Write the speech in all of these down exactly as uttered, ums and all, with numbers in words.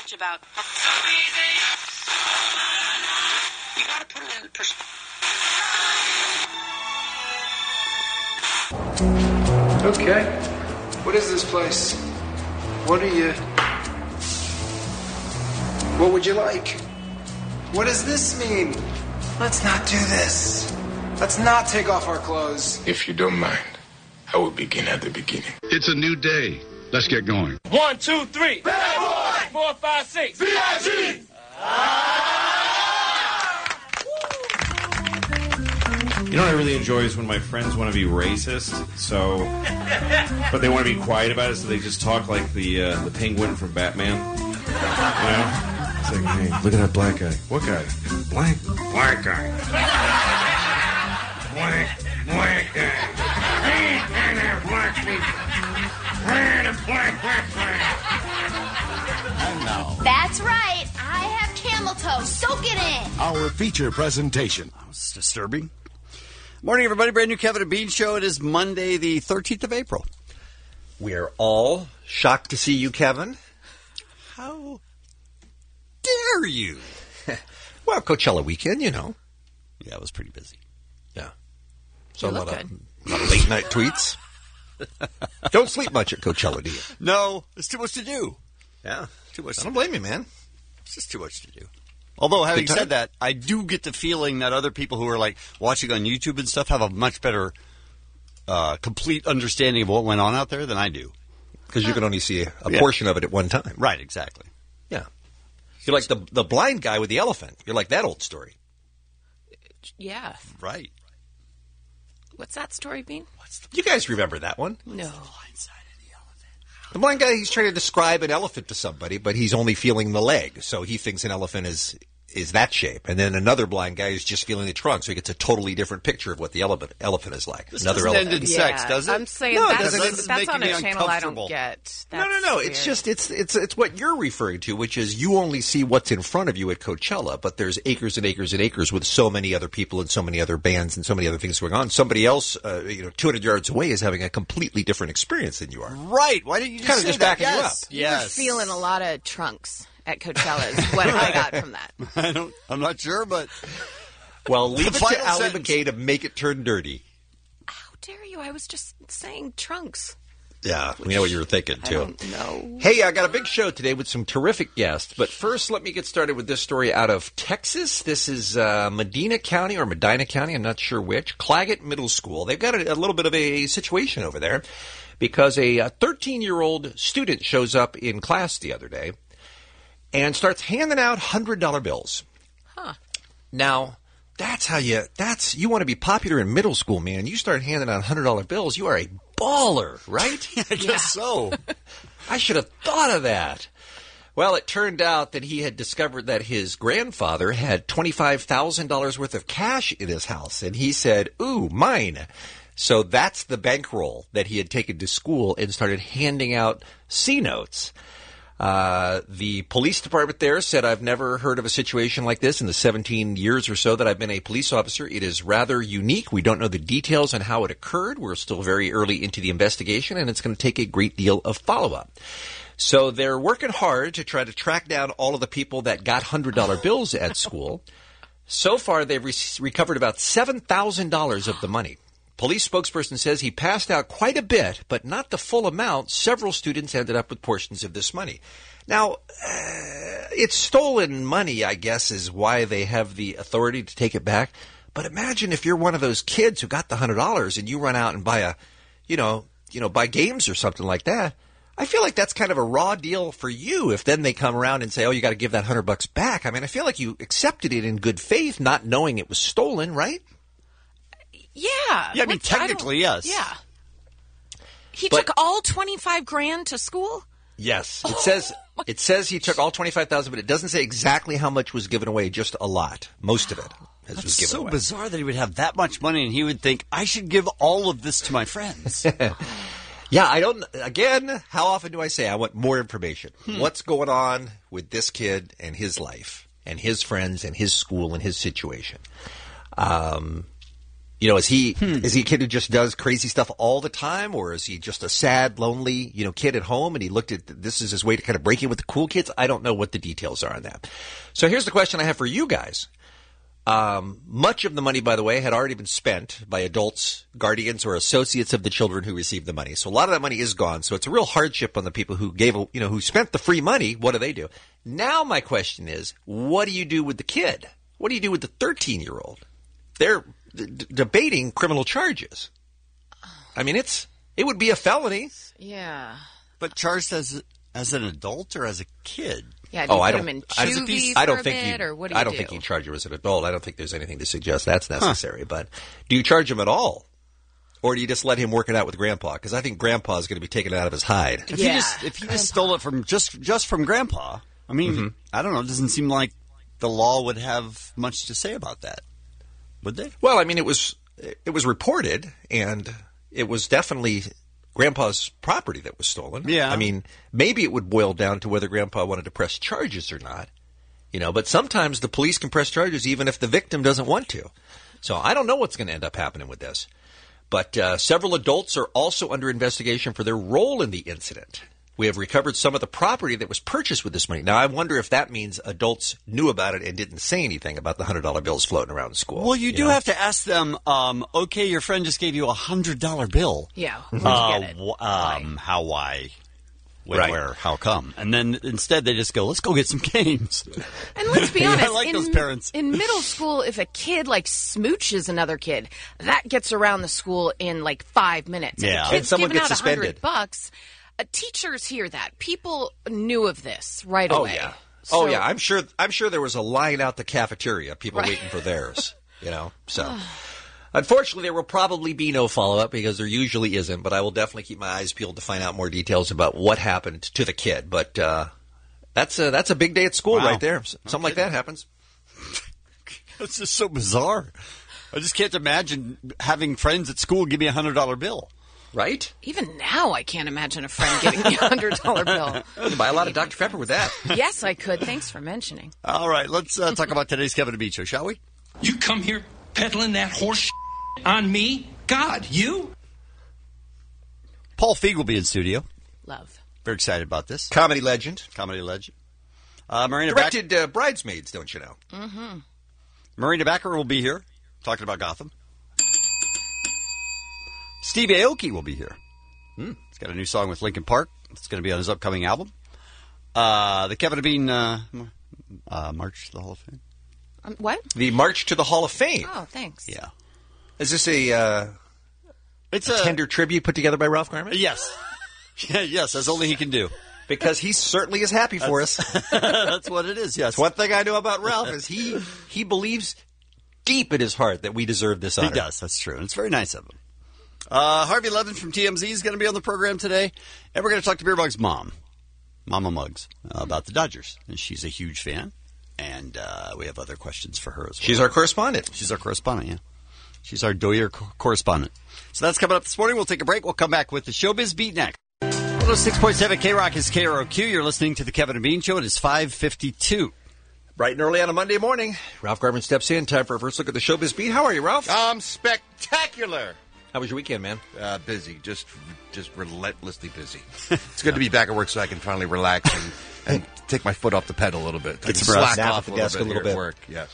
much about. You gotta put it in perspective. Okay. What is this place? What are you... What would you like? What does this mean? Let's not do this. Let's not take off our clothes. If you don't mind, I will begin at the beginning. It's a new day. Let's get going. One, two, three. Bad boy. Four, five, six. V I G. You know what I really enjoy is when my friends want to be racist, so, but they want to be quiet about it, so they just talk like the uh, the Penguin from Batman. You know? It's like, hey, look at that black guy. What guy? Black? Black guy. Black, black guy. Black people. That's right. I have camel toe. Soak it in. Our feature presentation. That was disturbing. Morning, everybody. Brand new Kevin and Bean Show. It is Monday, the thirteenth of April. We are all shocked to see you, Kevin. How dare you? Well, Coachella weekend, you know. Yeah, it was pretty busy. Yeah. So a You lot look of, good. lot of late night tweets. Don't sleep much at Coachella, do you? No, it's too much to do. Yeah. Too much. I To don't do. blame you, man. It's just too much to do. Although, having Good time? said that, I do get the feeling that other people who are like watching on YouTube and stuff have a much better, uh, complete understanding of what went on out there than I do. Because you can only see a, a Yeah. portion of it at one time. Right, exactly. Yeah. You're like the the blind guy with the elephant. You're like that old story. Yeah. Right. What's that story, Bean? You guys remember that one? No. The blind guy, he's trying to describe an elephant to somebody, but he's only feeling the leg. So he thinks an elephant is is that shape. And then another blind guy is just feeling the trunk, so he gets a totally different picture of what the elephant elephant is like. This Another doesn't elephant. end in sex, does it? I'm saying No, it that's, doesn't. that's, This is on a making me channel I don't uncomfortable. get. No, no, That's no. weird. It's just it's it's it's what you're referring to, which is you only see what's in front of you at Coachella, but there's acres and acres and acres with so many other people and so many other bands and so many other things going on. Somebody else, uh, you know, two hundred yards away is having a completely different experience than you are. Right. Why didn't you just Kinda say just that? backing you yes. up. You Yes. were feeling a lot of trunks at Coachella is what I got from that. I don't. I'm not sure, but Well, leave The it to final Ally sentence. McKay to make it turn dirty. How dare you? I was just saying trunks. Yeah, we know what you were thinking, I too. don't know. Hey, I got a big show today with some terrific guests. But first, let me get started with this story out of Texas. This is uh, Medina County or Medina County, I'm not sure which. Claggett Middle School. They've got a, a little bit of a situation over there because a thirteen-year-old student shows up in class the other day and starts handing out one hundred dollar bills. Huh. Now, that's how you, that's, you want to be popular in middle school, man. You start handing out one hundred dollar bills, you are a baller, right? I guess so. I should have thought of that. Well, it turned out that he had discovered that his grandfather had twenty-five thousand dollars worth of cash in his house, and he said, ooh, mine. So that's the bankroll that he had taken to school and started handing out C-notes. Uh, the police department there said, I've never heard of a situation like this in the seventeen years or so that I've been a police officer. It is rather unique. We don't know the details on how it occurred. We're still very early into the investigation, and it's going to take a great deal of follow-up. So they're working hard to try to track down all of the people that got one hundred dollar bills at school. So far, they've re- recovered about seven thousand dollars of the money. Police spokesperson says he passed out quite a bit, but not the full amount. Several students ended up with portions of this money. Now, uh, it's stolen money, I guess, is why they have the authority to take it back. But imagine if you're one of those kids who got the one hundred dollars and you run out and buy a, you know, you know, buy games or something like that. I feel like that's kind of a raw deal for you if then they come around and say, oh, you got to give that one hundred bucks back. I mean, I feel like you accepted it in good faith, not knowing it was stolen, right? Yeah. Yeah, I mean, What's- I don't- technically, yes. Yeah. He But- took all twenty-five grand to school? Yes. It says it says he took all twenty-five thousand dollars, but it doesn't say exactly how much was given away, just a lot. Most of it as was It's given so away. bizarre that he would have that much money and he would think, I should give all of this to my friends. Yeah, I don't, again, how often do I say I want more information? Hmm. What's going on with this kid and his life and his friends and his school and his situation? Um, You know, is he Hmm. is he a kid who just does crazy stuff all the time, or is he just a sad, lonely, you know, kid at home, and he looked at this as his way to kind of break in with the cool kids? I don't know what the details are on that. So here's the question I have for you guys. Um, much of the money, by the way, had already been spent by adults, guardians, or associates of the children who received the money. So a lot of that money is gone. So it's a real hardship on the people who gave, you know, who spent the free money. What do they do? Now my question is, what do you do with the kid? What do you do with the thirteen-year-old? They're d- d- debating criminal charges. I mean, it's it would be a felony. Yeah. But charged as as an adult or as a kid? Yeah, do oh, you I put don't. him in I, juvie I don't for a think bit, you. or what do you I don't do? think you charge him as an adult. I don't think there's anything to suggest that's necessary. Huh. But do you charge him at all, or do you just let him work it out with Grandpa? Because I think Grandpa is going to be taken out of his hide. If Yeah. he just if he just stole it from just just from Grandpa, I mean, Mm-hmm. I don't know. It doesn't seem like the law would have much to say about that, would they? Well, I mean, it was it was reported, and it was definitely Grandpa's property that was stolen. Yeah. I mean, maybe it would boil down to whether Grandpa wanted to press charges or not. You know, but sometimes the police can press charges even if the victim doesn't want to. So I don't know what's going to end up happening with this. But uh, several adults are also under investigation for their role in the incident. We have recovered some of the property that was purchased with this money. Now, I wonder if that means adults knew about it and didn't say anything about the one hundred dollar bills floating around in school. Well, you, do know? have to ask them. Um, okay, your friend just gave you a hundred dollar bill. Yeah. Where'd Uh, you get it? wh- um, how? Why? When, Right. Where? How come? And then instead they just go, "Let's go get some games." And let's be Yeah, I honest, like in, those parents. in middle school, if a kid like smooches another kid, that gets around the school in like five minutes. If Yeah. a And kid's someone giving gets out a hundred suspended. bucks. Uh, teachers hear that. People knew of this right Oh away. yeah. So- oh yeah. I'm sure. I'm sure there was a line out the cafeteria. People Right. waiting for theirs. You know. So, unfortunately, there will probably be no follow up because there usually isn't. But I will definitely keep my eyes peeled to find out more details about what happened to the kid. But uh, that's a that's a big day at school Wow. right there. S- Something like that happens. It's just so bizarre. I just can't imagine having friends at school give me a hundred dollar bill. Right? Even now, I can't imagine a friend giving me a hundred dollar bill. You can buy a lot of Doctor Pepper with that. Yes, I could. Thanks for mentioning. All right, let's uh, talk about today's Kevin and Bean Show, shall we? You come here peddling that horse on me? God, you? Paul Feig will be in studio. Love. Very excited about this. Comedy legend. Comedy legend. Uh, Marina Back- Directed uh, Bridesmaids, don't you know? Mm-hmm. Marina Backer will be here talking about Gotham. Steve Aoki will be here. Hmm. He's got a new song with Linkin Park. It's going to be on his upcoming album. Uh, the Kevin and Bean uh, uh, March to the Hall of Fame. Um, what? The March to the Hall of Fame. Oh, thanks. Yeah. Is this a, uh, It's a a, tender tribute put together by Ralph Garman? Yes. Yeah, yes, as only he can do. Because he certainly is happy for us. That's what it is, yes. One thing I know about Ralph is he he believes deep in his heart that we deserve this honor. He does, that's true. And it's very nice of him. Uh, Harvey Levin from T M Z is going to be on the program today. And we're going to talk to Beer Mug's mom, Mama Muggs, uh, about the Dodgers. And she's a huge fan. And uh, we have other questions for her as well. She's our correspondent. She's our correspondent, yeah. She's our Doyer co- correspondent. So that's coming up this morning. We'll take a break. We'll come back with the Showbiz Beat next. one oh six point seven K-Rock is K R O Q. You're listening to the Kevin and Bean Show. It is five fifty-two. Bright and early on a Monday morning, Ralph Garman steps in. Time for a first look at the Showbiz Beat. How are you, Ralph? Um, spectacular. How was your weekend, man? Uh, busy, just just relentlessly busy. It's good to be back at work so I can finally relax and, and take my foot off the pedal a little bit. I Get can some rest. slack Nap off at a the little desk bit, a little here at bit. work. Yes.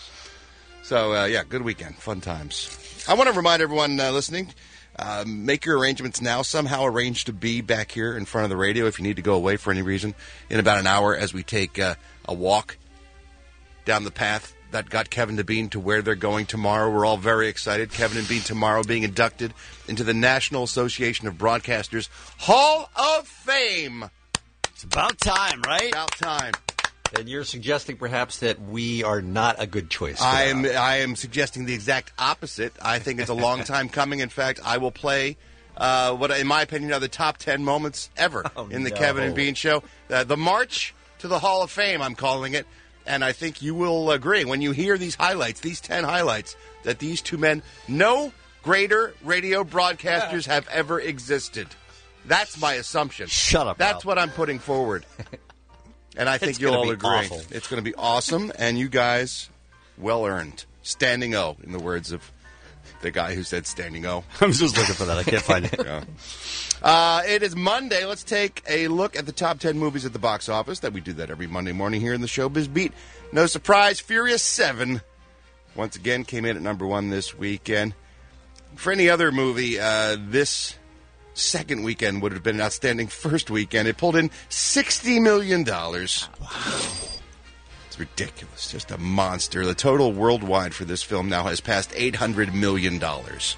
So uh, yeah, good weekend, fun times. I want to remind everyone uh, listening. Uh, make your arrangements now. Somehow arrange to be back here in front of the radio if you need to go away for any reason in about an hour as we take uh, a walk down the path that got Kevin and Bean to where they're going tomorrow. We're all very excited. Kevin and Bean tomorrow being inducted into the National Association of Broadcasters Hall of Fame. It's about time, right? About time. And you're suggesting perhaps that we are not a good choice. for I that. am I am suggesting the exact opposite. I think it's a long time coming. In fact, I will play uh, what, in my opinion, are the top ten moments ever Oh, in the no. Kevin and Bean Show. Uh, the March to the Hall of Fame, I'm calling it. And I think you will agree when you hear these highlights, these ten highlights, that these two men, no greater radio broadcasters have ever existed. That's my assumption. Shut up, That's Ralph. what I'm putting forward. And I think It's you'll gonna all be agree. awful. It's going to be awesome, and you guys, well earned. Standing O, in the words of The guy who said standing O. I'm just looking for that. I can't find it. Yeah. Uh, it is Monday. Let's take a look at the top ten movies at the box office. That we do that every Monday morning here in the Showbiz Beat. No surprise, Furious seven once again came in at number one this weekend. For any other movie, uh, this second weekend would have been an outstanding first weekend. It pulled in sixty million dollars. Wow. It's ridiculous. Just a monster. The total worldwide for this film now has passed eight hundred million dollars.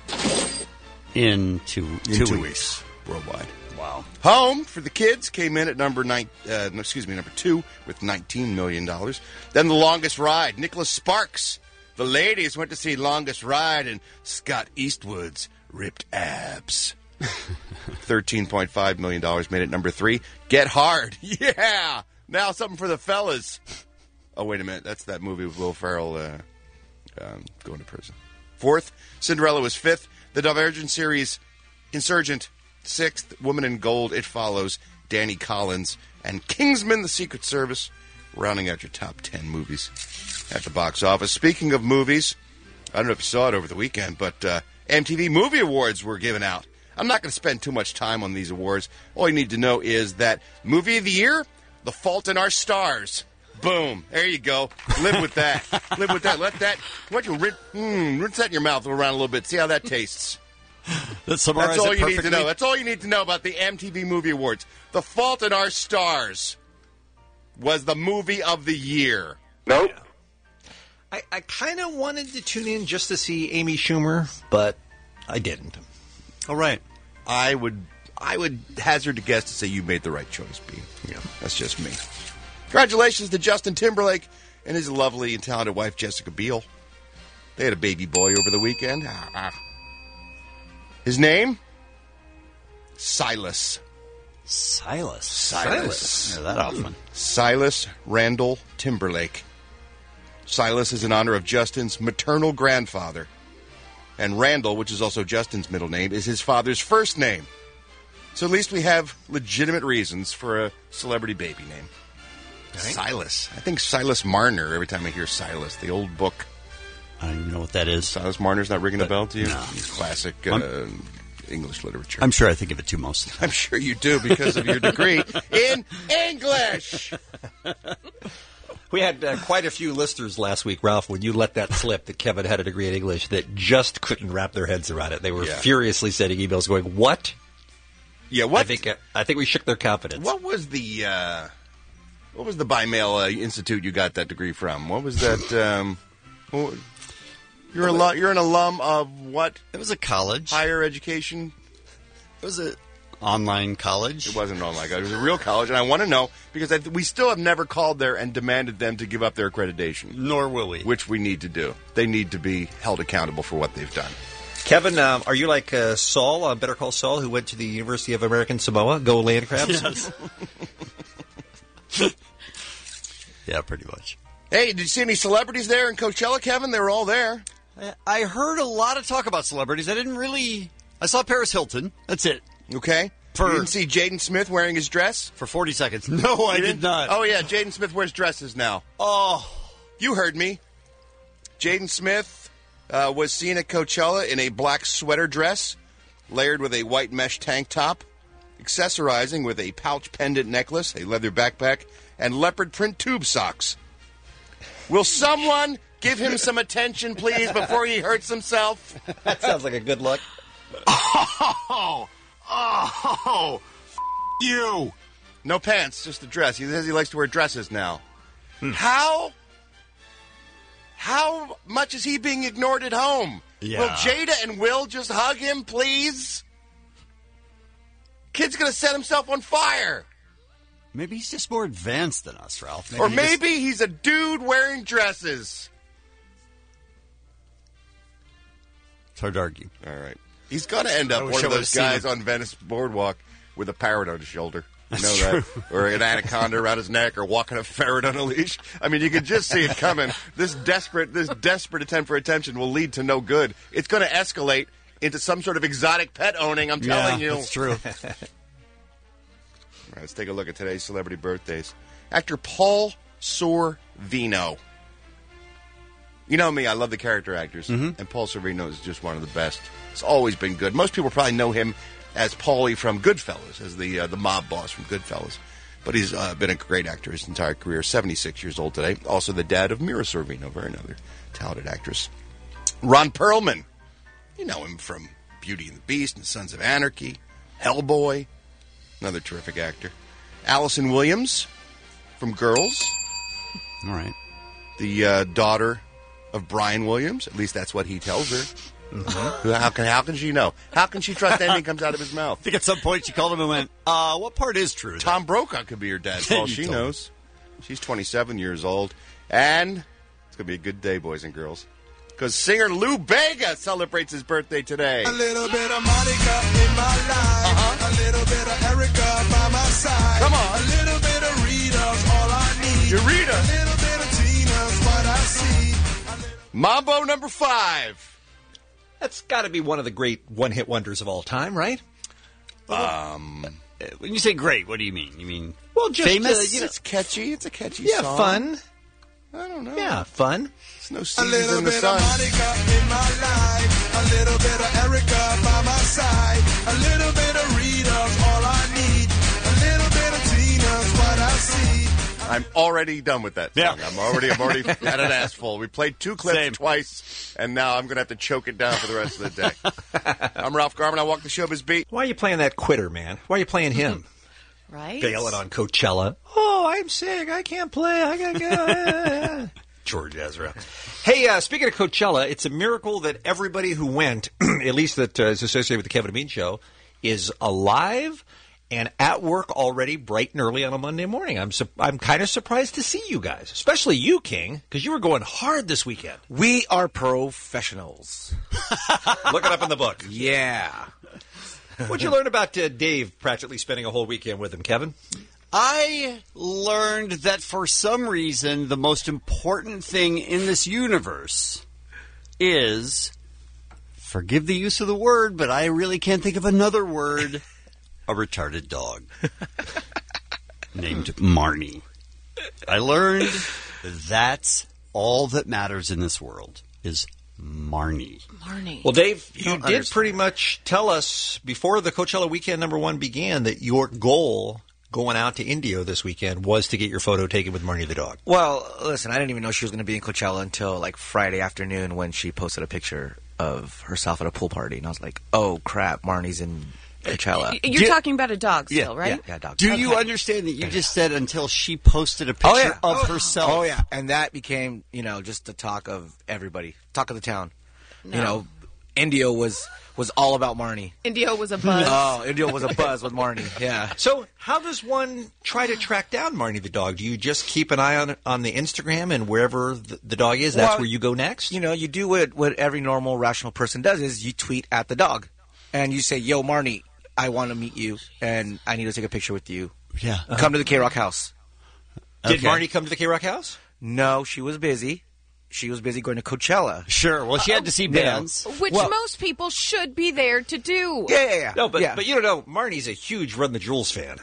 In two, in two, two weeks. weeks. Worldwide. Wow. Home for the Kids came in at number nine. Uh, no, excuse me, number two with nineteen million dollars. Then The Longest Ride. Nicholas Sparks. The ladies went to see Longest Ride, and Scott Eastwood's ripped abs. thirteen point five million dollars made it number three. Get Hard. Yeah. Now something for the fellas. Oh, wait a minute. That's that movie with Will Ferrell uh, um, going to prison. Fourth, Cinderella was fifth. The Divergent series, Insurgent, sixth. Woman in Gold, It Follows, Danny Collins, and Kingsman: The Secret Service, rounding out your top ten movies at the box office. Speaking of movies, I don't know if you saw it over the weekend, but uh, M T V Movie Awards were given out. I'm not going to spend too much time on these awards. All you need to know is that Movie of the Year, The Fault in Our Stars. Boom. There you go. Live with that. Live with that. Let that, what you rinse, mm, rinse that in your mouth around a little bit. See how that tastes. That's all you need to know. That's all you need to know about the M T V Movie Awards. The Fault in Our Stars was the movie of the year. Nope. I, I kind of wanted to tune in just to see Amy Schumer, but I didn't. All right. I would I would hazard a guess to say you made the right choice, B. Yeah. That's just me. Congratulations to Justin Timberlake and his lovely and talented wife, Jessica Biel. They had a baby boy over the weekend. Ah, ah. His name? Silas. Silas. Silas. Yeah, that often. Silas Randall Timberlake. Silas is in honor of Justin's maternal grandfather. And Randall, which is also Justin's middle name, is his father's first name. So at least we have legitimate reasons for a celebrity baby name. Okay. Silas. I think Silas Marner every time I hear Silas, the old book. I don't even know what that is. Silas Marner's not ringing but, a bell to you? No. He's classic uh, English literature. I'm sure I think of it too most of the time. I'm sure you do because of your degree in English. We had uh, quite a few listeners last week, Ralph, when you let that slip that Kevin had a degree in English that just couldn't wrap their heads around it. They were yeah. furiously sending emails going, what? Yeah, what? I think, uh, I think we shook their confidence. What was the... Uh, What was the Bimail uh, Institute you got that degree from? What was that? Um, what, you're, a, you're an alum of what? It was a college. Higher education? It was an online college. It wasn't online college. It was a real college, and I want to know, because I, we still have never called there and demanded them to give up their accreditation. Nor will we. Which we need to do. They need to be held accountable for what they've done. Kevin, um, are you like uh, Saul, uh, Better Call Saul, who went to the University of American Samoa? Go land crabs? Yes. Yeah, pretty much. Hey, did you see any celebrities there in Coachella, Kevin? They were all there. I heard a lot of talk about celebrities. I didn't really... I saw Paris Hilton. That's it. Okay. For... You didn't see Jaden Smith wearing his dress? For forty seconds. No, I did not. Oh, yeah, Jaden Smith wears dresses now. Oh. You heard me. Jaden Smith uh, was seen at Coachella in a black sweater dress, layered with a white mesh tank top, accessorizing with a pouch pendant necklace, a leather backpack, and leopard print tube socks. Will someone give him some attention, please, before he hurts himself? That sounds like a good look. Oh, oh, f- you. No pants, just a dress. He says he likes to wear dresses now. Hmm. How? How much is he being ignored at home? Yeah. Will Jada and Will just hug him, please? Kid's going to set himself on fire. Maybe he's just more advanced than us, Ralph. Maybe or he maybe just... he's a dude wearing dresses. It's hard to argue. All right. He's going to end up one of those guys on Venice Boardwalk with a parrot on his shoulder. You know that? Or an anaconda around his neck, or walking a ferret on a leash. I mean, you can just see it coming. This desperate, this desperate attempt for attention will lead to no good. It's going to escalate into some sort of exotic pet owning, I'm telling yeah, you. That's true. All right, let's take a look at today's celebrity birthdays. Actor Paul Sorvino. You know me, I love the character actors, Mhm. and Paul Sorvino is just one of the best. It's always been good. Most people probably know him as Paulie from Goodfellas, as the uh, the mob boss from Goodfellas. But he's uh, been a great actor his entire career, seventy-six years old today. Also the dad of Mira Sorvino, very another talented actress. Ron Perlman. You know him from Beauty and the Beast and Sons of Anarchy, Hellboy, another terrific actor. Allison Williams from Girls. All right. The uh, daughter of Brian Williams. At least that's what he tells her. Mm-hmm. How can how can she know? How can she trust anything comes out of his mouth? I think at some point she called him and went, uh, what part is true? Tom Brokaw could be your dad. That's all she knows. She's twenty-seven years old. And it's going to be a good day, boys and girls. Because singer Lou Bega celebrates his birthday today. A little bit of Monica in my life. Uh-huh. A little bit of Erica by my side. Come on. A little bit of Rita's all I need. Eureka. A little bit of Tina's what I see. Mambo number five. That's got to be one of the great one-hit wonders of all time, right? Um, when you say great, what do you mean? You mean well, just famous? Uh, you know, it's catchy. It's a catchy yeah, song. fun. I don't know. Yeah, fun. It's no A seasons little in the bit sun. of Monica in my life. A little bit of Erica by my side. A little bit of Rita's all I need. A little bit of Tina's what I see. I'm already done with that song. Yeah. I'm already I'm already at an ass full. We played two clips Same. twice, and now I'm going to have to choke it down for the rest of the day. I'm Ralph Garman. I walk the showbiz beat. Why are you playing that quitter, man? Why are you playing him? Right? Bailing on Coachella. Oh, I'm sick. I can't play. I gotta go. George Ezra. Hey, uh, speaking of Coachella, it's a miracle that everybody who went, at least that uh, is associated with the Kevin and Bean Show, is alive and at work already bright and early on a Monday morning. I'm su- I'm kind of surprised to see you guys, especially you, King, because you were going hard this weekend. We are professionals. Look it up in the book. Yeah. What'd you learn about uh, Dave practically spending a whole weekend with him, Kevin? I learned that for some reason, the most important thing in this universe is, forgive the use of the word, but I really can't think of another word, a retarded dog named Marnie. I learned that's all that matters in this world is Marnie. Marnie. Well, Dave, you don't did understand. pretty much tell us before the Coachella weekend number one began that your goal going out to Indio this weekend was to get your photo taken with Marnie the dog. Well, listen, I didn't even know she was going to be in Coachella until like Friday afternoon when she posted a picture of herself at a pool party. And I was like, oh, crap, Marnie's in Coachella. You're Do- talking about a dog Yeah, still, right? Yeah, yeah, dog. Do you Okay. understand that you just said until she posted a picture Oh, yeah. of herself? Oh, yeah. And that became, you know, just the talk of everybody. Talk of the town. No. You know, Indio was was all about Marnie. Indio was a buzz. Oh, Indio was a buzz with Marnie. Yeah. So how does one try to track down Marnie the dog? Do you just keep an eye on on the Instagram and wherever the, the dog is, that's Well, where you go next? You know, you do what, what every normal, rational person does is you tweet at the dog. And you say, yo, Marnie, I want to meet you, and I need to take a picture with you. Yeah. Come to the K-Rock house. Did Okay. Marnie come to the K-Rock house? No, she was busy. She was busy going to Coachella. Sure. Well, she had to see bands. Which Well- most people should be there to do. Yeah, yeah, yeah. No, but yeah. but you don't know, Marnie's a huge Run the Jewels fan.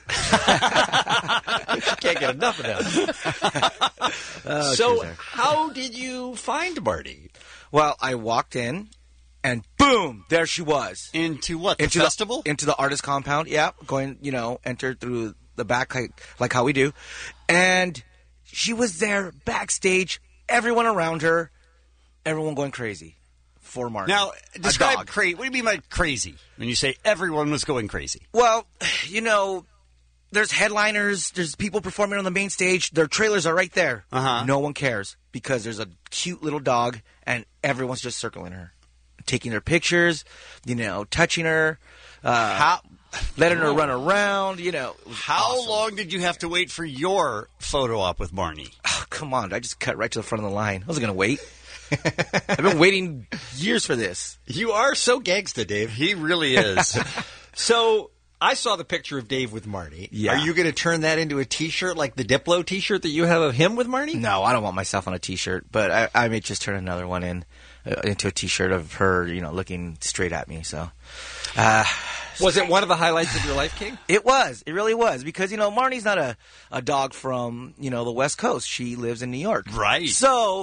Can't get enough of that. Oh, so true, sir. how did you find Marnie? Well, I walked in, and boom, there she was. Into what? The Into festival? The, into the artist compound, yeah. Going, you know, entered through the back like, like how we do. And she was there backstage, everyone around her, everyone going crazy for Marnie. Now, A describe dog. crazy. What do you mean by crazy? When you say everyone was going crazy? Well, you know, there's headliners, there's people performing on the main stage. Their trailers are right there. Uh-huh. No one cares because there's a cute little dog and everyone's just circling her, taking their pictures, you know, touching her, uh, How letting her run around, you know. It was how awesome. long did you have to wait for your photo op with Marnie? Oh, come on. I just cut right to the front of the line. I wasn't going to wait. I've been waiting years for this. You are so gangsta, Dave. He really is. So I saw the picture of Dave with Marnie. Yeah. Are you going to turn that into a T-shirt like the Diplo T-shirt that you have of him with Marnie? No, I don't want myself on a T-shirt, but I, I may just turn another one in uh, into a T-shirt of her, you know, looking straight at me. So, uh, Was it one of the highlights of your life, King? it was. It really was because you know Marnie's not a, a dog from you know the West Coast. She lives in New York, Right. So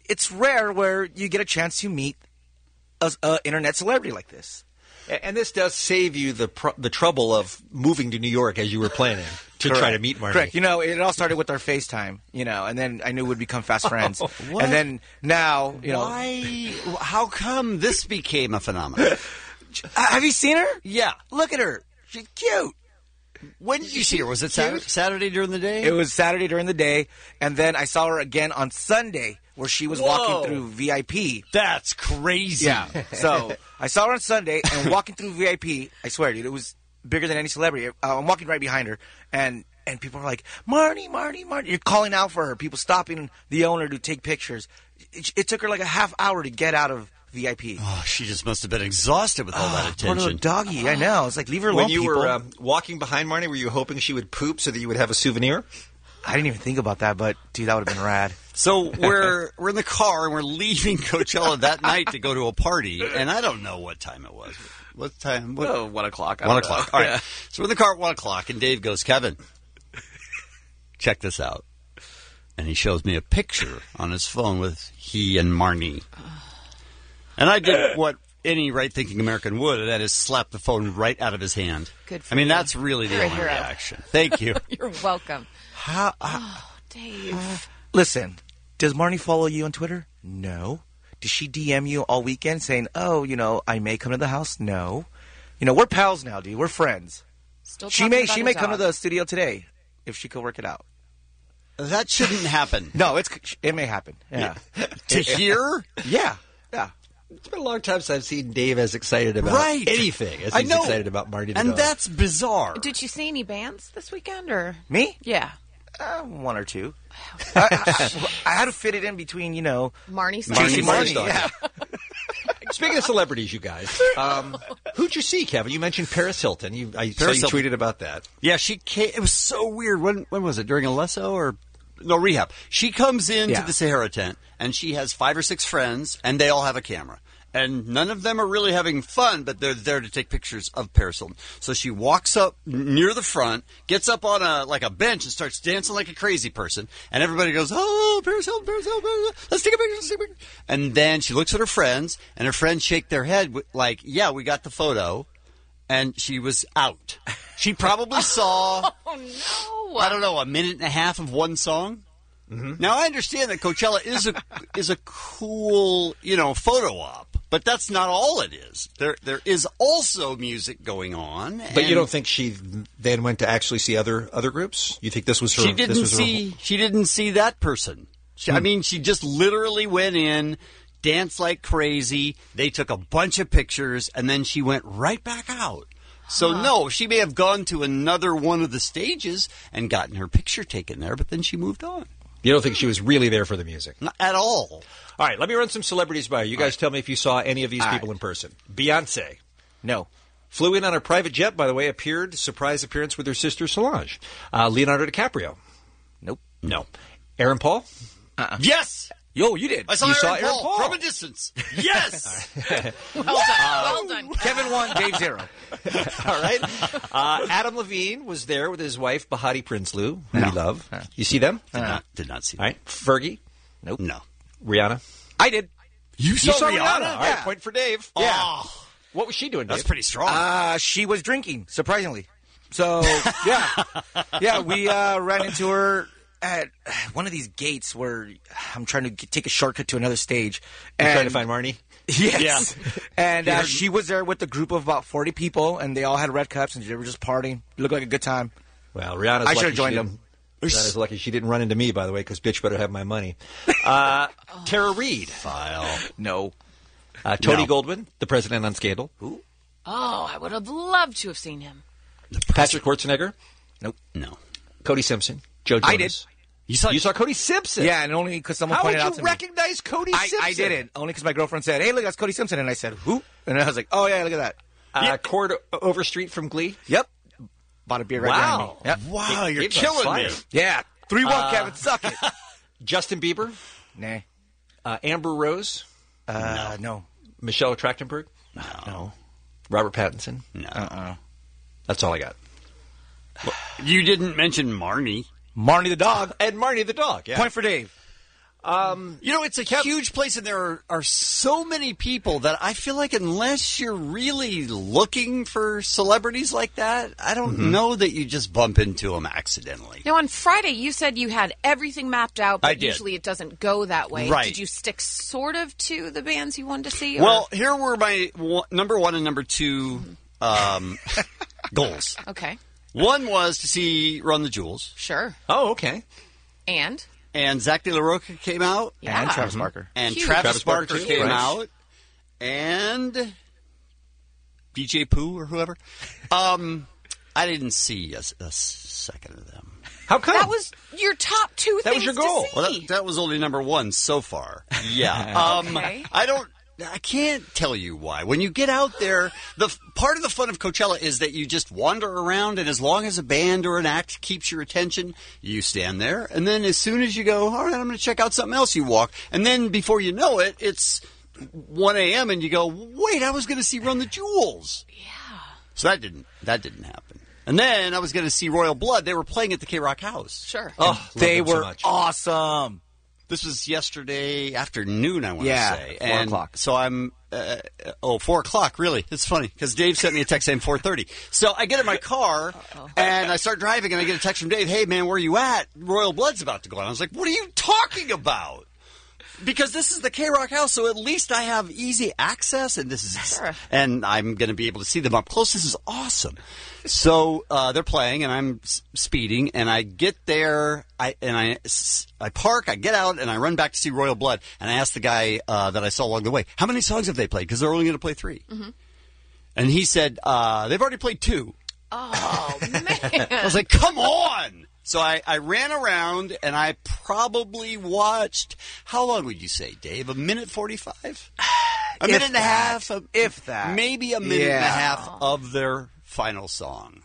it's rare where you get a chance to meet a, a internet celebrity like this. And this does save you the pr- the trouble of moving to New York as you were planning to Correct. try to meet Marnie. Correct. You know, it all started with our FaceTime, you know, and then I knew we'd become fast friends. What? And then now, you know. Why? How come this became a phenomenon? Have you seen her? Yeah. Look at her. She's cute. When did you see her? Was it Saturday, Saturday during the day? It was Saturday during the day, and then I saw her again on Sunday where she was Whoa. walking through V I P. That's crazy. Yeah. So I saw her on Sunday and walking through V I P. I swear, dude, it was bigger than any celebrity. Uh, I'm walking right behind her, and and people are like, Marnie, Marnie, Marnie. You're calling out for her. People stopping the owner to take pictures. It, it took her like a half hour to get out of V I P. Oh, she just must have been exhausted with all Oh, that poor little attention. doggy. I know. It's like, leave her alone, When you people. were um, walking behind Marnie, were you hoping she would poop so that you would have a souvenir? I didn't even think about that, but dude, that would have been rad. So we're we're in the car and we're leaving Coachella that night to go to a party, and I don't know what time it was. What time? What? Oh, one o'clock. I One don't o'clock. know. All right. Yeah. So we're in the car at one o'clock, and Dave goes, Kevin, check this out. And he shows me a picture on his phone with he and Marnie. And I did what any right-thinking American would, and that is slap the phone right out of his hand. Good for I mean, you. that's really the You're a only hero. reaction. Thank you. You're welcome. How, Oh, Dave. Listen, does Marnie follow you on Twitter? No. Does she D M you all weekend saying, oh, you know, I may come to the house? No. You know, we're pals now, dude. We're friends. Still She talking may about she a may come to dog. the studio today if she could work it out. that shouldn't happen. No, it's it may happen. Yeah. To hear? Yeah. Yeah. It's been a long time since I've seen Dave as excited about Right. anything as I he's know. excited about Marty the And dog. that's bizarre. Did you see any bands this weekend, or Me? yeah, Uh, one or two. I, I, I had to fit it in between, you know, Marnie? Casey Marnie, Marnie. Marnie. Yeah. Speaking of celebrities, you guys, um, who'd you see, Kevin? You mentioned Paris Hilton. You, I saw Paris you Hilton. tweeted about that. Yeah, she came. It was so weird. When when was it? During Alesso or no rehab? She comes into Yeah. the Sahara tent and she has five or six friends, and they all have a camera. And none of them are really having fun, but they're there to take pictures of Paris Hilton. So she walks up near the front, gets up on a like a bench, and starts dancing like a crazy person. And everybody goes, "Oh, Paris Hilton, Paris Hilton, Paris Hilton. Let's take a picture, let's take a picture." And then she looks at her friends, and her friends shake their head wi- like, "Yeah, we got the photo." And she was out. She probably saw, Oh no! I don't know, a minute and a half of one song. Mm-hmm. Now I understand that Coachella is a is a cool, you know, photo op, but that's not all it is. There there is also music going on. But you and don't think she then went to actually see other other groups? You think this was her? she didn't this was her see she didn't see that person. She, I mean, she just literally went in, danced like crazy. They took a bunch of pictures, and then she went right back out. So no, she may have gone to another one of the stages and gotten her picture taken there, but then she moved on. You don't think she was really there for the music? Not at all. All right, let me run some celebrities by you. You guys tell me if you saw any of these All people right. in person. Beyonce. No. Flew in on a private jet, by the way, appeared, surprise appearance with her sister Solange. Uh, Leonardo DiCaprio. Nope. No. Aaron Paul. Uh-uh. Yes, Yo, you did. I saw, You Aaron, saw Aaron Paul, Paul. from a distance. Yes. Well done. Well done. Kevin one, Dave zero. All right. Uh, Adam Levine was there with his wife, Bahati Prinsloo, who we love. You see them? Did not did not see. All right. Fergie. Nope. No. Rihanna. I did. You You saw Rihanna. Rihanna? All right, point for Dave. Yeah. Oh, What was she doing, Dave? that's pretty strong. Uh, she was drinking, surprisingly. So, yeah. Yeah, we uh, ran into her at one of these gates where I'm trying to get, take a shortcut to another stage. You And trying to find Marnie? Yes. And uh, she was there with a group of about forty people, and they all had red cups, and they were just partying. It looked like a good time. Well, Rihanna's I lucky should've joined she them. didn't- Rihanna's lucky she didn't run into me, by the way, because bitch better have my money. Uh, Tara Reid. File. No. Uh, Tony No. Goldwyn, the president on Scandal. Oh, I would have loved to have seen him. Patrick Schwarzenegger. Nope. No. Cody Simpson. Joe Jonas. I did. You saw You saw Cody Simpson? Yeah, and only because someone How would pointed out you to me. recognize Cody I, Simpson? I didn't. Only because my girlfriend said, hey, look, that's Cody Simpson. And I said, who? And I was like, oh, yeah, look at that. Uh, Cord Overstreet from Glee. Yep. Bought a beer right Wow. behind me. Yep. Wow, you're Gabe's on killing fire. me. Yeah. three one, Uh, Kevin. Suck it. Justin Bieber. Nah. Uh, Amber Rose. Uh, no. Michelle Trachtenberg. No. Robert Pattinson. No. Uh-uh. That's all I got. You didn't mention Marnie. Marnie the dog. And Marnie the dog. Yeah. Point for Dave. Um, you know, it's a huge place, and there are, are so many people that I feel like unless you're really looking for celebrities like that, I don't Mm-hmm. know that you just bump into them accidentally. Now, on Friday, you said you had everything mapped out, but I did. usually it doesn't go that way. Right. Did you stick sort of to the bands you wanted to see? Or? Well, here were my one, number one and number two um, goals. Okay. One was to see Run the Jewels. Sure. Oh, okay. And? And Zach De La Rocha came out. Yeah. And Travis Barker. And Huge. Travis, Travis Barker, Barker too, came right. out. And D J Pooh or whoever. Um, I didn't see a, a second of them. How come? That was your top two That was things your goal. to see. Well, that, that was only number one so far. Yeah. Um, Okay. I don't. I can't tell you why. When you get out there, the f- part of the fun of Coachella is that you just wander around, and as long as a band or an act keeps your attention, you stand there. And then as soon as you go, all right, I'm going to check out something else, you walk. And then before you know it, it's one a.m. and you go, wait, I was going to see Run the Jewels. Yeah. So that didn't. That didn't happen. And then I was going to see Royal Blood. They were playing at the K-Rock House. Sure. Oh, love They them so were much. awesome. This was yesterday afternoon, I want Yeah, to say. four and o'clock. So I'm, uh, oh, four o'clock, really. It's funny, because Dave sent me a text saying four thirty. So I get in my car, and I start driving, and I get a text from Dave, hey, man, where are you at? Royal Blood's about to go on. I was like, what are you talking about? Because this is the K-Rock House, so at least I have easy access, and this is, Sure. and I'm going to be able to see them up close. This is awesome. So uh, they're playing, and I'm s- speeding, and I get there, I and I, s- I park, I get out, and I run back to see Royal Blood, and I ask the guy uh, that I saw along the way, how many songs have they played? Because they're only going to play three. Mm-hmm. And he said, uh, they've already played two. Oh, man. I was like, come on! So I, I ran around, and I probably watched, how long would you say, Dave? A minute forty-five? A If minute and a that. half? A, If that. Maybe a minute and a Yeah. half of their final song.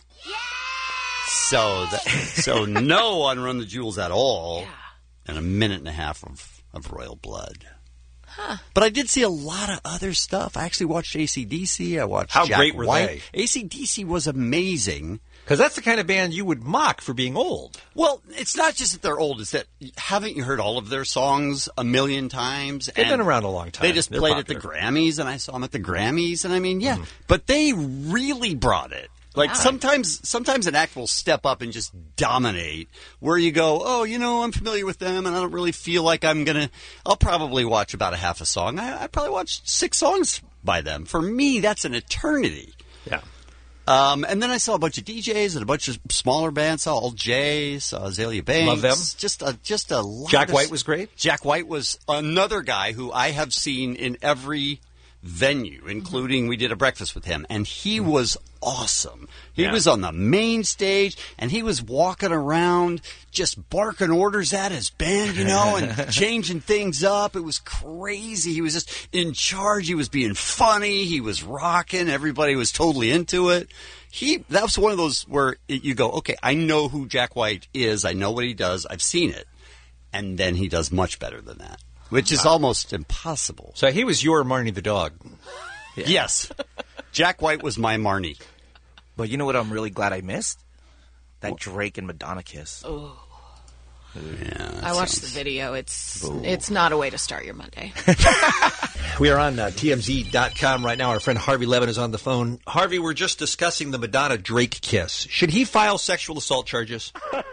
So that, so no on Run the Jewels at all, Yeah. and a minute and a half of, of Royal Blood. Huh. But I did see a lot of other stuff. I actually watched A C D C. I watched How Jack great were White. A C D C was amazing. Because that's the kind of band you would mock for being old. Well, it's not just that they're old. It's that haven't you heard all of their songs a million times? They've And been around a long time. They just They're played at the popular. Grammys, and I saw them at the Grammys, and I mean, yeah. But they really brought it. Like Wow. sometimes, sometimes an act will step up and just dominate. Where you go, oh, you know, I'm familiar with them, and I don't really feel like I'm gonna. I'll probably watch about a half a song. I, I probably watched six songs by them. For me, that's an eternity. Yeah. Um, and then I saw a bunch of D Js and a bunch of smaller bands. Saw All J, saw Azalea Banks. Love them. Just a just a lot Jack of- White was great. Jack White was another guy who I have seen in every venue, including we did a breakfast with him, and he was awesome. He Yeah. was on the main stage, and he was walking around just barking orders at his band, you know, and changing things up. It was crazy. He was just in charge. He was being funny. He was rocking. Everybody was totally into it. He that was one of those where it, you go, okay, I know who Jack White is. I know what he does. I've seen it. And then he does much better than that, which is almost impossible. So he was your Marnie the dog. Yes. Jack White was my Marnie. But you know what I'm really glad I missed? That Drake and Madonna kiss. Oh. Yeah, I watched the video. It's it's not a way to start your Monday. We are on uh, T M Z dot com right now. Our friend Harvey Levin is on the phone. Harvey, we're just discussing the Madonna Drake kiss. Should he file sexual assault charges?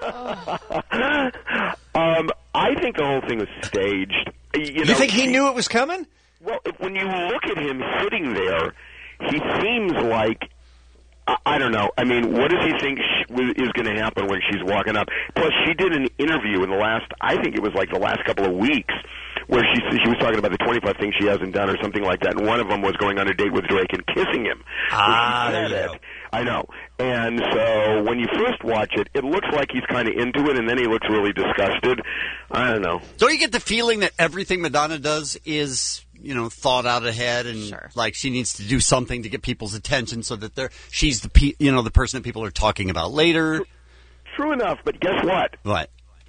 Um, I think the whole thing was staged. You, You know, think he knew it was coming? Well, if, when you look at him sitting there, he seems like I, I don't know. I mean, what does he think sh- is going to happen when she's walking up? Plus, she did an interview in the last, I think it was like the last couple of weeks, where she she was talking about the twenty-five things she hasn't done or something like that, and one of them was going on a date with Drake and kissing him. Ah, Well, she there said you it. go. I know. And so when you first watch it, it looks like he's kind of into it, and then he looks really disgusted. I don't know. Don't you get the feeling that everything Madonna does is, you know, thought out ahead, and Sure. like she needs to do something to get people's attention so that they're she's the pe- you know the person that people are talking about later? True enough, but guess what? What?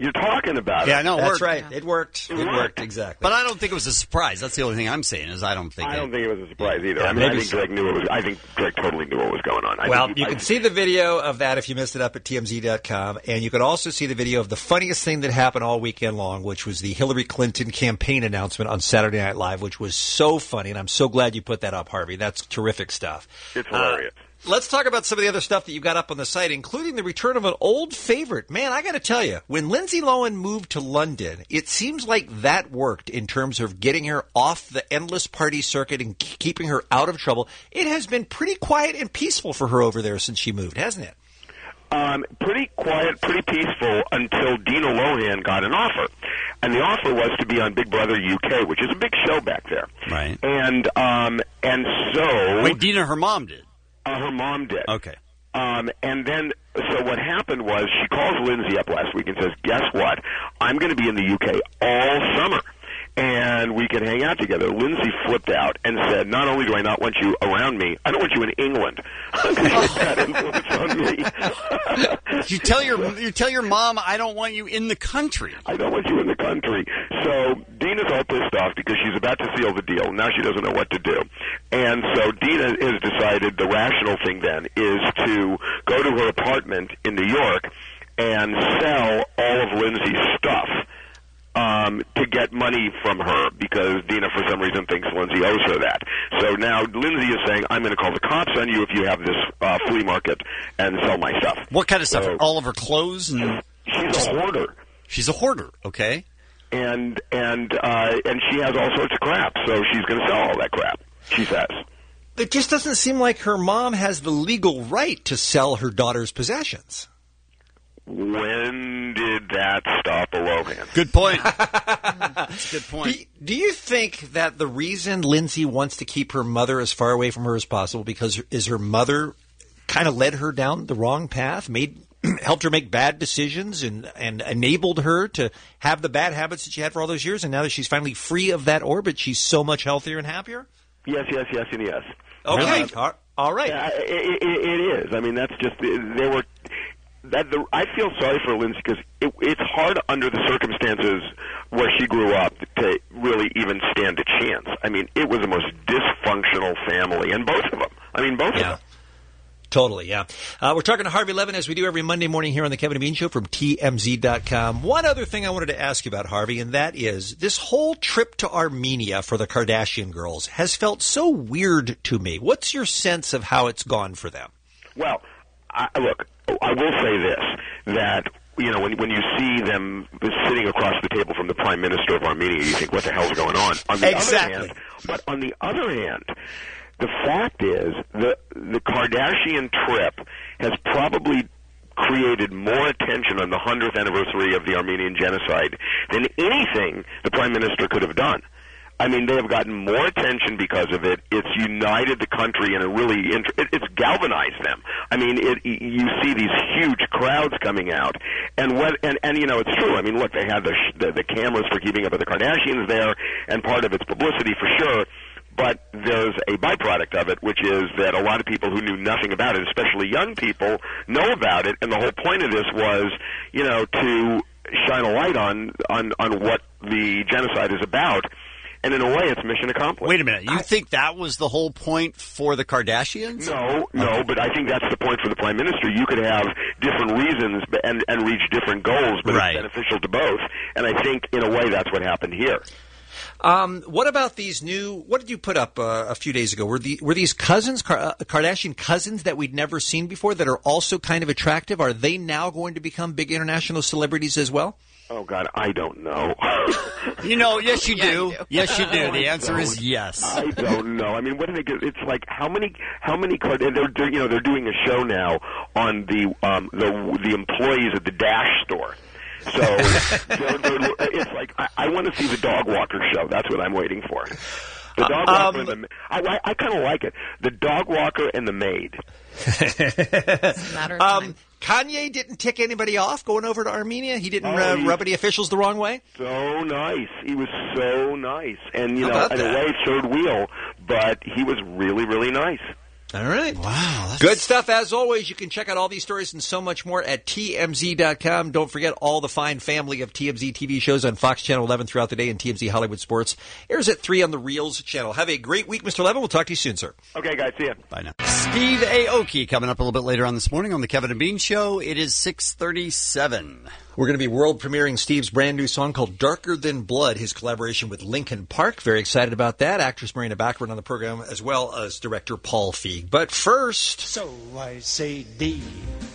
You're talking about Yeah, it. no, it That's worked. right. It worked. It worked, exactly. But I don't think it was a surprise. That's the only thing I'm saying is I don't think I it, don't think it was a surprise either. Yeah, I mean, I maybe think so. Drake knew it was. I think Drake totally knew what was going on. I Well, think, you I, can see the video of that if you missed it up at T M Z dot com, and you can also see the video of the funniest thing that happened all weekend long, which was the Hillary Clinton campaign announcement on Saturday Night Live, which was so funny, and I'm so glad you put that up, Harvey. That's terrific stuff. It's hilarious. Uh, Let's talk about some of the other stuff that you got up on the site, including the return of an old favorite. Man, I got to tell you, when Lindsay Lohan moved to London, it seems like that worked in terms of getting her off the endless party circuit and k- keeping her out of trouble. It has been pretty quiet and peaceful for her over there since she moved, hasn't it? Um, pretty quiet, pretty peaceful until Dina Lohan got an offer. And the offer was to be on Big Brother U K, which is a big show back there. Right. And um, and so... Wait, Dina, her mom did? Uh, her mom did. Okay. Um, and then, so what happened was she calls Lindsay up last week and says, guess what? I'm going to be in the U K all summer, and we can hang out together. Lindsay flipped out and said, not only do I not want you around me, I don't want you in England. That influence on me. You tell your you tell your mom I don't want you in the country. I don't want you in the country. So Dina's all pissed off because she's about to seal the deal. Now she doesn't know what to do. And so Dina has decided the rational thing then is to go to her apartment in New York and sell all of Lindsay's stuff um, to get money from her because Dina, for some reason, thinks Lindsay owes her that. So now Lindsay is saying, I'm going to call the cops on you if you have this uh, flea market and sell my stuff. What kind of stuff? So, all of her clothes? And she's a hoarder. She's a hoarder, okay. And and uh, and she has all sorts of crap, so she's going to sell all that crap, she says. It just doesn't seem like her mom has the legal right to sell her daughter's possessions. When did that stop a Lohan? Good point. That's a good point. Do, do you think that the reason Lindsay wants to keep her mother as far away from her as possible because is her mother kind of led her down the wrong path, made helped her make bad decisions, and, and enabled her to have the bad habits that she had for all those years, and now that she's finally free of that orbit, she's so much healthier and happier? Yes, yes, yes, and yes. Okay, Uh, all right. Uh, it, it, it is. I mean, that's just there were. That the, I feel sorry for Lindsay because it, it's hard under the circumstances where she grew up to really even stand a chance. I mean, it was the most dysfunctional family, and both of them. I mean, both Yeah. of them. Totally, yeah. Uh, we're talking to Harvey Levin as we do every Monday morning here on the Kevin and Bean Show from T M Z dot com. One other thing I wanted to ask you about, Harvey, and that is this whole trip to Armenia for the Kardashian girls has felt so weird to me. What's your sense of how it's gone for them? Well, I, look, I will say this, that, you know, when when you see them sitting across the table from the Prime Minister of Armenia, you think, what the hell's going on? On the Exactly. other hand, but on the other hand, the fact is the the Kardashian trip has probably created more attention on the hundredth anniversary of the Armenian genocide than anything the Prime Minister could have done. I mean, they have gotten more attention because of it. It's united the country, and it really int- it, it's galvanized them. I mean, it, you see these huge crowds coming out, and what and, and you know it's true. I mean, look, they had the, sh- the the cameras for keeping up with the Kardashians there, and part of it's publicity for sure. But there's a byproduct of it, which is that a lot of people who knew nothing about it, especially young people, know about it. And the whole point of this was, you know, to shine a light on on on what the genocide is about. And in a way, it's mission accomplished. Wait a minute. You I, think that was the whole point for the Kardashians? No, no, okay. But I think that's the point for the Prime Minister. You could have different reasons and, and reach different goals, but right. It's beneficial to both. And I think, in a way, that's what happened here. Um, what about these new? What did you put up uh, a few days ago? Were the were these cousins, Car- uh, Kardashian cousins that we'd never seen before that are also kind of attractive? Are they now going to become big international celebrities as well? Oh God, I don't know. You know, yes, you, yeah, do. you do. Yes, you do. The answer don't. is yes. I don't know. I mean, what do they get? It's like how many, how many? Card- they're, they're, you know, they're doing a show now on the um, the the employees at the Dash store. So they're, they're, it's like I, I want to see the dog walker show. That's what I'm waiting for. The dog walker um, and the I, I, I kind of like it. The dog walker and the maid. It's a matter of um, time. Kanye didn't tick anybody off going over to Armenia. He didn't oh, uh, rub any officials the wrong way. So nice. He was so nice, and you How know, about in that? a way, third wheel. But he was really, really nice. All right. Wow. That's... Good stuff. As always, you can check out all these stories and so much more at T M Z dot com. Don't forget all the fine family of T M Z T V shows on Fox Channel eleven throughout the day, and T M Z Hollywood Sports airs at three on the Reels channel. Have a great week, Mister Levin. We'll talk to you soon, sir. Okay, guys. See ya. Bye now. Steve Aoki coming up a little bit later on this morning on the Kevin and Bean Show. It is six thirty-seven. We're going to be world premiering Steve's brand new song called Darker Than Blood, his collaboration with Linkin Park. Very excited about that. Actress Marina Baccarin on the program, as well as director Paul Feig. But first... So I say D,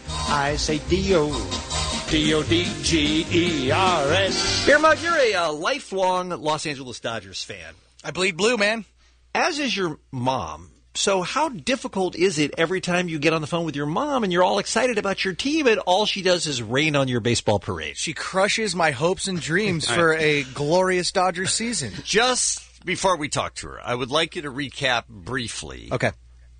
I say D-O, D O D G E R S. Beer Mug, you're a uh, lifelong Los Angeles Dodgers fan. I bleed blue, man. As is your mom. So how difficult is it every time you get on the phone with your mom and you're all excited about your team and all she does is rain on your baseball parade? She crushes my hopes and dreams for a glorious Dodgers season. Just before we talk to her, I would like you to recap briefly. Okay.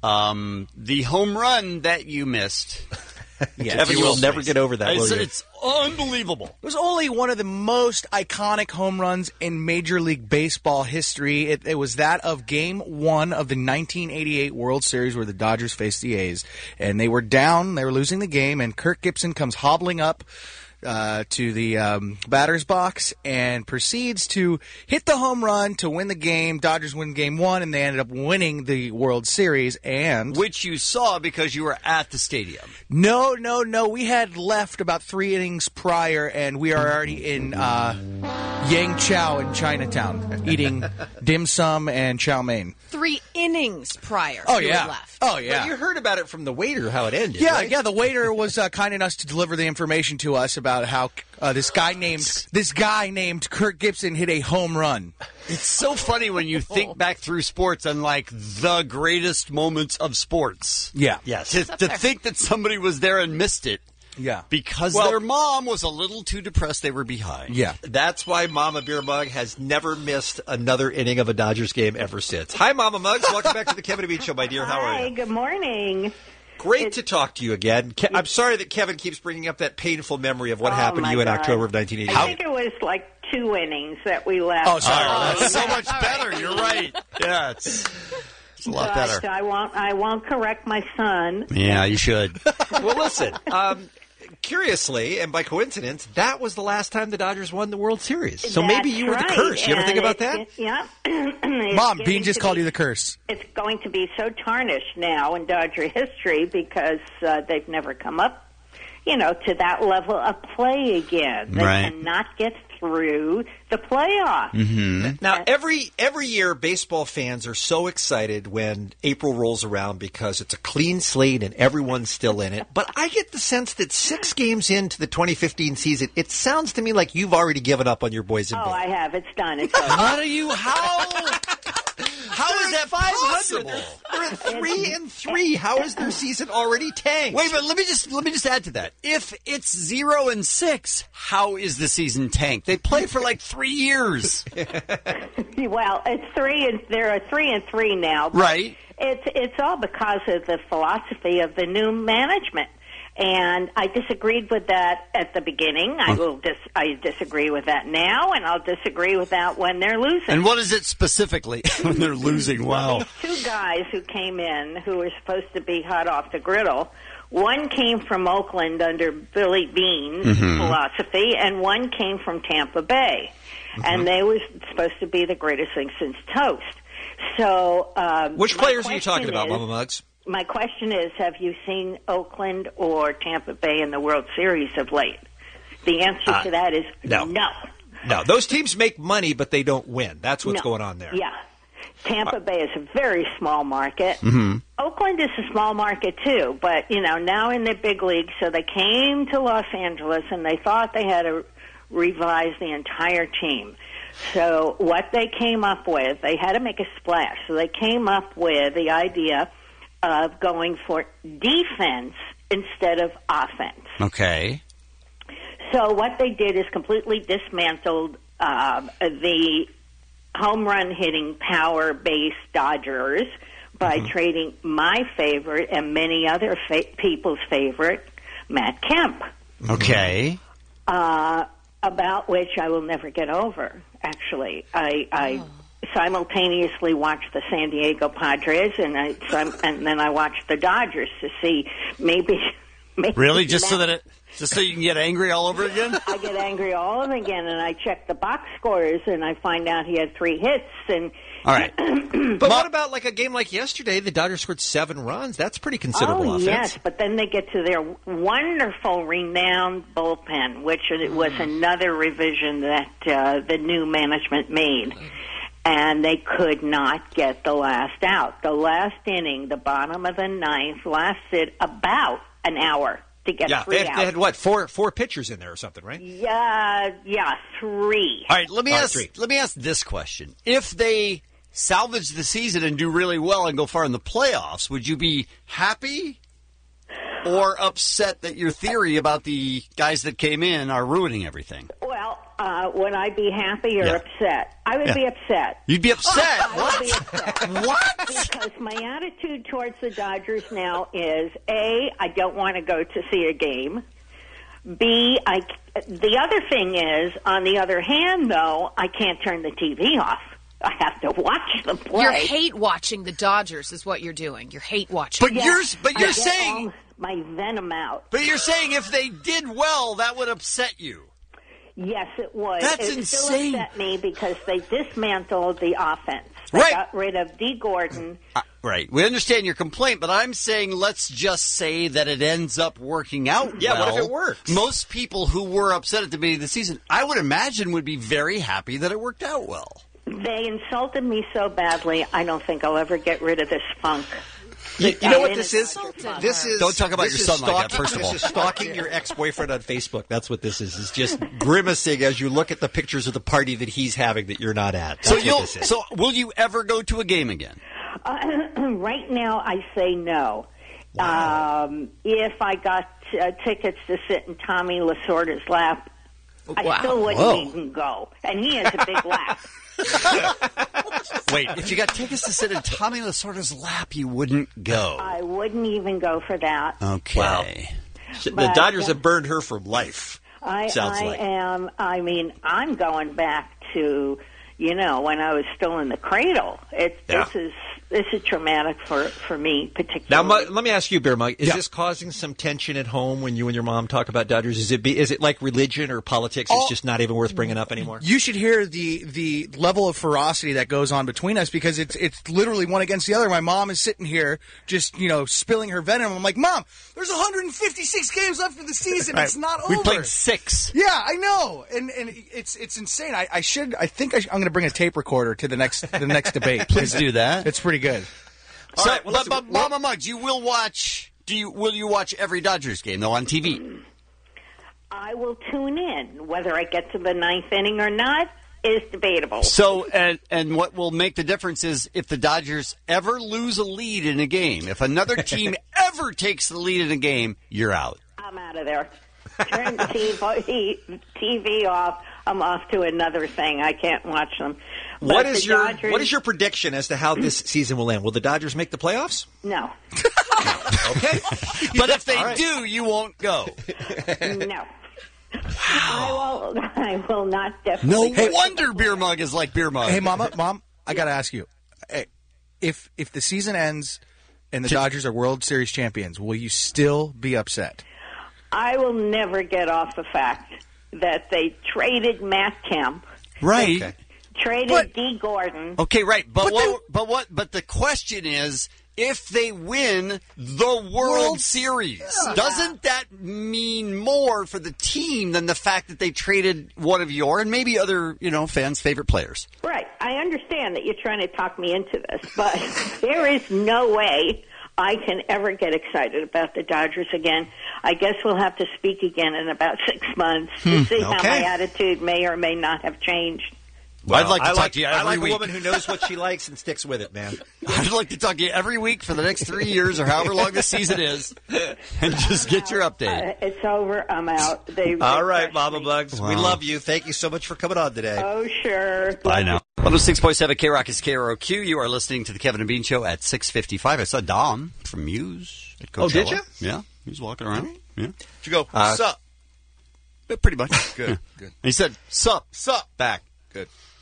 Um, the home run that you missed. Yeah, Kevin, you will never get over that, It's, will you? it's unbelievable. It was only one of the most iconic home runs in Major League Baseball history. It, it was that of Game One of the nineteen eighty-eight World Series, where the Dodgers faced the A's, and they were down. They were losing the game, and Kirk Gibson comes hobbling up uh, to the um, batter's box and proceeds to hit the home run to win the game. Dodgers win Game One, and they ended up winning the World Series. And which you saw because you were at the stadium. No, no, no. We had left about three innings prior, and we are already in uh, Yang Chow in Chinatown, eating dim sum and chow mein. Three innings prior. Oh, you yeah. were left. Oh, yeah. But you heard about it from the waiter, how it ended, Yeah, right? yeah. The waiter was uh, kind enough to deliver the information to us about how uh, this guy named this guy named Kirk Gibson hit a home run. It's so funny when you think back through sports and like the greatest moments of sports. Yeah. Yes. To, to think that somebody was there and missed it. Yeah. Because Well- their mom was a little too depressed they were behind. Yeah. That's why Mama Beer Mug has never missed another inning of a Dodgers game ever since. Hi, Mama Mugs. Welcome back to the Kevin and Bean Show, my dear. How are Hi, you? good morning. Great to talk to you again. Ke- I'm sorry that Kevin keeps bringing up that painful memory of what Oh, happened to my you in God. October of nineteen eighty. I think it was like two innings that we left. Oh, sorry. Oh, that's so much better. You're right. Yeah, it's, it's a lot But better. I won't. I won't correct my son. Yeah, you should. Well, listen. Um, curiously, and by coincidence, that was the last time the Dodgers won the World Series. So maybe That's you were the right. curse. You ever think And about that? it- it- yeah. It's Mom, getting Bean just to called be- you the curse. It's going to be so tarnished now in Dodger history because uh, they've never come up, you know, to that level of play again. They Right. cannot get through the playoffs. Mm-hmm. Now, every every year, baseball fans are so excited when April rolls around because it's a clean slate and everyone's still in it. But I get the sense that six games into the twenty fifteen season, it sounds to me like you've already given up on your boys in Oh, blue. I have. It's done. It's over. How do you, how, how is that possible? They're at three and three. How is their season already tanked? Wait, but let me just let me just add to that. If it's zero and six, how is the season tanked? They play for like three years, Well, it's three and there are three and three now. but right? It's it's all because of the philosophy of the new management, and I disagreed with that at the beginning. I will dis I disagree with that now, and I'll disagree with that when they're losing. And what is it specifically when they're losing? Wow. Two guys who came in who were supposed to be hot off the griddle. One came from Oakland under Billy Bean's Mhm. philosophy, and one came from Tampa Bay. And they were supposed to be the greatest thing since toast. So, um, Which my players are you talking question about, is- Mama Mugs? My question is, have you seen Oakland or Tampa Bay in the World Series of late? The answer Uh, to that is no. no. No, those teams make money, but they don't win. That's what's No. going on there. Yeah. Tampa Bay is a very small market. Mm-hmm. Oakland is a small market too, but you know, now in the big league, so they came to Los Angeles and they thought they had to revise the entire team. So what they came up with, they had to make a splash. So they came up with the idea of going for defense instead of offense. Okay. So what they did is completely dismantled um, the home run hitting power based Dodgers by Mm-hmm. trading my favorite and many other fa- people's favorite, Matt Kemp, Okay. uh, about which I will never get over. Actually, I, I simultaneously watch the San Diego Padres, and I sim- and then I watch the Dodgers to see maybe. maybe Really, just so that it, just so you can get angry all over again? I get angry all over again, and I check the box scores, and I find out he had three hits, and. All right. But what about like a game like yesterday? The Dodgers scored seven runs. That's pretty considerable oh, offense. yes, but then they get to their wonderful, renowned bullpen, which it was another revision that uh, the new management made. And they could not get the last out. The last inning, the bottom of the ninth, lasted about an hour to get Yeah, three they had, outs. they had what four four pitchers in there or something, right? Yeah, yeah, three. All right, let me All right, ask. three. Let me ask this question: if they salvage the season and do really well and go far in the playoffs, would you be happy or upset that your theory about the guys that came in are ruining everything? Well, uh, would I be happy or Yeah. upset? I would Yeah. be upset. You'd be upset. I would be upset. What? Because my attitude towards the Dodgers now is, A, I don't want to go to see a game. B, I, the other thing is, on the other hand, though, I can't turn the T V off. I have to watch them play. You're hate watching the Dodgers is what you're doing. You're hate watching. But you're but you're I get saying all my venom out. but you're saying if they did well, that would upset you. Yes, it would. That's it insane. still upset me because they dismantled the offense. They Right. got rid of D. Gordon. Uh, right. We understand your complaint, but I'm saying let's just say that it ends up working out. Yeah, what if well. it works? Most people who were upset at the beginning of the season, I would imagine, would be very happy that it worked out well. They insulted me so badly, I don't think I'll ever get rid of this funk. You, you know what And this it's- is? This is Don't talk about this your is son like that, stalking- first of all. This is stalking your ex-boyfriend on Facebook. That's what this is. It's just grimacing as you look at the pictures of the party that he's having that you're not at. That's So what you'll this is. so will you ever go to a game again? Uh, right now, I say no. Um, if I got uh, tickets to sit in Tommy Lasorda's lap, I Wow. still wouldn't Whoa. even go. And he has a big lap. Wait, if you got tickets to sit in Tommy Lasorda's lap, you wouldn't go. I wouldn't even go for that. Okay. Wow. the but- Dodgers have burned her for life. I, Sounds I like. am. I mean, I'm going back to, you know, when I was still in the cradle. It's Yeah. this is this is traumatic for for me Now, particularly. mu- let me ask you, Bear Mug, is this causing some tension at home when you and your mom talk about Dodgers? Is it be, is it like religion or politics? It's Oh. just not even worth bringing up anymore? You should hear the the level of ferocity that goes on between us because it's it's literally one against the other. My mom is sitting here just you know spilling her venom. I'm like, Mom, there's one hundred fifty-six games left in the season. It's not We over. played six. Yeah, I know, and and it's it's insane. I, I should I think I sh- I'm going to bring a tape recorder to the next the next debate. Please do that. It's pretty good. So, All right, well, but, listen, but Mama Muggs, you will watch. Do you will you watch every Dodgers game though on T V? I will tune in. Whether I get to the ninth inning or not is debatable. So, and and what will make the difference is if the Dodgers ever lose a lead in a game. If another team ever takes the lead in a game, you're out. I'm out of there. Turn the T V, T V off. I'm off to another thing. I can't watch them. But What is the your Dodgers, What is your prediction as to how this season will end? Will the Dodgers make the playoffs? No. Okay. But if they All right. do, you won't go. No. I will. I will not definitely. No wonder Beer Mug is like Beer Mug. Hey, Mama, Mom, I got to ask you, hey, if if the season ends and the Dodgers are World Series champions, will you still be upset? I will never get off the fact that they traded Matt Kemp, Right. Okay. traded But- D. Gordon. Okay, right. But, But what? they- but what? But the question is, if they win the World, World- Series, doesn't that mean more for the team than the fact that they traded one of your and maybe other, you know, fans' favorite players? Right. I understand that you're trying to talk me into this, but there is no way I can ever get excited about the Dodgers again. I guess we'll have to speak again in about six months to see how okay. my attitude may or may not have changed. I'd like to I talk like, to you I every like week. a woman who knows what she likes and sticks with it, man. I'd like to talk to you every week for the next three years or however long the season is, and just get your update. Uh, it's over. I'm out. They, they All right, crushed Mama me. Bugs. We Wow. love you. Thank you so much for coming on today. Oh, sure. Bye now. one oh six point seven K-Rock is K R O Q. You are listening to the Kevin and Bean Show at six fifty-five. I saw Dom from Muse at Coachella. Oh, did you? Yeah, he was walking around. Yeah, Did you go, Uh, sup? but pretty much. Good, Yeah. good. He said, "Sup, Sup? back." Good.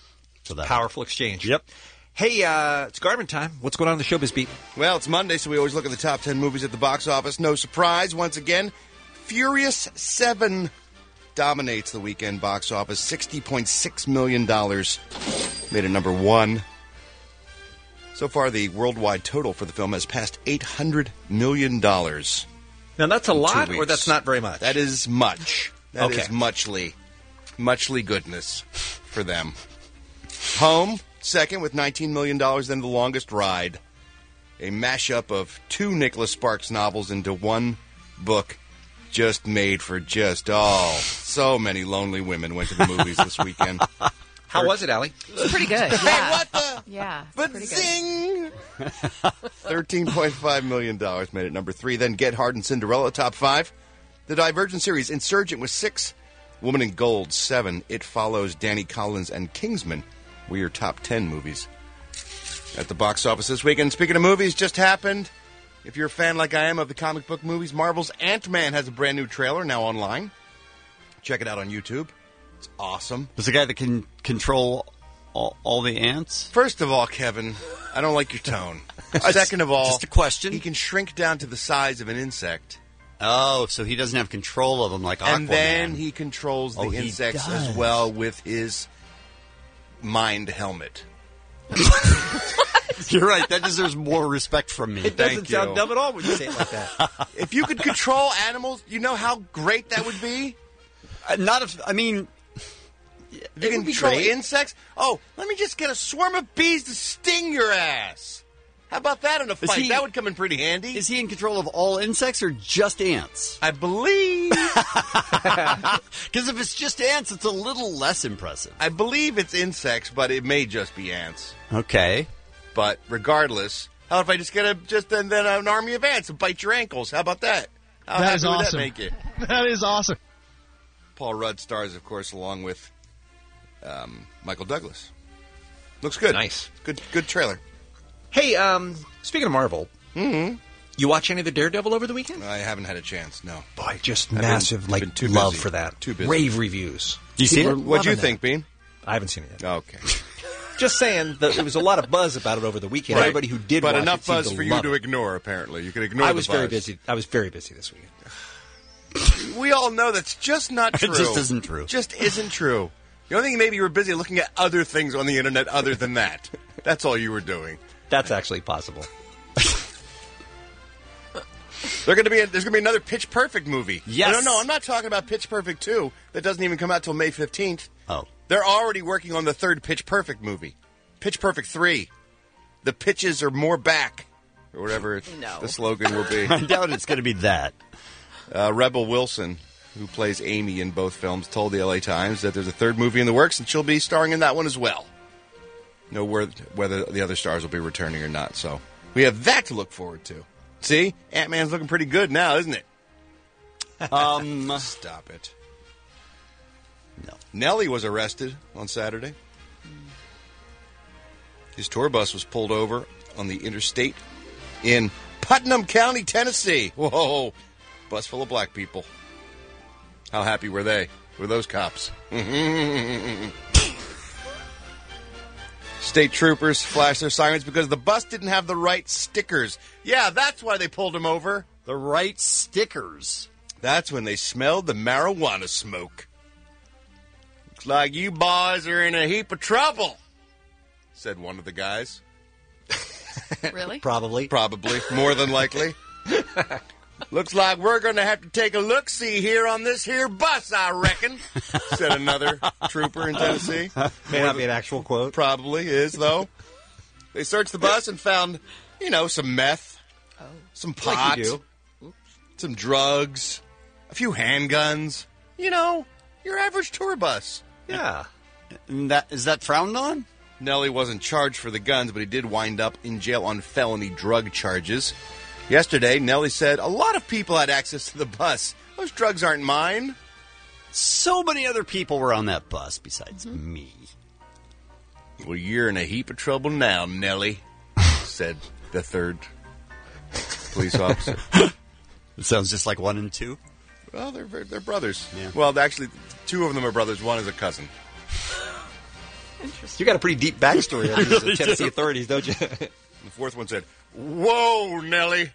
for that. Powerful exchange. Yep. Hey, uh, it's Garmin time. What's going on in the Showbiz Beat? Well, it's Monday, so we always look at the top ten movies at the box office. No surprise, once again, Furious seven dominates the weekend box office. sixty point six million dollars. Made it number one. So far, the worldwide total for the film has passed eight hundred million dollars. Now, that's a in two lot, or weeks. that's not very much? That is much. That Okay. is muchly. Muchly goodness for them. Home, second with nineteen million dollars, then The Longest Ride. A mashup of two Nicholas Sparks novels into one book, just made for just, oh, so many lonely women went to the movies this weekend. How was it, Allie? It's pretty good. Hey, Yeah. what the? Yeah. it's But pretty good. zing! thirteen point five million dollars made it number three. Then Get Hard and Cinderella, top five. The Divergent series, Insurgent with six. Woman in Gold, seven. It Follows, Danny Collins, and Kingsman were your top ten movies at the box office this weekend. Speaking of movies, just happened. If you're a fan like I am of the comic book movies, Marvel's Ant-Man has a brand new trailer now online. Check it out on YouTube. It's awesome. There's a guy that can control all, all the ants? First of all, Kevin, I don't like your tone. It's Second of all, just a question. He can shrink down to the size of an insect. Oh, so he doesn't have control of them like Aquaman. And then he controls the Oh, he insects does. as well with his mind helmet. You're right. That deserves more respect from me. It doesn't sound dumb at all when you say it like that. If you could control animals, you know how great that would be? Uh, not if, I mean... If you It can would be control great. insects? Oh, let me just get a swarm of bees to sting your ass. How about that in a Is fight? he- that would come in pretty handy. Is he in control of all insects or just ants? I believe... Because if it's just ants, it's a little less impressive. I believe it's insects, but it may just be ants. Okay. But regardless, how if I just get a just and then an army of ants and bite your ankles? How about that? How That happy is would awesome. that make you? That is awesome. Paul Rudd stars, of course, along with um, Michael Douglas. Looks good. Nice. Good. Good trailer. Hey, um, speaking of Marvel, Mm-hmm. you watch any of the Daredevil over the weekend? I haven't had a chance. No. Boy, just I've been- massive I've like been too love busy. for that. Too busy. Rave reviews. You see People it? are What'd you loving think, that. Bean? I haven't seen it yet. Okay. Just saying that there was a lot of buzz about it over the weekend. Right. Everybody who did but watch enough it seemed buzz to for you love to it. ignore. Apparently, you can ignore. I the was very buzz. busy. I was very busy this weekend. We all know that's just not It true. just isn't true. Just isn't true. The only thing maybe you were busy looking at other things on the internet other than that. That's all you were doing. That's actually possible. They're going to be a, there's going to be another Pitch Perfect movie. Yes. No, no, I'm not talking about Pitch Perfect two. That doesn't even come out till May fifteenth. Oh. They're already working on the third Pitch Perfect movie. Pitch Perfect three. The pitches are more back. Or whatever it- No. the slogan will be. I doubt it's going to be that. Uh, Rebel Wilson, who plays Amy in both films, told the L A Times that there's a third movie in the works and she'll be starring in that one as well. No word whether the other stars will be returning or not. So we have that to look forward to. See? Ant-Man's looking pretty good now, isn't it? Um, Stop it. No. Nelly was arrested on Saturday. His tour bus was pulled over on the interstate in Putnam County, Tennessee. Whoa. Bus full of black people. How happy were they? Were those cops? State troopers flashed their sirens because the bus didn't have the right stickers. Yeah, that's why they pulled him over. The right stickers. That's when they smelled the marijuana smoke. Looks like you boys are in a heap of trouble, said one of the guys. Really? Probably. Probably. More than likely. Looks like we're going to have to take a look-see here on this here bus, I reckon, said another trooper in Tennessee. May not be an actual quote. Probably is, though. They searched the bus and found, you know, some meth, some pot, Like you do. some drugs, a few handguns. You know, your average tour bus. Yeah. And that, is that frowned on? Nelly wasn't charged for the guns, but he did wind up in jail on felony drug charges. Yesterday, Nelly said, a lot of people had access to the bus. Those drugs aren't mine. So many other people were on that bus besides Mm-hmm. me. Well, you're in a heap of trouble now, Nelly, said the third police officer. It sounds just like one and two. Well, they're they're brothers. Yeah. Well, actually, two of them are brothers. One is a cousin. You got a pretty deep backstory on these uh, Tennessee authorities, don't you? The fourth one said, "Whoa, Nellie."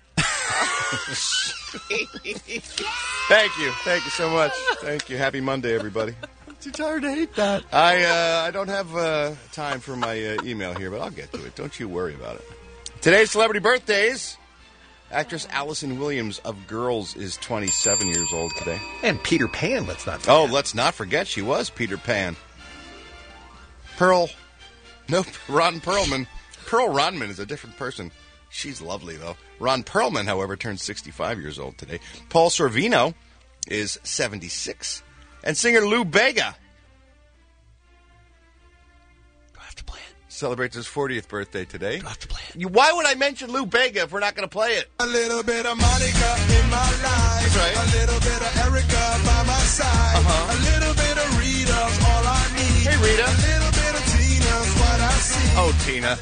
Thank you. Thank you so much. Thank you. Happy Monday, everybody. I'm too tired to hate that. I uh, I don't have uh, time for my uh, email here, but I'll get to it. Don't you worry about it. Today's celebrity birthdays. Actress Allison Williams of Girls is twenty-seven years old today. And Peter Pan, let's not forget. Oh, let's not forget she was Peter Pan. Pearl. Nope, Ron Perlman. Pearl Ronman is a different person. She's lovely, though. Ron Perlman, however, turns sixty-five years old today. Paul Sorvino is seventy-six. And singer Lou Bega celebrates his fortieth birthday today. Do I have to play it? You, why would I mention Lou Bega if we're not going to play it? A little bit of Monica in my life. That's right. A little bit of Erica by my side. Uh-huh. A little bit of Rita's all I need. Hey, Rita. A little bit of Tina's what I see. Oh, Tina.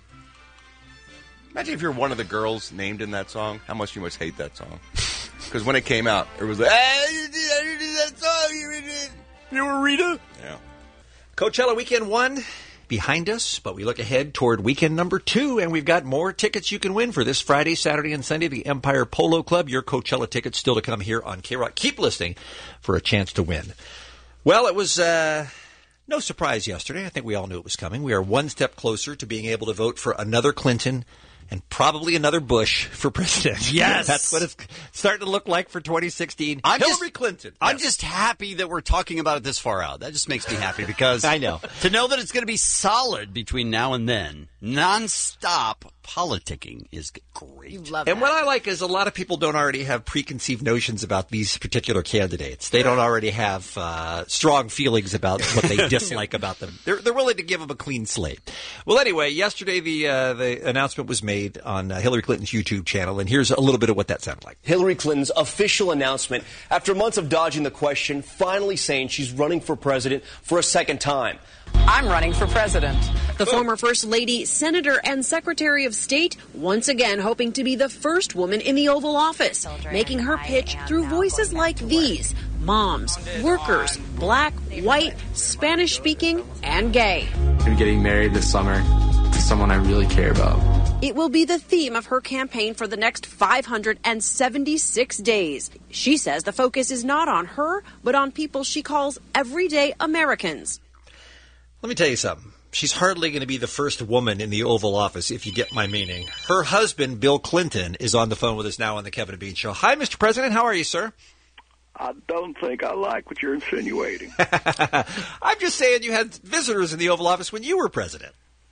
Imagine if you're one of the girls named in that song, how much you must hate that song. Because when it came out, it was like, hey, you did, you did that song, you did. You were Rita? Yeah. Coachella Weekend one behind us, but we look ahead toward weekend number two, and we've got more tickets you can win for this Friday, Saturday, and Sunday. The Empire Polo Club, your Coachella tickets still to come here on K-Rock. Keep listening for a chance to win. Well, it was uh, no surprise yesterday. I think we all knew it was coming. We are one step closer to being able to vote for another Clinton and probably another Bush for president. Yes. That's what it's starting to look like for twenty sixteen. I'm Hillary just, Clinton. I'm Yes. just happy that we're talking about it this far out. That just makes me happy because I know. To know that it's going to be solid between now and then, nonstop politicking is great. You love And that. what I like is a lot of people don't already have preconceived notions about these particular candidates. They don't already have uh, strong feelings about what they dislike about them. They're they're willing to give them a clean slate. Well, anyway, yesterday the uh, the announcement was made on uh, Hillary Clinton's YouTube channel, and here's a little bit of what that sounded like. Hillary Clinton's official announcement after months of dodging the question, finally saying she's running for president for a second time. I'm running for president. The former First Lady, Senator, and Secretary of State once again hoping to be the first woman in the Oval Office, making her pitch through voices like these: moms, workers, black, white, Spanish-speaking, and gay. I'm getting married this summer to someone I really care about. It will be the theme of her campaign for the next five hundred seventy-six days. She says the focus is not on her, but on people she calls everyday Americans. Let me tell you something. She's hardly going to be the first woman in the Oval Office, if you get my meaning. Her husband, Bill Clinton, is on the phone with us now on the Kevin and Bean Show. Hi, Mister President. How are you, sir? I don't think I like what you're insinuating. I'm just saying you had visitors in the Oval Office when you were president.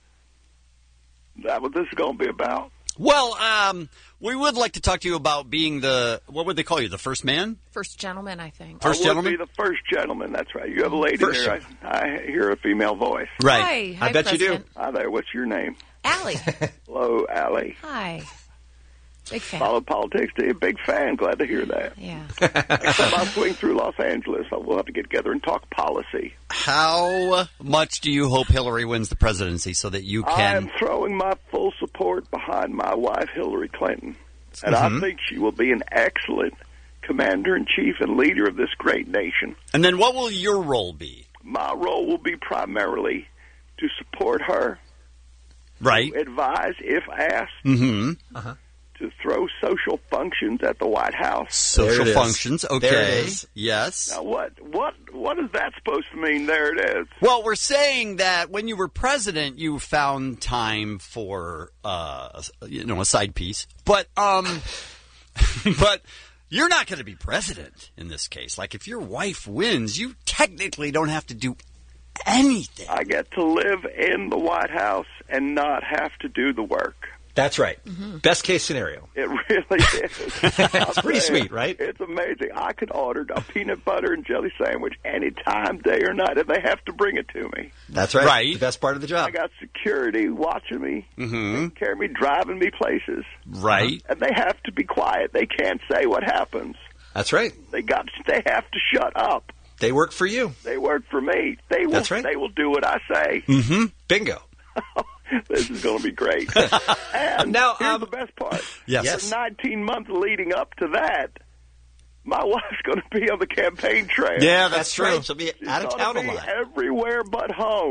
Is that what this is going to be about? Well, um, we would like to talk to you about being the, what would they call you, the first man? First gentleman, I think. First I gentleman? would be the first gentleman, that's right. You have a lady First there. I, I hear a female voice. Right. Hi. I Hi, bet President. you do. Hi there, what's your name? Allie. Hello, Allie. Hi. Big fan. Follow politics, do you? Big fan. Glad to hear that. Yeah. Next time I swing through Los Angeles, we'll have to get together and talk policy. How much do you hope Hillary wins the presidency so that you I can... am throwing my full support behind my wife, Hillary Clinton. And Mhm. I think she will be an excellent commander-in-chief and leader of this great nation. And then what will your role be? My role will be primarily to support her, Right. to advise if asked, Mm-hmm. Uh-huh. to throw social functions at the White House. Social functions, okay. There it is. Yes. Now, what what what is that supposed to mean? There it is. Well, we're saying that when you were president, you found time for, uh, you know, a side piece. But, um, but you're not going to be president in this case. Like, if your wife wins, you technically don't have to do anything. I get to live in the White House and not have to do the work. That's right. Mm-hmm. Best case scenario. It really is. That's pretty sweet, right? It's amazing. I could order a peanut butter and jelly sandwich any time, day or night, and they have to bring it to me. That's right. Right. The best part of the job. I got security watching me, Mm-hmm. taking care of me, driving me places. Right. And they have to be quiet. They can't say what happens. That's right. They got. They have to shut up. They work for you. They work for me. They will. That's right. They will do what I say. Mm-hmm. Bingo. This is going to be great. And Now, here's um, the best part. Yes. For nineteen months leading up to that, my wife's going to be on the campaign trail. Yeah, that's, true. She'll be She's out of gonna town a be lot. everywhere but home.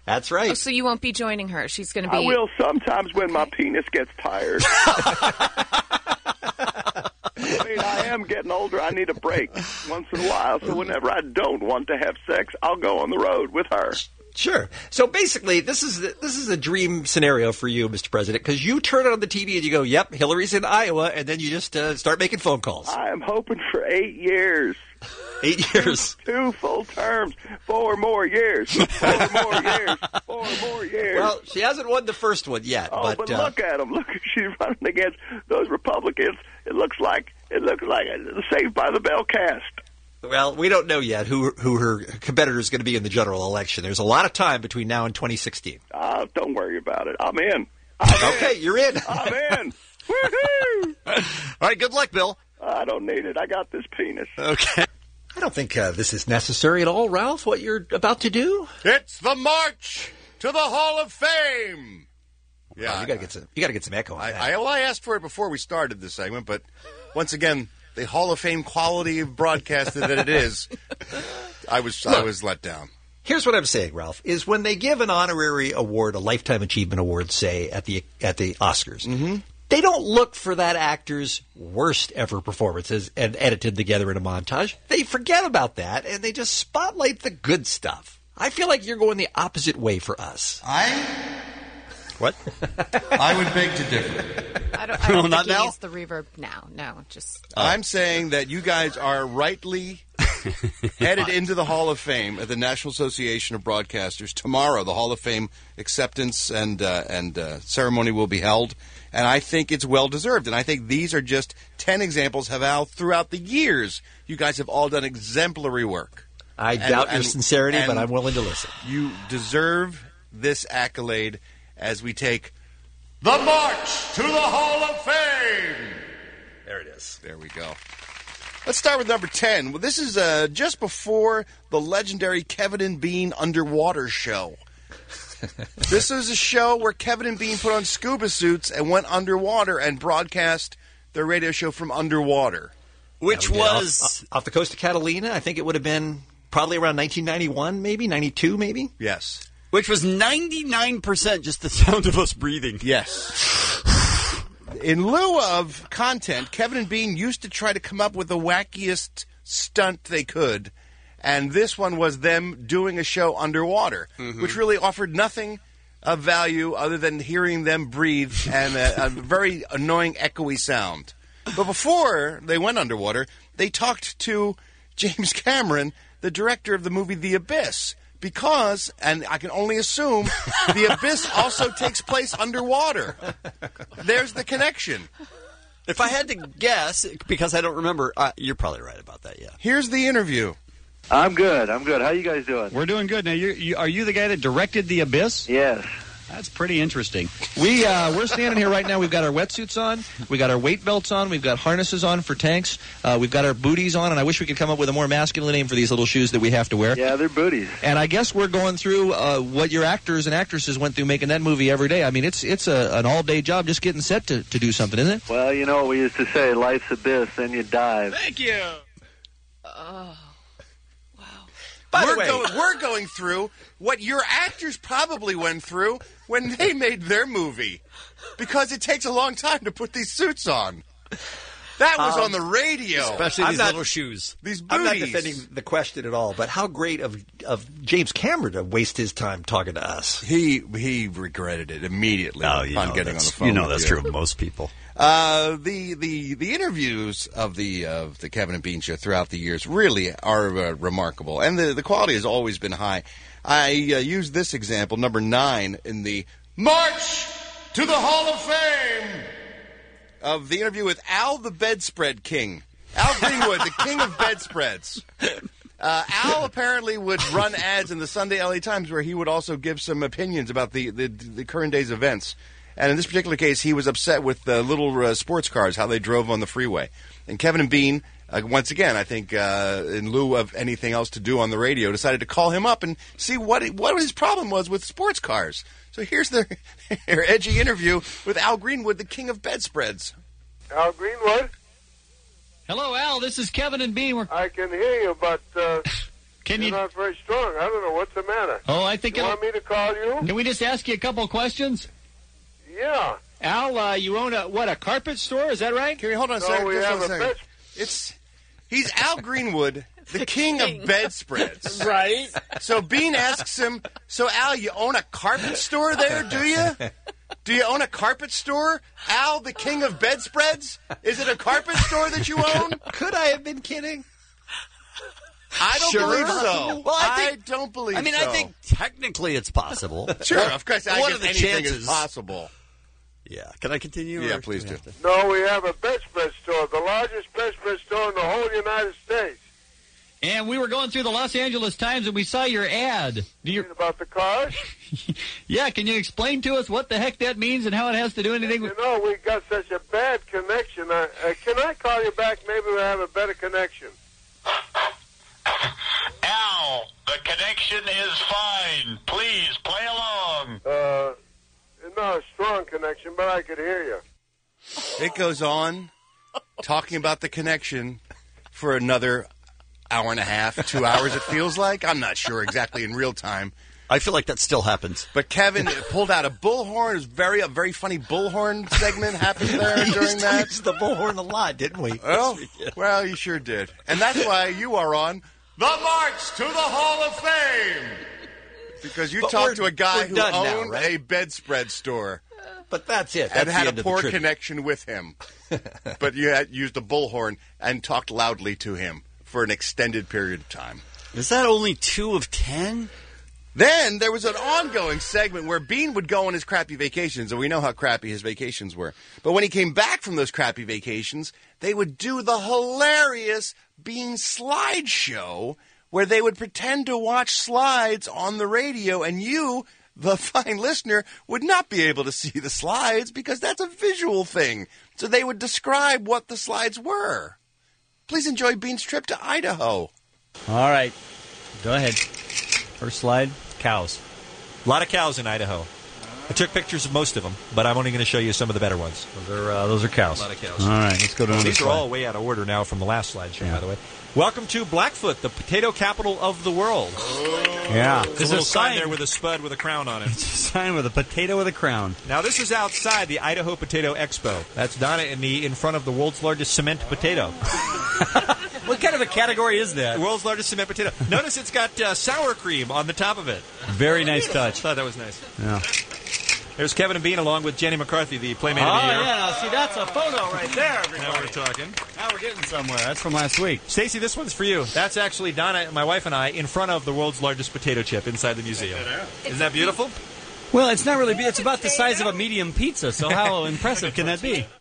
That's right. Oh, so you won't be joining her. She's going to be... I will sometimes when my penis gets tired. I mean, I am getting older. I need a break once in a while. So whenever I don't want to have sex, I'll go on the road with her. Sure. So basically, this is the, this is a dream scenario for you, Mister President, because you turn on the T V and you go, "Yep, Hillary's in Iowa," and then you just uh, start making phone calls. I am hoping for eight years. Eight years. Two full terms. Four more years. Four more years. Four more years. Well, she hasn't won the first one yet. Oh, but, but uh, look at them. Look, she's running against those Republicans. It looks like it looks like a Saved by the Bell cast. Well, we don't know yet who who her competitor is going to be in the general election. There's a lot of time between now and twenty sixteen. Uh, don't worry about it. I'm in. I'm okay, in. you're in. I'm in. Woohoo! All right, good luck, Bill. I don't need it. I got this penis. Okay. I don't think uh, this is necessary at all, Ralph, what you're about to do. It's the march to the Hall of Fame. Yeah, oh, you got to get some. You got to get some echo on I, that. I, well, I asked for it before we started this segment, but once again, the Hall of Fame quality of broadcaster that it is, I was Look, I was let down. Here's what I'm saying, Ralph: is when they give an honorary award, a lifetime achievement award, say at the at the Oscars. Mm-hmm. They don't look for that actor's worst ever performances and edited together in a montage. They forget about that, and they just spotlight the good stuff. I feel like you're going the opposite way for us. I? What? I would beg to differ. I don't, I don't Not think he now? needs the reverb now. No, just... I'm saying that you guys are rightly headed into the Hall of Fame at the National Association of Broadcasters tomorrow. The Hall of Fame acceptance and uh, and uh, ceremony will be held, and I think it's well deserved. And I think these are just ten examples of how throughout the years you guys have all done exemplary work. I And- doubt your and- sincerity, but and I'm willing to listen. You deserve this accolade as we take the march to the Hall of Fame. There it is. There we go. Let's start with number ten. Well, this is uh, just before the legendary Kevin and Bean underwater show. This is a show where Kevin and Bean put on scuba suits and went underwater and broadcast their radio show from underwater. Which Yeah, we did. was... Off, off the coast of Catalina. I think it would have been probably around nineteen ninety-one, maybe ninety-two, maybe. Yes. Which was ninety-nine percent just the sound of us breathing. Yes. In lieu of content, Kevin and Bean used to try to come up with the wackiest stunt they could, and this one was them doing a show underwater, Mhm. which really offered nothing of value other than hearing them breathe and a, a very annoying echoey sound. But before they went underwater, they talked to James Cameron, the director of the movie The Abyss, because, and I can only assume, The Abyss also takes place underwater. There's the connection. If I had to guess, because I don't remember, uh, you're probably right about that, yeah. Here's the interview. I'm good. I'm good. How you guys doing? We're doing good. Now, you, you, are you the guy that directed The Abyss? Yes. That's pretty interesting. We, uh, we're standing here right now. We've got our wetsuits on. We got our weight belts on. We've got harnesses on for tanks. Uh, we've got our booties on, and I wish we could come up with a more masculine name for these little shoes that we have to wear. Yeah, they're booties. And I guess we're going through uh, what your actors and actresses went through making that movie every day. I mean, it's it's a, an all-day job just getting set to, to do something, isn't it? Well, you know what we used to say, life's abyss, then you dive. Thank you. Oh. By we're the way, going, we're going through what your actors probably went through when they made their movie, because it takes a long time to put these suits on. That was Um, on the radio. Especially I'm these not- little shoes. These I'm not booties. defending the question at all, but how great of of James Cameron to waste his time talking to us. He he regretted it immediately Oh, you upon know getting on that's- the phone. You know with that's true of most people. Uh, the the the interviews of the of the Kevin and Bean show throughout the years really are uh, remarkable, and the the quality has always been high. I uh, used this example, number nine, in the March to the Hall of Fame of the interview with Al the Bedspread King, Al Greenwood, the king of bedspreads. Uh, Al apparently would run ads in the Sunday L A Times where he would also give some opinions about the, the, the current day's events. And in this particular case, he was upset with the little uh, sports cars, how they drove on the freeway. And Kevin and Bean, uh, once again, I think uh, in lieu of anything else to do on the radio, decided to call him up and see what what his problem was with sports cars. So here's their, their edgy interview with Al Greenwood, the king of bedspreads. Al Greenwood? Hello, Al. This is Kevin and Bean. We're... I can hear you, but uh, Can You're you? not very strong. I don't know what's the matter. Oh, I think You it'll- want me to call you? Can we just ask you a couple of questions? Yeah. Al, uh, you own a what? A carpet store? Is that right? Can we hold on a No, second? we Just have one a second. bed. It's he's Al Greenwood, the king of bedspreads. Right. So Bean asks him, "So Al, you own a carpet store there, do you? Do you own a carpet store, Al, the king of bedspreads? Is it a carpet store that you own?" Could I have been kidding? I don't Sure. believe so. Well, I think- don't believe. I mean, so. I think technically it's possible. Sure, of course. I What guess are the anything chances? is possible. Yeah. Can I continue? Yeah, or please we do. have to- No, we have a bedspread store, the largest bedspread store in the whole United States. And we were going through the Los Angeles Times and we saw your ad. Do you? About the cars? Yeah. Can you explain to us what the heck that means and how it has to do anything with? You know, we got such a bad connection. I, uh, can I call you back? Maybe we'll have a better connection. Al, the connection is fine. Please play along. Uh, not a strong connection, but I could hear you. It goes on talking about the connection for another hour and a half, two hours. It feels like. I'm not sure exactly in real time. I feel like that still happens. But Kevin pulled out a bullhorn. It was very a very funny bullhorn segment happened there We during used to that. use the bullhorn a lot, didn't we? Oh, well, you sure did. And that's why you are on The March to the Hall of Fame. because you But talked we're- to a guy we're who done now, owned right? a bedspread store But that's it. That's and the had end a of the poor trivia. connection with him. But you had used a bullhorn and talked loudly to him for an extended period of time. Is that only two of ten? Then there was an ongoing segment where Bean would go on his crappy vacations, and we know how crappy his vacations were. But when he came back from those crappy vacations, they would do the hilarious Bean slideshow where they would pretend to watch slides on the radio, and you, the fine listener, would not be able to see the slides because that's a visual thing. So they would describe what the slides were. Please enjoy Bean's trip to Idaho. All right. Go ahead. First slide, cows. A lot of cows in Idaho. I took pictures of most of them, but I'm only going to show you some of the better ones. Those are uh, those are cows. A lot of cows. All right, let's go to another These are slide. all way out of order now from the last slideshow, Yeah. by the way. Welcome to Blackfoot, the potato capital of the world. Yeah. There's a There's little a sign sign. there with a spud with a crown on it. It's a sign with a potato with a crown. Now, this is outside the Idaho Potato Expo. That's Donna and me in front of the world's largest cement potato. What kind of a category is that? The world's largest cement potato. Notice it's got uh, sour cream on the top of it. Very nice touch. I thought that was nice. Yeah. There's Kevin and Bean along with Jenny McCarthy, the Playmate Oh, of the Year. yeah. Now, see, that's a photo right there, everybody. Now we're talking. Now we're getting somewhere. That's from last week. Stacy, this one's for you. That's actually Donna, my wife, and I in front of the world's largest potato chip inside the museum. Isn't that beautiful? Well, it's not really. It's about the size of a medium pizza. So how impressive can that be?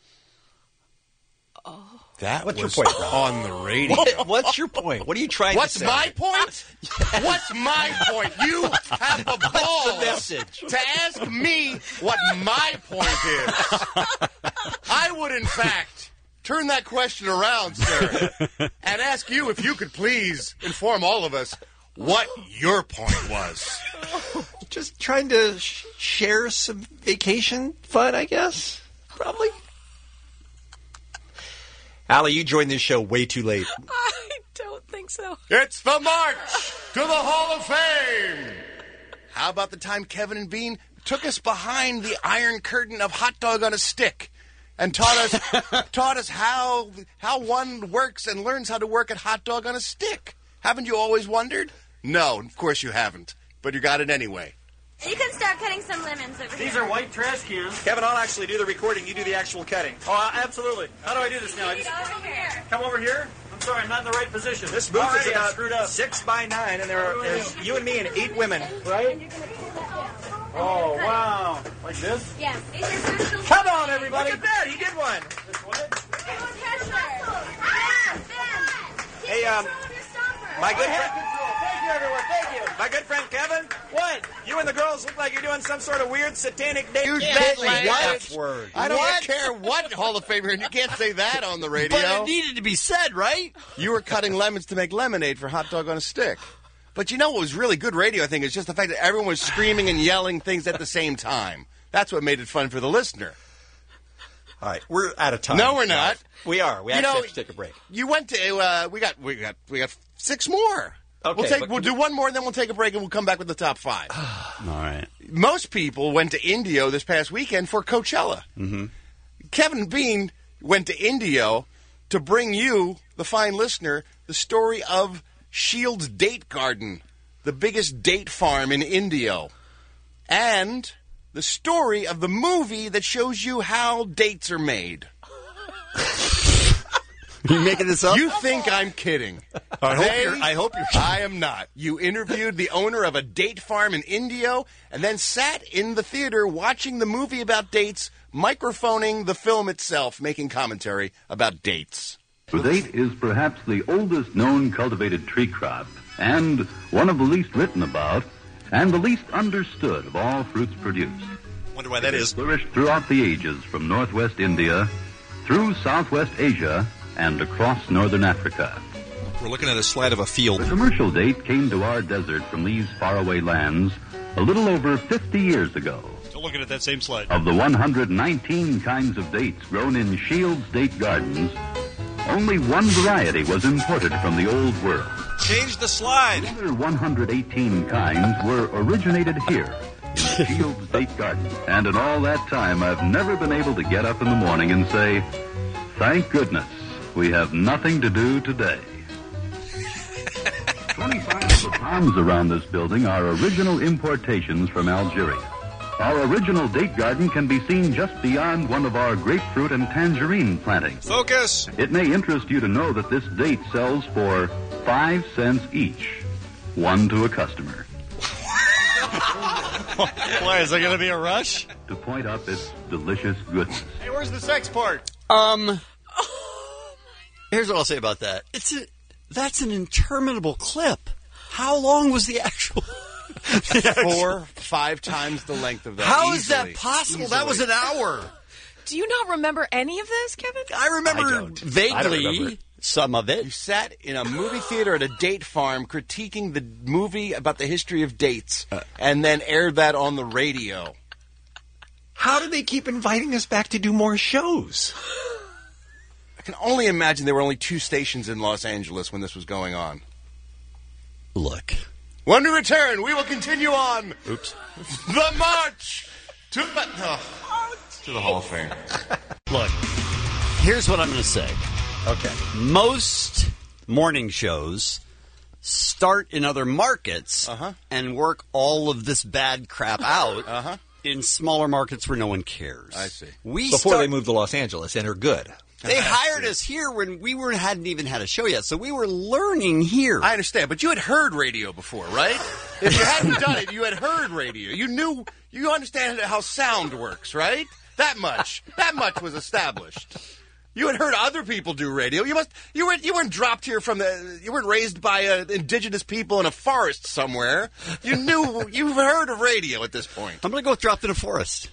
That What's was your point, Rob? on the radio. What, what's your point? What are you trying What's to say? my point? What's my point? You have the balls the message? to ask me what my point is. I would, in fact, turn that question around, sir, and ask you if you could please inform all of us what your point was. Just trying to sh- share some vacation fun, I guess. Probably. Allie, you joined this show way too late. I don't think so. It's the march to the Hall of Fame. How about the time Kevin and Bean took us behind the iron curtain of hot dog on a stick and taught us taught us how how one works and learns how to work at hot dog on a stick? Haven't you always wondered? No, of course you haven't, but you got it anyway. You can start cutting some lemons over These here. are white trash cans. Kevin, I'll actually do the recording. You do the actual cutting. Oh, absolutely. How do I do this now? I just Over here. come over here. I'm sorry, I'm not in the right position. This booth Already is I'm about screwed up. six by nine, and there are there's you and me and eight women. Right? Oh, wow. Like this? Yeah. These are special. Come on, everybody. Look at that, he did one. This way. Hey, um, my good friend, Thank you, everyone. Thank you. my good friend Kevin. What? You and the girls look like you're doing some sort of weird satanic date. You dance. bet my F word. I don't What? care what Hall of Famer, and you can't say that on the radio. But it needed to be said, right? You were cutting lemons to make lemonade for hot dog on a stick. But you know what was really good radio, I think, is just the fact that everyone was screaming and yelling things at the same time. That's what made it fun for the listener. All right, we're out of time. No, we're not. We are. We You actually know, have to take a break. You went to uh, we got we got we got six more. we'll Okay, take. but We'll can do one more, and then we'll take a break, and we'll come back with the top five. All right. Most people went to Indio this past weekend for Coachella. Mm-hmm. Kevin Bean went to Indio to bring you, the fine listener, the story of Shields Date Garden, the biggest date farm in Indio, and the story of the movie that shows you how dates are made. You making this up? You think I'm kidding. I hope They- you're- I hope you're kidding. I am not. You interviewed the owner of a date farm in Indio and then sat in the theater watching the movie about dates, microphoning the film itself, making commentary about dates. The date is perhaps the oldest known cultivated tree crop and one of the least written about and the least understood of all fruits produced. Wonder why that is. Flourished throughout the ages from northwest India, through southwest Asia, and across northern Africa. We're looking at a slide of a field. The commercial date came to our desert from these faraway lands a little over fifty years ago. Still looking at that same slide. Of the one hundred nineteen kinds of dates grown in Shields Date Gardens, only one variety was imported from the Old World. Change the slide. The other one hundred eighteen kinds were originated here in Shields Date Garden. And in all that time, I've never been able to get up in the morning and say, thank goodness, we have nothing to do today. twenty-five of the palms around this building are original importations from Algeria. Our original date garden can be seen just beyond one of our grapefruit and tangerine plantings. Focus! It may interest you to know that this date sells for five cents each, one to a customer. Why, is there going to be a rush? To point out its delicious goodness. Hey, where's the sex part? Um, here's what I'll say about that. It's a, that's an interminable clip. How long was the actual... Four, five times the length of that. How is Easily. that possible? Easily. That was an hour. Do you not remember any of this, Kevin? I remember I don't. vaguely I don't remember. some of it. You sat in a movie theater at a date farm critiquing the movie about the history of dates and then aired that on the radio. How do they keep inviting us back to do more shows? I can only imagine there were only two stations in Los Angeles when this was going on. Look. When we return, we will continue on. Oops. The march to the, oh, to the Hall of Fame. Look, here's what I'm going to say. Okay. Most morning shows start in other markets Uh-huh. and work all of this bad crap out Uh-huh. in smaller markets where no one cares. I see. We Before start- they moved to Los Angeles and are good. They hired us here when we were hadn't even had a show yet, so we were learning here. I understand, but you had heard radio before, right? If you hadn't done it, you had heard radio. You knew, you understand how sound works, right? That much. That much was established. You had heard other people do radio. You must. You weren't. You weren't dropped here from the. You weren't raised by uh, indigenous people in a forest somewhere. You knew. You've heard of radio at this point. I'm going to go with dropped in a forest.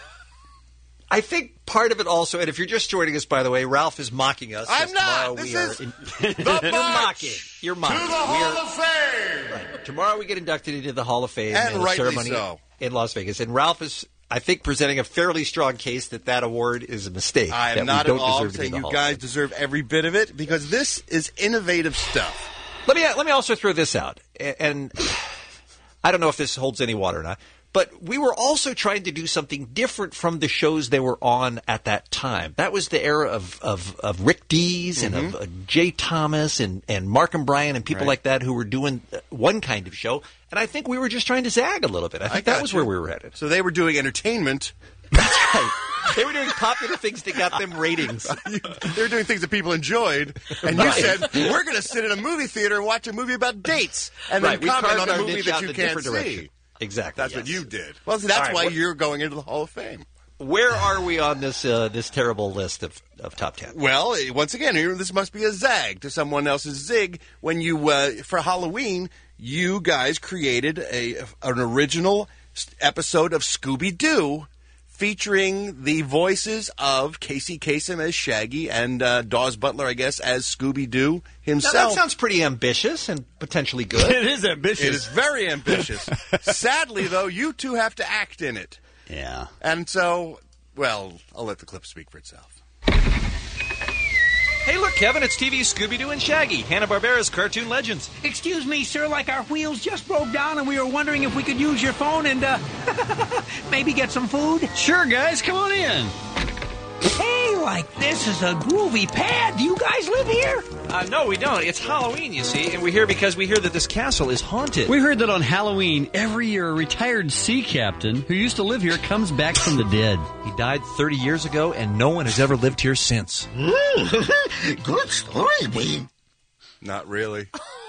I think part of it also, and if you're just joining us, by the way, Ralph is mocking us. I'm Tomorrow not. This we are is in- the You're march mocking. You're mocking. to the We Hall are- of Fame. Right. Tomorrow we get inducted into the Hall of Fame And in a rightly ceremony so. in Las Vegas. And Ralph is, I think, presenting a fairly strong case that that award is a mistake. I that am not we at don't all deserve to be saying in the you Hall of guys Fame. deserve every bit of it because this is innovative stuff. Let me let me also throw this out, A- and I don't know if this holds any water or not. But we were also trying to do something different from the shows they were on at that time. That was the era of of, of Rick Dees and Mm-hmm. of uh, Jay Thomas and, and Mark and Brian and people Right. like that who were doing uh, one kind of show. And I think we were just trying to zag a little bit. I think got that was you. where we were headed. So they were doing entertainment. They were doing popular things that got them ratings. They were doing things that people enjoyed, and you Right. said we're going to sit in a movie theater and watch a movie about dates, and Right, then we comment carved on a our movie niche that out you in a can't different direction. see. Exactly. That's yes. what you did. Well, see, that's All right, why what- you're going into the Hall of Fame. Where are we on this uh, this terrible list of, of top ten? Well, eh, once again, here this must be a zag to someone else's zig. When you uh, for Halloween, you guys created a an original s- episode of Scooby Doo. Featuring the voices of Casey Kasem as Shaggy and uh, Dawes Butler, I guess, as Scooby-Doo Now, himself. that sounds pretty ambitious and potentially good. It is ambitious. It is very ambitious. Sadly, though, you two have to act in it. Yeah. And so, well, I'll let the clip speak for itself. Hey, look, Kevin, it's T V's Scooby-Doo and Shaggy, Hanna-Barbera's cartoon legends. Excuse me, sir, like our wheels just broke down and we were wondering if we could use your phone and, uh, maybe get some food? Sure, guys, come on in. Hey, like, this is a groovy pad. Do you guys live here? Uh, no, we don't. It's Halloween, you see, and we're here because we hear that this castle is haunted. We heard that on Halloween, every year a retired sea captain who used to live here comes back from the dead. He died thirty years ago, and no one has ever lived here since. Good story, Bean. Not really.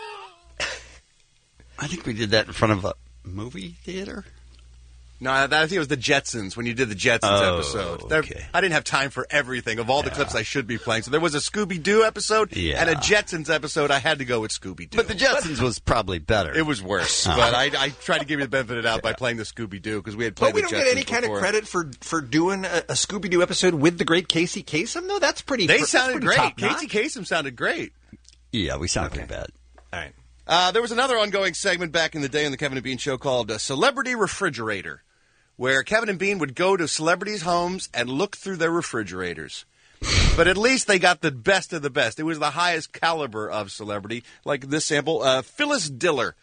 I think we did that in front of a movie theater. No, I think it was the Jetsons when you did the Jetsons Oh, episode. There- okay. I didn't have time for everything of all the clips I should be playing. So there was a Scooby-Doo episode Yeah. and a Jetsons episode. I had to go with Scooby-Doo. But the Jetsons was probably better. It was worse. Oh. But I, I tried to give you the benefit of the doubt by playing the Scooby-Doo because we had played But we the don't Jetsons get any kind of before. credit for, for doing a, a Scooby-Doo episode with the great Casey Kasem, though? That's pretty They that's sounded pretty great. top-notch. Casey Kasem sounded great. Yeah, we sound pretty bad. All right. Uh, there was another ongoing segment back in the day on the Kevin and Bean show called uh, Celebrity Refrigerator, where Kevin and Bean would go to celebrities' homes and look through their refrigerators. But at least they got the best of the best. It was the highest caliber of celebrity, like this sample, uh, Phyllis Diller.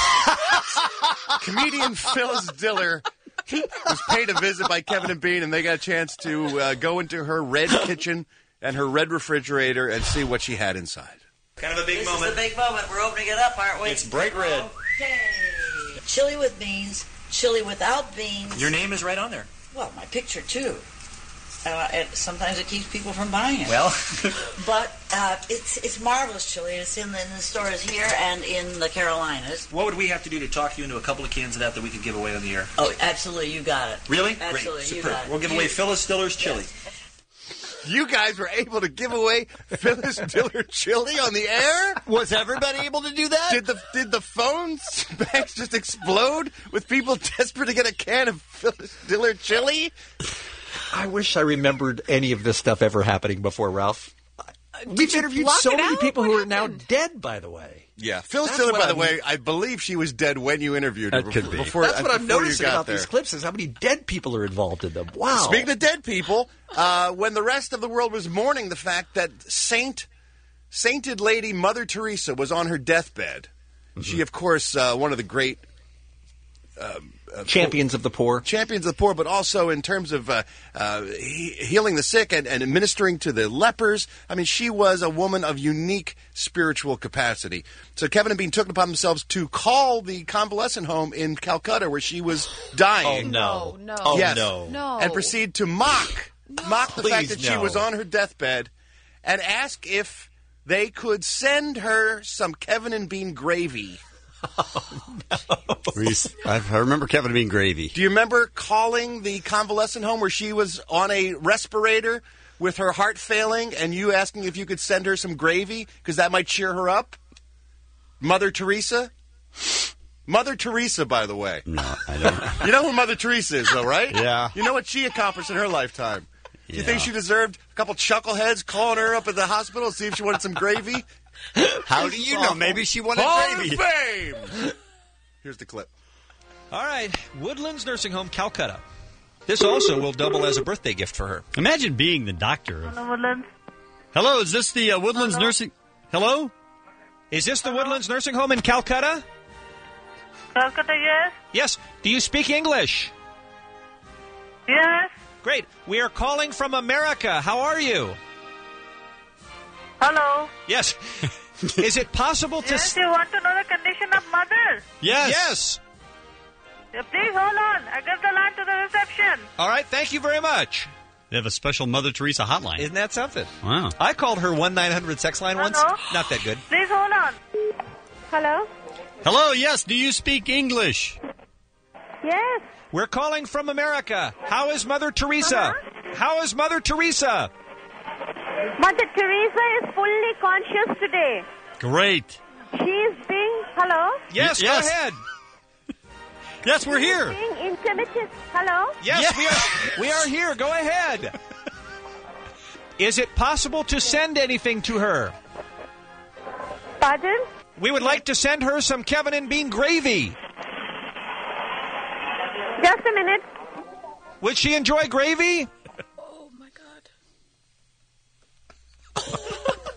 Comedian Phyllis Diller was paid a visit by Kevin and Bean, and they got a chance to uh, go into her red kitchen and her red refrigerator and see what she had inside. Kind of a big this moment. is the big moment. We're opening it up, aren't we? It's bright red. Okay. Chili with beans, chili without beans. Your name is right on there. Well, my picture too. Uh, it, sometimes it keeps people from buying it. Well, but uh, it's it's marvelous chili. It's in the, in the stores here and in the Carolinas. what would we have to do to talk you into a couple of cans of that that we could give away on the air? Oh, absolutely, you got it. Really? Absolutely, Great. you Superb. got it. We'll give You- away Phyllis Diller's chili. You guys were able to give away Phyllis Diller chili on the air? Was everybody able to do that? Did the did the phone banks just explode with people desperate to get a can of Phyllis Diller chili? I wish I remembered any of this stuff ever happening before, Ralph. We've interviewed block so it many out? people What who are now dead, by the way. Yeah, Phyllis That's Diller, what by the I'm- way, I believe she was dead when you interviewed her. That could be. Before, That's what I'm before you noticing got about there. these clips is how many dead people are involved in them. Wow. Speaking of dead people, uh, when the rest of the world was mourning the fact that Saint, sainted lady Mother Teresa was on her deathbed, she, of course, uh, one of the great um, uh, Champions of the poor. champions of the poor, but also in terms of uh, uh, he- healing the sick and, and administering to the lepers. I mean, she was a woman of unique spiritual capacity. So Kevin and Bean took it upon themselves to call the convalescent home in Calcutta where she was dying. Oh, no. No, no. Oh, Yes. no. No. And proceed to mock, mock the fact Please, that she no. was on her deathbed and ask if they could send her some Kevin and Bean gravy. We- I I remember Kevin being gravy. Do you remember calling the convalescent home where she was on a respirator with her heart failing and you asking if you could send her some gravy because that might cheer her up? Mother Teresa? Mother Teresa, by the way. No, I don't. You know who Mother Teresa is, though, right? Yeah. You know what she accomplished in her lifetime. Do you Yeah. think she deserved a couple chuckleheads calling her up at the hospital to see if she wanted some gravy? How do you know? Maybe she wanted Hall gravy. of Fame! Here's the clip. All right, Woodlands Nursing Home, Calcutta. This also will double as a birthday gift for her. Imagine being the doctor. of- Hello, Woodlands. Hello, is this the uh, Woodlands Hello? Nursing... Hello? Is this the Woodlands Nursing Home in Calcutta? Calcutta, yes? Yes. Do you speak English? Yes. Great. We are calling from America. How are you? Hello. Yes. Is it possible to... Yes, you want to know the condition of mother? Yes. Yes. Yeah, please hold on. I give the line to the reception. All right. Thank you very much. They have a special Mother Teresa hotline. Isn't that something? Wow. I called her one nine hundred sex line once. Hello? Not that good. Please hold on. Hello? Hello, yes, do you speak English? Yes. We're calling from America. How is Mother Teresa? Uh-huh. How is Mother Teresa? Mother Teresa is fully conscious today. Great. She is being... Hello? Yes, Y- yes. go ahead. Yes, we're here. Being intimidated. Hello? Yes, Yes. we are. We are here. Go ahead. Is it possible to send anything to her? Pardon? We would like to send her some Kevin and Bean gravy. Just a minute. Would she enjoy gravy? Oh, my God.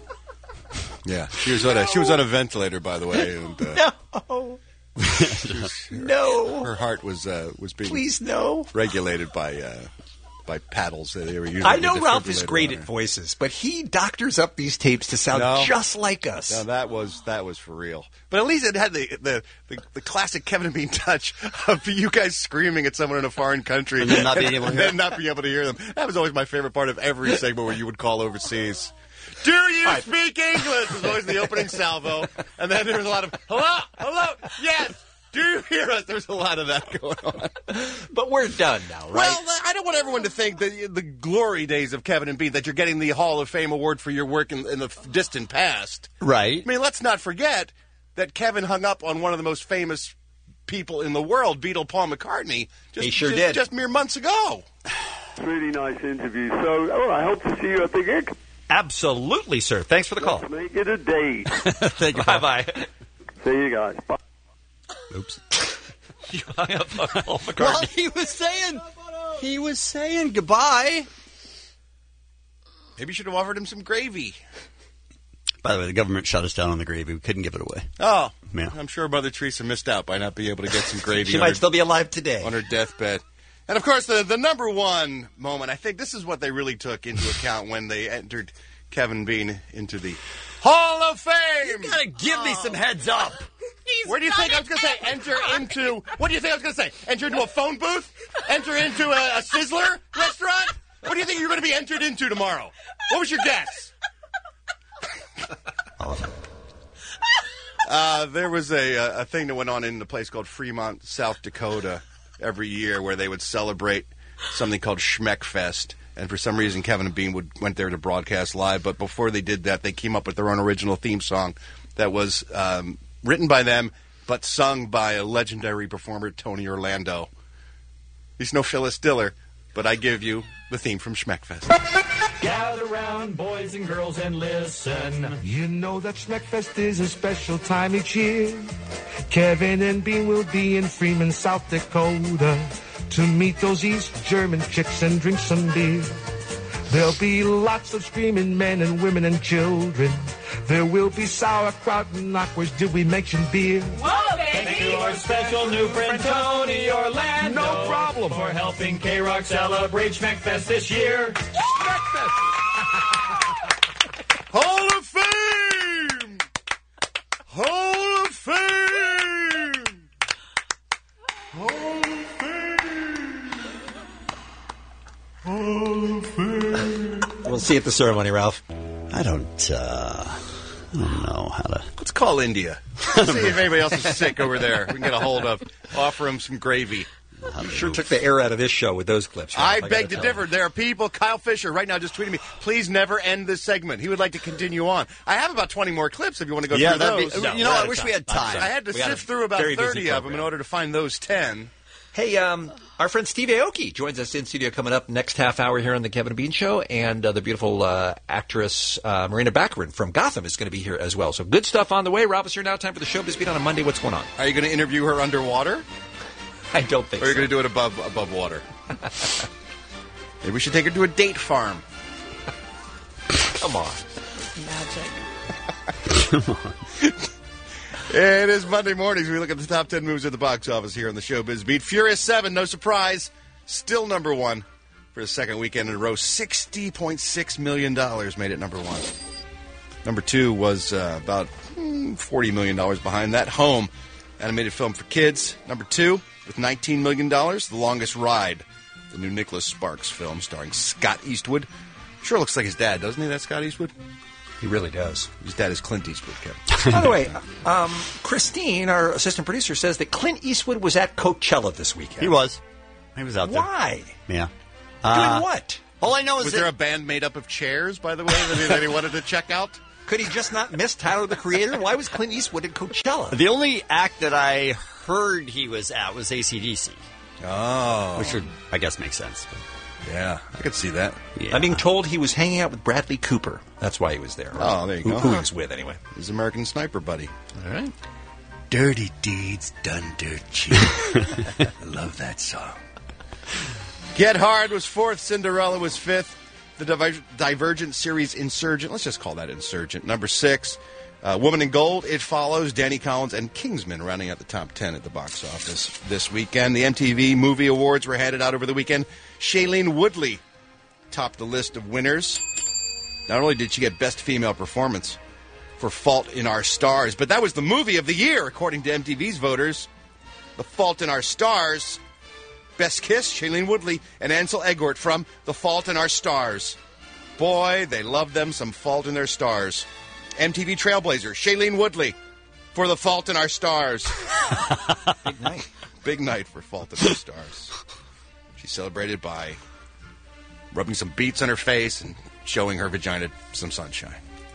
Yeah, she was on a she was on a ventilator, by the way. And, uh, no, she was, her, no, her heart was uh, was being please no regulated by uh, by paddles that they were using. I know the Ralph is defibrillator great on at her. voices, but he doctors up these tapes to sound No. just like us. No, that was that was for real. But at least it had the the, the, the classic Kevin and Bean touch of you guys screaming at someone in a foreign country And then not being able to and hear then not being able to hear them. That was always my favorite part of every segment where you would call overseas. Do you Right. speak English? Was always the opening salvo, and then there was a lot of hello, hello, yes. Do you hear us? There's a lot of that going on. But we're done now, right? Well, I don't want everyone to think that the glory days of Kevin and Bean, that you're getting the Hall of Fame award for your work in, in the distant past. Right. I mean, let's not forget that Kevin hung up on one of the most famous people in the world, Beatle Paul McCartney. Just, He sure just, did. Just mere months ago. Really nice interview. So, oh, I hope to see you at the gig. Absolutely, sir. Thanks for the call. Let's make it a date. Thank you. Bye bye. See you guys. Bye. Oops. You hung up on Paul Well, McCartney. he was saying, he was saying goodbye. Maybe you should have offered him some gravy. By the way, the government shut us down on the gravy. We couldn't give it away. Oh, Yeah. I'm sure Mother Teresa missed out by not being able to get some gravy She on, might her, still be alive today. on her deathbed. And, of course, the, the number one moment, I think this is what they really took into account when they entered Kevin Bean into the Hall of Fame. You gotta give me some heads up. Where do you think I was going to say enter into? What do you think I was going to say? Enter into a phone booth? Enter into a, a Sizzler restaurant? What do you think you're going to be entered into tomorrow? What was your guess? Uh, there was a, a thing that went on in a place called Fremont, South Dakota, every year where they would celebrate something called Schmeckfest. And for some reason, Kevin and Bean would, went there to broadcast live. But before they did that, they came up with their own original theme song that was um, written by them, but sung by a legendary performer, Tony Orlando. He's no Phyllis Diller, but I give you the theme from Schmeckfest. Gather round, boys and girls, and listen. You know that Schmeckfest is a special time each year. Kevin and Bean will be in Fremont, South Dakota, to meet those East German chicks and drink some beer. There'll be lots of screaming men and women and children. There will be sauerkraut and knockwurst. Did we mention beer? Whoa, baby! Thank you, our special new friend Tony Orlando. No problem. For helping K-Rock celebrate Schmeckfest this year. Schmeckfest! Hall of Fame! Hall of Fame! Hall of Fame! Hall of Fame! We'll see you at the ceremony, Ralph. I don't, uh, I don't know how to. Let's call India. See if anybody else is sick over there. We can get a hold of. Offer them some gravy. I'm sure took the air out of this show with those clips. Ralph, I gotta beg to tell differ. you. There are people. Kyle Fisher right now just tweeted me. Please never end this segment. He would like to continue on. I have about twenty more clips if you want to go Yeah, through that'd those. be- you know, I wish we had time. I had to We got sift a through about very busy thirty of them in program. order to find those ten. Hey, um, our friend Steve Aoki joins us in studio coming up next half hour here on the Kevin and Bean Show, and uh, the beautiful uh, actress uh, Marina Baccarin from Gotham is going to be here as well. So good stuff on the way. Rob is here now. Time for the Showbiz Beat on a Monday. What's going on? Are you going to interview her underwater? I don't think Or are you so. going to do it above above water? Maybe we should take her to a date farm. Come on. Magic. It is Monday mornings. We look at the top ten movies at the box office here on the Showbiz Beat. Furious seven, no surprise, still number one for the second weekend in a row. sixty point six million dollars made it number one. Number two was uh, about mm, forty million dollars behind that. Home, animated film for kids. Number two, with nineteen million dollars, The Longest Ride, the new Nicholas Sparks film starring Scott Eastwood. Sure looks like his dad, doesn't he, that Scott Eastwood? He really does. His dad is Clint Eastwood, Kevin. By the way, um, Christine, our assistant producer, says that Clint Eastwood was at Coachella this weekend. He was. He was out there. Why? Yeah. Doing Uh, what? All I know is Was that there a band made up of chairs, by the way, that he, that he wanted to check out? Could he just not miss Tyler, the Creator? Why was Clint Eastwood at Coachella? the only act that I heard he was at was A C D C, Oh. which would, I guess, make sense. But, Yeah, I could see that. yeah. I'm being told he was hanging out with Bradley Cooper. That's why he was there. Oh, there you who, go. Who he was with, anyway. His American Sniper buddy. All right. Dirty Deeds Done Dirt Cheap. I love that song. Get Hard was fourth. Cinderella was fifth. The Diver- Divergent series Insurgent. Let's just call that Insurgent. Number six, uh, Woman in Gold. It Follows. Danny Collins and Kingsman rounding out the top ten at the box office this weekend. The M T V Movie Awards were handed out over the weekend. Shailene Woodley topped the list of winners. Not only did she get Best Female Performance for Fault in Our Stars, but that was the movie of the year, according to M T V's voters. The Fault in Our Stars. Best Kiss, Shailene Woodley and Ansel Elgort from The Fault in Our Stars. Boy, they love them some Fault in Their Stars. M T V Trailblazer, Shailene Woodley for The Fault in Our Stars. Big night. Big night for Fault in Our Stars. She's celebrated by rubbing some beats on her face and showing her vagina some sunshine.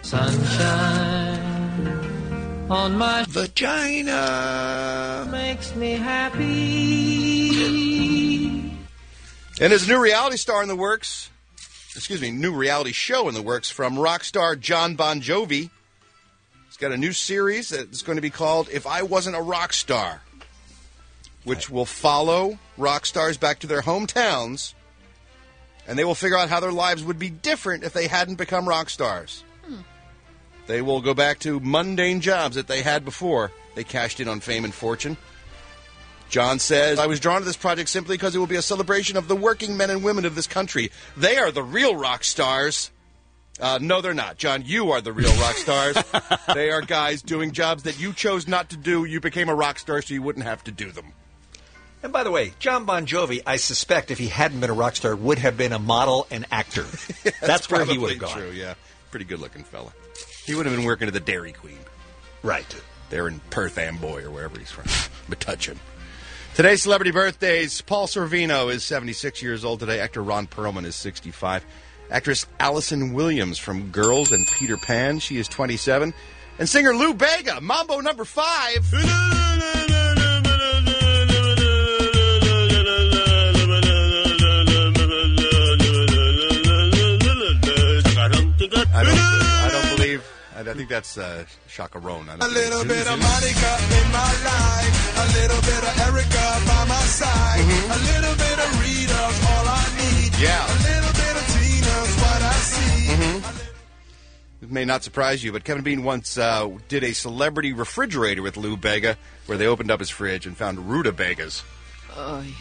Sunshine on my vagina makes me happy. And there's a new reality star in the works. Excuse me, new reality show in the works from rock star John Bon Jovi. He's got a new series that's going to be called If I Wasn't a Rock Star, which will follow rock stars back to their hometowns, and they will figure out how their lives would be different if they hadn't become rock stars. Hmm. They will go back to mundane jobs that they had before they cashed in on fame and fortune. John says, I was drawn to this project simply because it will be a celebration of the working men and women of this country. They are the real rock stars. Uh, no, they're not. John, you are the real rock stars. They are guys doing jobs that you chose not to do. You became a rock star so you wouldn't have to do them. And by the way, John Bon Jovi, I suspect if he hadn't been a rock star, would have been a model and actor. That's, That's where he would have gone. True, yeah. Pretty good-looking fella. He would have been working at the Dairy Queen. Right. There in Perth Amboy or wherever he's from. But touch him. Today's celebrity birthdays. Paul Sorvino is seventy-six years old today. Actor Ron Perlman is sixty-five. Actress Allison Williams from Girls and Peter Pan, she is twenty-seven. And singer Lou Bega, Mambo number five. I don't, I don't believe... I think that's uh, Shaka Ron. A little bit of Monica in my life, a little bit of Erica by my side, mm-hmm. a little bit of Rita's all I need. Yeah. A little bit of Tina's what I see. Mm-hmm. It may not surprise you, but Kevin Bean once uh, did a celebrity refrigerator with Lou Bega, where they opened up his fridge and found rutabagas. Oh, yeah.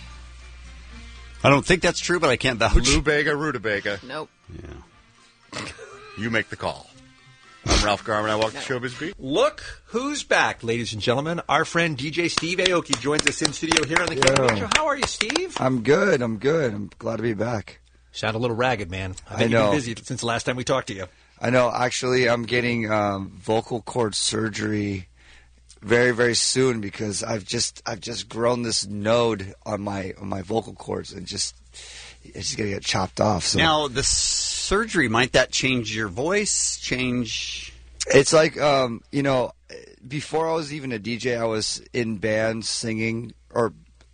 I don't think that's true, but I can't vouch. Lou Bega, rutabaga. Nope. Yeah. You make the call. I'm Ralph Garman. I walk the Showbiz Beat. Look who's back, ladies and gentlemen. Our friend D J Steve Aoki joins us in studio here on the Kevin Bean Show. How are you, Steve? I'm good. I'm good. I'm glad to be back. Sound a little ragged, man. I, bet I know. You've been busy since the last time we talked to you. I know. Actually, I'm getting um, vocal cord surgery very, very soon because I've just I've just grown this node on my on my vocal cords and just it's just gonna get chopped off. So. Now the surgery, might that change your voice? Change? It's like um, you know, before I was even a D J, I was in bands singing, or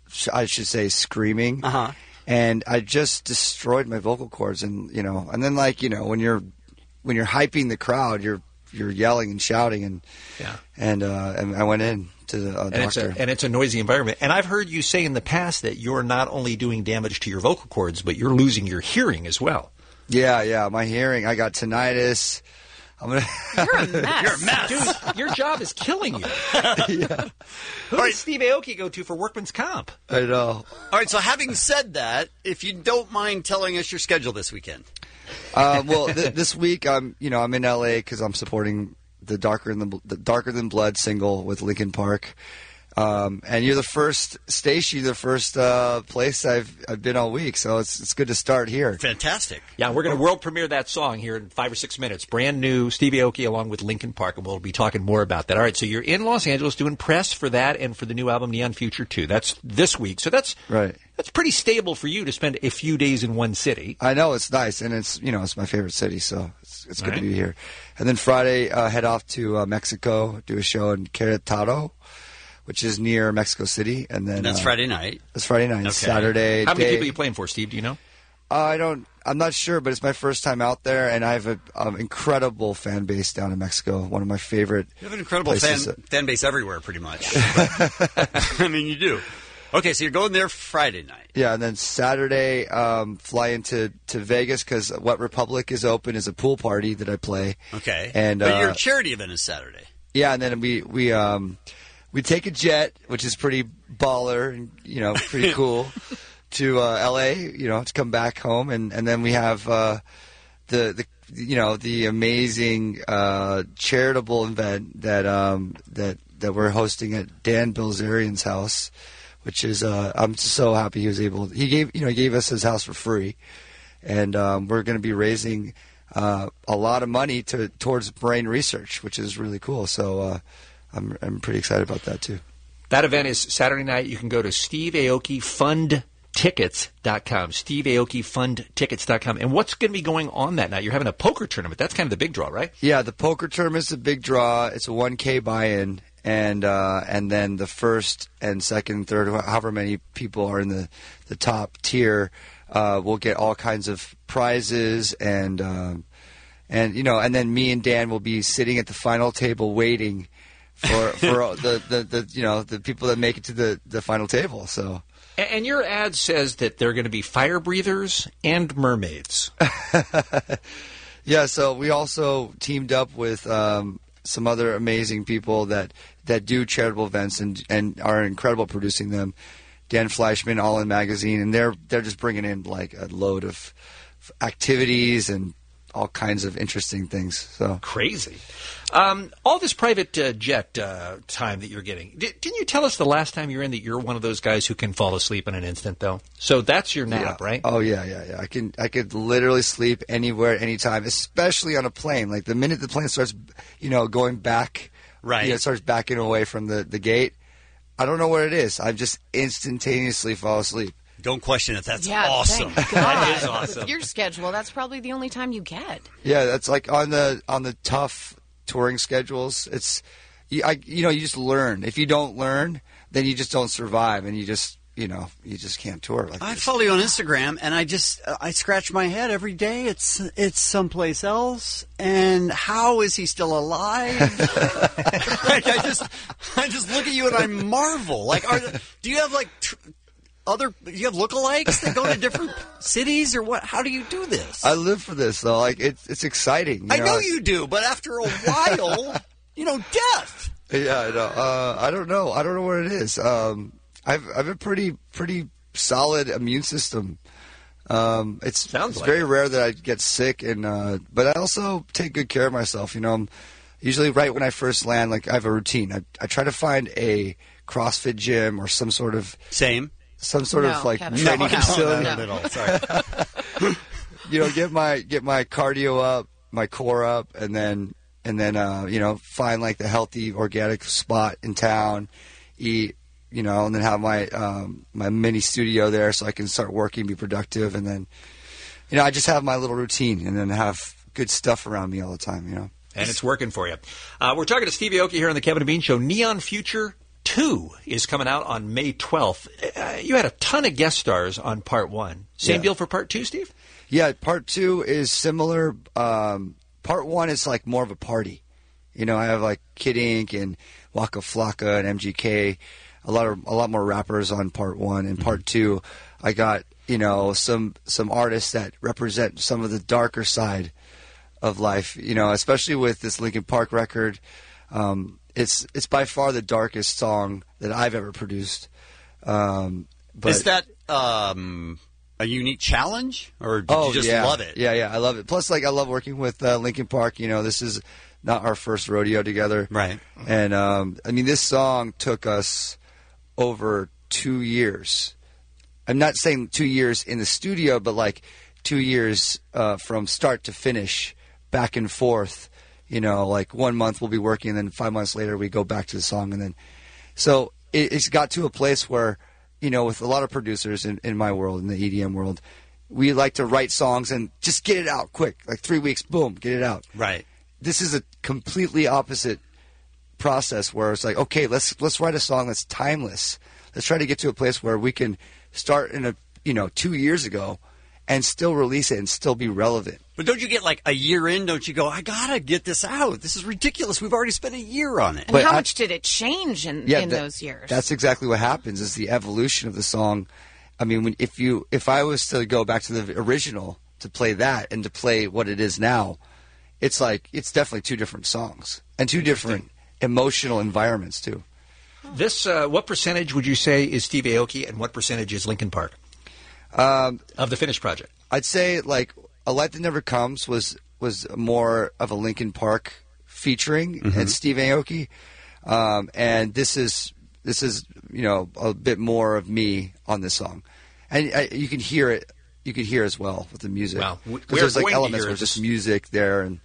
I should say screaming. Uh-huh. And I just destroyed my vocal cords, and you know, and then like you know, when you're when you're hyping the crowd, you're you're yelling and shouting, and yeah, and uh, and I went in to the uh, and doctor, it's a, and it's a noisy environment. And I've heard you say in the past that you're not only doing damage to your vocal cords, but you're losing your hearing as well. Yeah, yeah, my hearing. I got tinnitus. I'm gonna. You're a mess. You're a mess, dude. Your job is killing you. Yeah. Who does Steve Aoki go to for workman's comp? I know. All right. So, having said that, if you don't mind telling us your schedule this weekend. Uh, well, th- this week I'm, you know, I'm in L A because I'm supporting the Darker Than the Darker Than Blood single with Linkin Park. Um, and you're the first station, the first uh, place I've I've been all week, so it's it's good to start here. Fantastic. Yeah, we're going to world premiere that song here in five or six minutes. Brand new, Steve Aoki along with Linkin Park, and we'll be talking more about that. All right, so you're in Los Angeles doing press for that and for the new album Neon Future two. That's this week, so that's right. That's pretty stable for you to spend a few days in one city. I know, it's nice, and it's you know it's my favorite city, so it's, it's good right. to be here. And then Friday, uh, head off to uh, Mexico, do a show in Querétaro, which is near Mexico City, and then and that's uh, Friday night. That's Friday night. Okay. Saturday. How many day, people are you playing for, Steve? Do you know? Uh, I don't. I'm not sure, but it's my first time out there, and I have an um, incredible fan base down in Mexico. One of my favorite. You have an incredible fan, places. fan base everywhere, pretty much. I mean, you do. Okay, so you're going there Friday night. Yeah, and then Saturday, um, fly into to Vegas because What Republic is open is a pool party that I play. Okay. And but uh, your charity event is Saturday. Yeah, and then we we um we take a jet, which is pretty baller and you know pretty cool, to uh, L A. You know, to come back home, and, and then we have uh, the the you know the amazing uh, charitable event that um that that we're hosting at Dan Bilzerian's house, which is uh, I'm so happy he was able. He gave you know he gave us his house for free, and um, we're going to be raising uh, a lot of money to towards brain research, which is really cool. So uh, I'm I'm pretty excited about that too. That event is Saturday night. You can go to Steve Aoki Fund Tickets dot com. Steve Aoki Fund Tickets dot com. And what's going to be going on that night? You're having a poker tournament. That's kind of the big draw, right? Yeah, the poker tournament's a big draw. It's a one K buy-in. And uh, and then the first and second, third, however many people are in the, the top tier, uh, will get all kinds of prizes and um, and you know, and then me and Dan will be sitting at the final table waiting for for the, the, the you know the people that make it to the, the final table. So. And your ad says that they're going to be fire breathers and mermaids. Yeah, so we also teamed up with um, some other amazing people that, that do charitable events and and are incredible producing them. Dan Fleischman, All In Magazine, and they're they're just bringing in like a load of activities and all kinds of interesting things. So crazy. Um, all this private uh, jet uh, time that you're getting. D- didn't you tell us the last time you were in that you're one of those guys who can fall asleep in an instant, though? So that's your nap, yeah. right? Oh yeah, yeah, yeah. I can I could literally sleep anywhere, anytime, especially on a plane. Like the minute the plane starts, you know, going back, right? You know, it starts backing away from the, the gate. I don't know what it is. I just instantaneously fall asleep. Don't question it. That's yeah, awesome. Thank God. That is awesome. With your schedule, that's probably the only time you get. Yeah, that's like on the on the tough touring schedules. It's you, I, you know you just learn. If you don't learn, then you just don't survive, and you just you know you just can't tour like I this. follow you on Instagram, and I just uh, I scratch my head every day. It's it's someplace else, and how is he still alive? Like, I just I just look at you and I marvel. Like, are do you have like? Tr- Other you have lookalikes that go to different cities or what? How do you do this? I live for this though. Like it's it's exciting. You I know? know you do, but after a while, you know, death. Yeah, I know. Uh, I don't know. I don't know what it is. Um, I've I've a pretty pretty solid immune system. Um, it's Sounds it's like very it. rare that I get sick, and uh, but I also take good care of myself. You know, I'm usually right when I first land. Like I have a routine. I I try to find a CrossFit gym or some sort of same. Some sort no, of like Kevin. training no, facility. No, Not at all. Sorry. You know, get my get my cardio up, my core up, and then and then uh, you know find like the healthy organic spot in town, eat, you know, and then have my um, my mini studio there so I can start working, be productive, and then you know I just have my little routine, and then have good stuff around me all the time. You know, And it's working for you. Uh, we're talking to Steve Aoki here on the Kevin and Bean Show. Neon Future two is coming out on May twelfth. Uh, you had a ton of guest stars on part one. Same Yeah. deal for part two, Steve? Yeah, part two is similar. Um, part one is like more of a party. You know, I have like Kid Ink and Waka Flocka and M G K, a lot of a lot more rappers on part one. And part two, I got you know some some artists that represent some of the darker side of life. You know, especially with this Linkin Park record. Um, it's it's by far the darkest song that I've ever produced. Um, but Is that um, a unique challenge, or did oh, you just yeah. love it? Yeah, yeah, I love it. Plus, like, I love working with uh, Linkin Park. You know, this is not our first rodeo together, right? And um, I mean, this song took us over two years. I'm not saying two years in the studio, but like two years uh, from start to finish, back and forth. You know, like one month we'll be working, and then five months later we go back to the song, and then so it, it's got to a place where, you know, with a lot of producers in, in my world, in the E D M world, we like to write songs and just get it out quick, like three weeks, boom, get it out. Right. This is a completely opposite process where it's like, okay, let's let's write a song that's timeless. Let's try to get to a place where we can start in a you know two years ago and still release it and still be relevant. But don't you get like a year in? Don't you go, I gotta get this out? This is ridiculous. We've already spent a year on it. And But how I- much did it change in, Yeah, in that- those years? That's exactly what happens. Is the evolution of the song. I mean, when, if you if I was to go back to the original to play that and to play what it is now, it's like it's definitely two different songs and two different emotional environments too. This, uh, what percentage would you say is Steve Aoki, and what percentage is Linkin Park Um, of the finished project? I'd say like A Light That Never Comes was was more of a Linkin Park featuring Mm-hmm. and Steve Aoki, um, and this is this is you know a bit more of me on this song, and I, you can hear it. You can hear as well with the music. Well, we- 'Cause we're there's like going to elements hear where this. just music there, and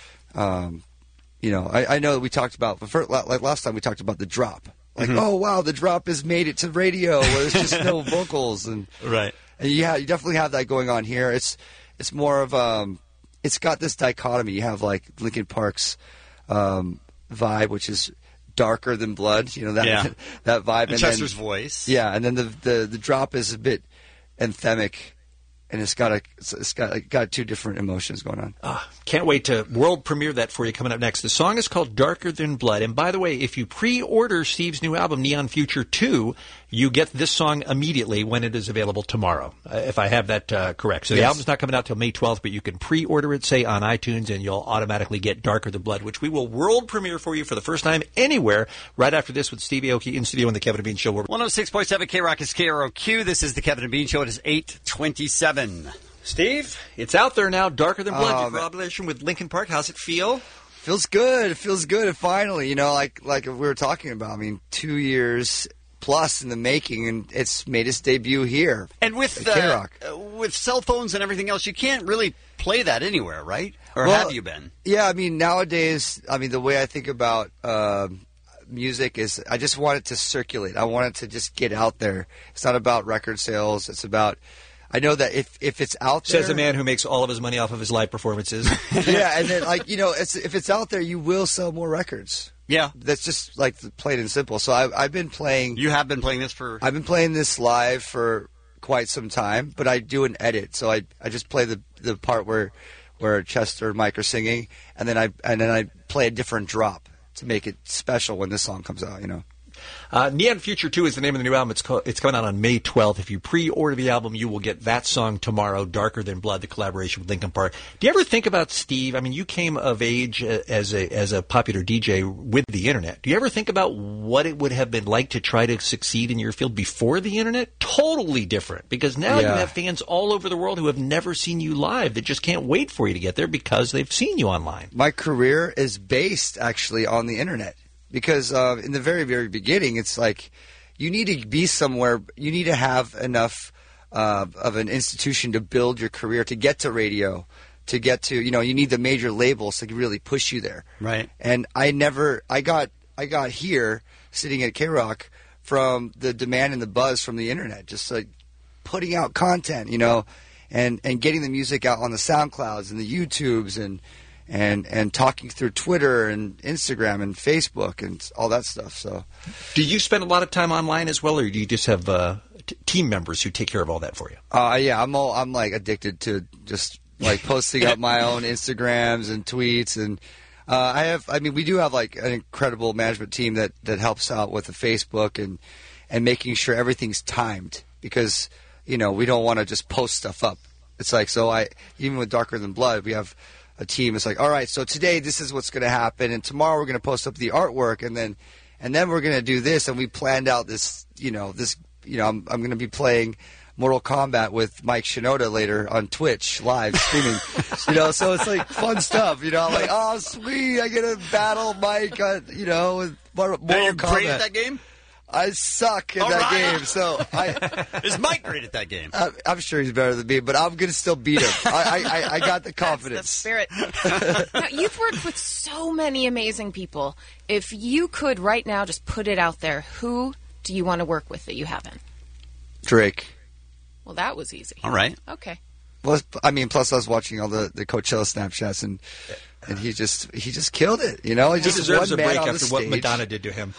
um, you know I, I know that we talked about the first, like last time we talked about the drop. Like, Mhm. oh wow, the drop has made it to radio where there's just no vocals and Right. and yeah, you definitely have that going on here. It's it's more of um, it's got this dichotomy. You have like Linkin Park's um, vibe, which is darker than blood. You know that Yeah. that vibe. And Chester's voice. Yeah, and then the, the the drop is a bit anthemic, and it's got a it's, it's got like, got two different emotions going on. Ah, can't wait to world premiere that for you coming up next. The song is called Darker Than Blood. And by the way, if you pre-order Steve's new album, Neon Future two, you get this song immediately when it is available tomorrow, uh, if I have that uh, correct. So the Yes. album's not coming out till May twelfth, but you can pre-order it, say, on iTunes, and you'll automatically get Darker Than Blood, which we will world premiere for you for the first time anywhere right after this with Steve Aoki in studio on The Kevin and Bean Show. We're one oh six point seven K Rock is K R O Q. This is the Kevin and Bean Show. It is eight twenty-seven. Steve, it's out there now, Darker Than Blood, Oh, your man. collaboration with Linkin Park. How's it feel? Feels good. It feels good. And finally, you know, like like we were talking about. I mean, two years plus in the making, and it's made its debut here. And with at uh, K-Rock. uh, with cell phones and everything else, you can't really play that anywhere, right? Or Well, have you been? Yeah, I mean, nowadays, I mean, the way I think about um music is I just want it to circulate. I want it to just get out there. It's not about record sales. It's about, I know that if, if it's out there. Says the man who makes all of his money off of his live performances. Yeah, and then, like, you know, it's, if it's out there, you will sell more records. Yeah. That's just, like, plain and simple. So I, I've been playing. You have been playing this for. I've been playing this live for quite some time, but I do an edit. So I, I just play the, the part where, where Chester and Mike are singing, and then I, and then I play a different drop to make it special when this song comes out, you know. Uh, Neon Future two is the name of the new album. It's co- it's coming out on May twelfth. If you pre-order the album, you will get that song tomorrow, Darker Than Blood, the collaboration with Linkin Park. Do you ever think about Steve? I mean, you came of age uh, as a as a popular D J with the Internet. Do you ever think about what it would have been like to try to succeed in your field before the Internet? Totally different, because now you Yeah. have fans all over the world who have never seen you live that just can't wait for you to get there because they've seen you online. My career is based actually on the internet because uh, in the very, very beginning, it's like you need to be somewhere, you need to have enough uh, of an institution to build your career, to get to radio, to get to, you know, you need the major labels to really push you there. Right. And I never, I got, I got here sitting at K-Rock from the demand and the buzz from the internet, just like putting out content, you know, and, and getting the music out on the SoundClouds and the YouTubes and, and, and talking through Twitter and Instagram and Facebook and all that stuff. So, Do you spend a lot of time online as well, or do you just have uh, t- team members who take care of all that for you? uh, yeah, I'm all, I'm like addicted to just like posting up my own Instagrams and tweets. And, uh, I have, I mean, we do have like an incredible management team that, that helps out with the Facebook and, and making sure everything's timed because, you know, we don't want to just post stuff up. It's like, so I, even with Darker Than Blood, we have a team. It's like, all right, so today this is what's going to happen, and tomorrow we're going to post up the artwork, and then, and then we're going to do this, and we planned out this, you know, this, you know, I'm, I'm going to be playing Mortal Kombat with Mike Shinoda later on Twitch live streaming, you know, so it's like fun stuff, you know, like, oh sweet, I get to battle Mike, on, you know, with Mortal Are you Kombat. great at that game? I suck in All that right. game, so I. Is Mike great at that game? I, I'm sure he's better than me, but I'm gonna still beat him. I, I, I, I got the confidence. Spirit. Now, you've worked with so many amazing people. If you could right now just put it out there, who do you want to work with that you haven't? Drake. Well, that was easy. All right. Okay. Plus, I mean, plus I was watching all the, the Coachella Snapchats, and and he just he just killed it. You know, he He just deserves a one man break on the after what stage. Madonna did to him.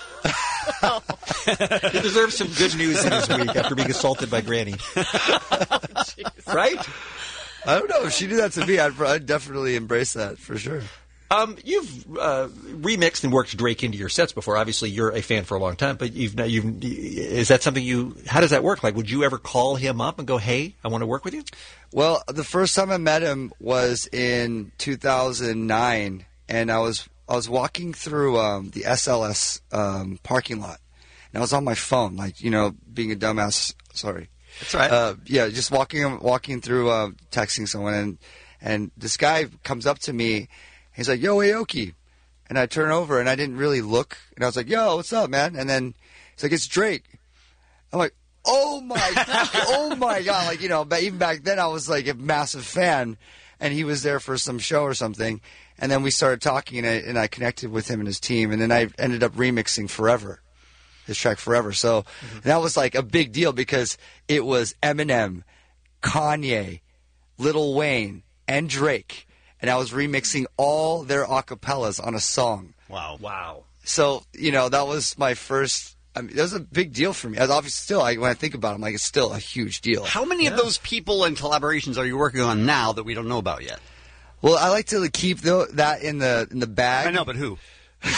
He deserves some good news in his week after being assaulted by Granny. Right? I don't know if she did that to me. I'd, I'd definitely embrace that for sure. Um, you've uh, remixed and worked Drake into your sets before. Obviously, you're a fan for a long time, but you've you've is that something you? How does that work? Like, would you ever call him up and go, "Hey, I want to work with you"? Well, the first time I met him was in two thousand nine, and I was I was walking through um, the S L S um, parking lot, and I was on my phone, like you know, being a dumbass. Sorry, that's right. Uh, yeah, just walking walking through, uh, texting someone, and and this guy comes up to me. He's like, "Yo, Aoki," and I turn over, and I didn't really look, and I was like, "Yo, what's up, man?" And then he's like, "It's Drake." I'm like, "Oh my, oh my god!" Like you know, but even back then, I was like a massive fan, and he was there for some show or something, and then we started talking, and I, and I connected with him and his team, and then I ended up remixing "Forever," his track "Forever." So mm-hmm. that was like a big deal because it was Eminem, Kanye, Lil Wayne, and Drake. And I was remixing all their acapellas on a song. Wow. Wow. So, you know, that was my first, I mean, that was a big deal for me. Obviously, still, I, when I think about it, I'm like, it's still a huge deal. How many yeah. of those people and collaborations are you working on now that we don't know about yet? Well, I like to keep the, that in the in the bag. I know, but who?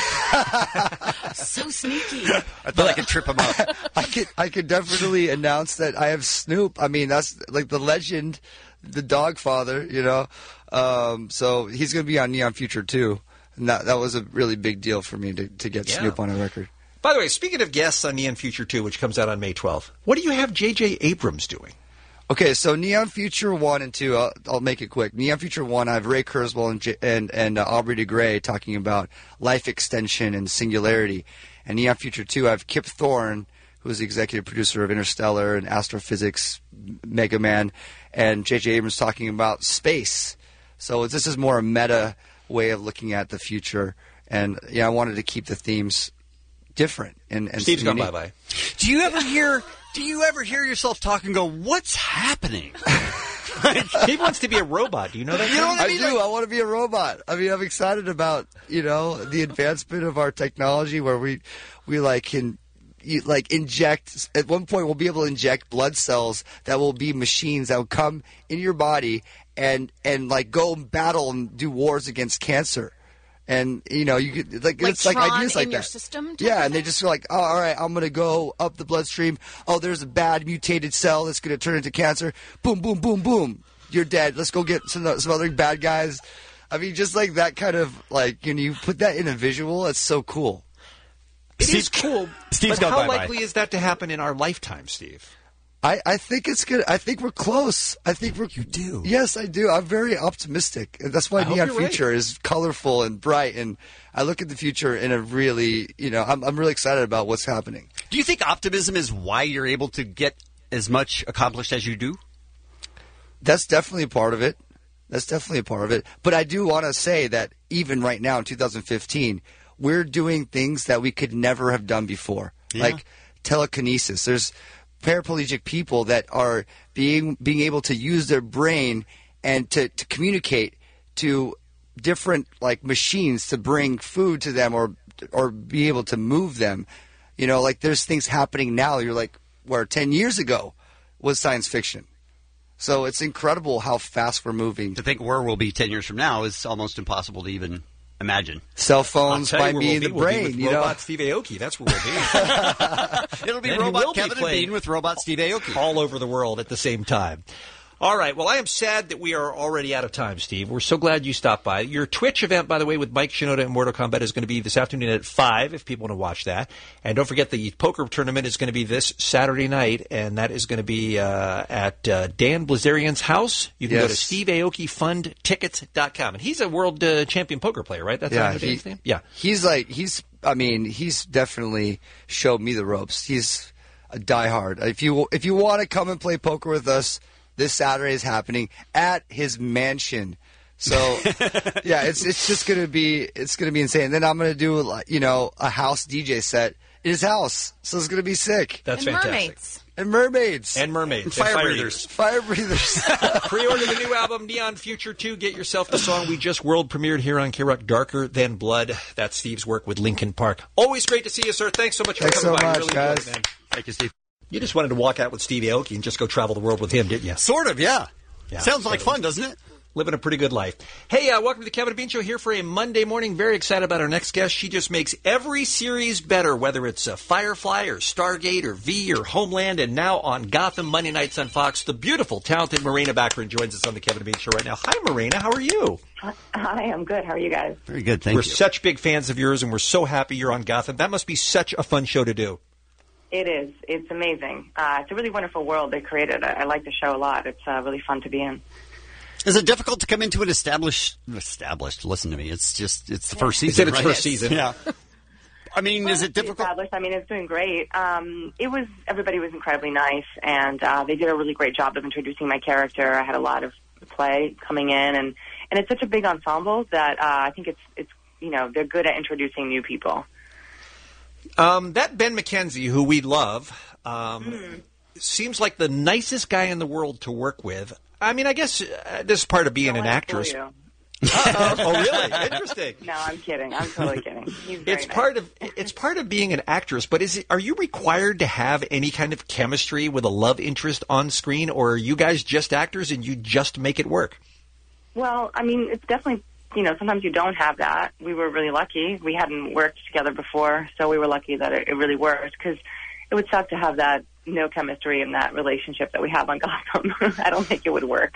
So sneaky. I thought I could trip him up. I could, I could definitely announce that I have Snoop. I mean, that's like the legend, the dog father, you know. Um, so he's going to be on Neon Future too, and that that was a really big deal for me to, to get yeah. Snoop on a record. By the way, speaking of guests on Neon Future two, which comes out on May twelfth, what do you have J J Abrams doing? Okay, so Neon Future one and two, I'll, I'll make it quick. Neon Future one, I have Ray Kurzweil and J- and, and uh, Aubrey de Grey talking about life extension and singularity. And Neon Future two, I have Kip Thorne, who's the executive producer of Interstellar and Astrophysics, Mega Man, and J J Abrams talking about space. So this is more a meta way of looking at the future, and yeah, I wanted to keep the themes different. And, and Steve's gone bye bye. Do you ever hear? Do you ever hear yourself talk and go, "What's happening?" Steve wants to be a robot. Do you know that? You know what I mean? I do. I want to be a robot. I mean, I'm excited about you know the advancement of our technology, where we we like can. You, like inject at one point we'll be able to inject blood cells that will be machines that will come in your body and and like go battle and do wars against cancer, and you know you could like, like it's like Tron ideas like in that. Your system yeah, and they just are like, oh, all right, I'm gonna go up the bloodstream. Oh, there's a bad mutated cell that's gonna turn into cancer. Boom, boom, boom, boom. You're dead. Let's go get some some other bad guys. I mean, just like that kind of like when you put that in a visual, it's so cool. It Steve, is cool, Steve's but how bye-bye. likely is that to happen in our lifetime, Steve? I, I think it's good. I think we're close. I think we're. You do? Yes, I do. I'm very optimistic. And that's why I hope Neon you're right. Future is colorful and bright. And I look at the future in a really, you know, I'm, I'm really excited about what's happening. Do you think optimism is why you're able to get as much accomplished as you do? That's definitely a part of it. That's definitely a part of it. But I do want to say that even right now in two thousand fifteen, we're doing things that we could never have done before, Yeah. like telekinesis. There's paraplegic people that are being being able to use their brain and to, to communicate to different like machines to bring food to them or or be able to move them. You know, like there's things happening now. You're like, where ten years ago was science fiction. So it's incredible how fast we're moving. To think where we'll be ten years from now is almost impossible to even imagine. Cell phones I'll tell by you where me we'll in be. the We'll be brain, with you robot know. Steve Aoki. That's where we'll be. It'll be And he Robot will be Kevin and playing Bean with Robot Steve Aoki. all over the world at the same time. All right. Well, I am sad that we are already out of time, Steve. We're so glad you stopped by. Your Twitch event, by the way, with Mike Shinoda and Mortal Kombat is going to be this afternoon at five if people want to watch that. And don't forget the poker tournament is going to be this Saturday night, and that is going to be uh, at uh, Dan Blazarian's house. You can go to Yes. steve aoki fund tickets dot com. And he's a world uh, champion poker player, right? That's Yeah, how he- Dan's name? Yeah. He's like he's. I mean, he's definitely showed me the ropes. He's a diehard. If you if you want to come and play poker with us, this Saturday is happening at his mansion. So yeah, it's it's just gonna be it's gonna be insane. Then I'm gonna do like, you know a house D J set in his house. So it's gonna be sick. That's and fantastic. mermaids. And mermaids. And mermaids. And fire, fire breathers. Fire breathers. Pre-order the new album, Neon Future two. Get yourself the song we just world premiered here on K-Rock, Darker Than Blood. That's Steve's work with Linkin Park. Always great to see you, sir. Thanks so much for Thanks coming so by. much, really guys. enjoyed it, man. Thank you, Steve. You just wanted to walk out with Steve Aoki and just go travel the world with him, didn't you? Sort of, yeah. Yeah. Sounds like fun, doesn't it? Living a pretty good life. Hey, uh, welcome to the Kevin and Bean Show here for a Monday morning. Very excited about our next guest. She just makes every series better, whether it's uh, Firefly or Stargate or V or Homeland, and now on Gotham Monday nights on Fox. The beautiful, talented Morena Baccarin joins us on the Kevin and Bean Show right now. Hi, Morena. How are you? Hi, I'm good. How are you guys? Very good, thank we're you. We're such big fans of yours, and we're so happy you're on Gotham. That must be such a fun show to do. It is. It's amazing. Uh, it's a really wonderful world they created. I, I like the show a lot. It's uh, really fun to be in. Is it difficult to come into an established, established, listen to me, it's just, it's the Yeah. first He season, said it's right? first season. Yeah. I mean, Well, is it it's difficult? Established. I mean, it's doing great. Um, it was, everybody was incredibly nice, and uh, they did a really great job of introducing my character. I had a lot of play coming in, and, and it's such a big ensemble that uh, I think it's, it's, you know, they're good at introducing new people. Um, that Ben McKenzie, who we love, um, Mm. seems like the nicest guy in the world to work with. I mean, I guess uh, this is part of being Don't an let it fool actress. you. Uh-oh. Oh, really? Interesting. No, I'm kidding. I'm totally kidding. He's very It's nice. part of it's part of being an actress, but is it, are you required to have any kind of chemistry with a love interest on screen, or are you guys just actors and you just make it work? Well, I mean, it's definitely, you know, sometimes you don't have that. We were really lucky. We hadn't worked together before, so we were lucky that it, it really worked, because it would suck to have that no chemistry in that relationship that we have on Gotham. I don't think it would work.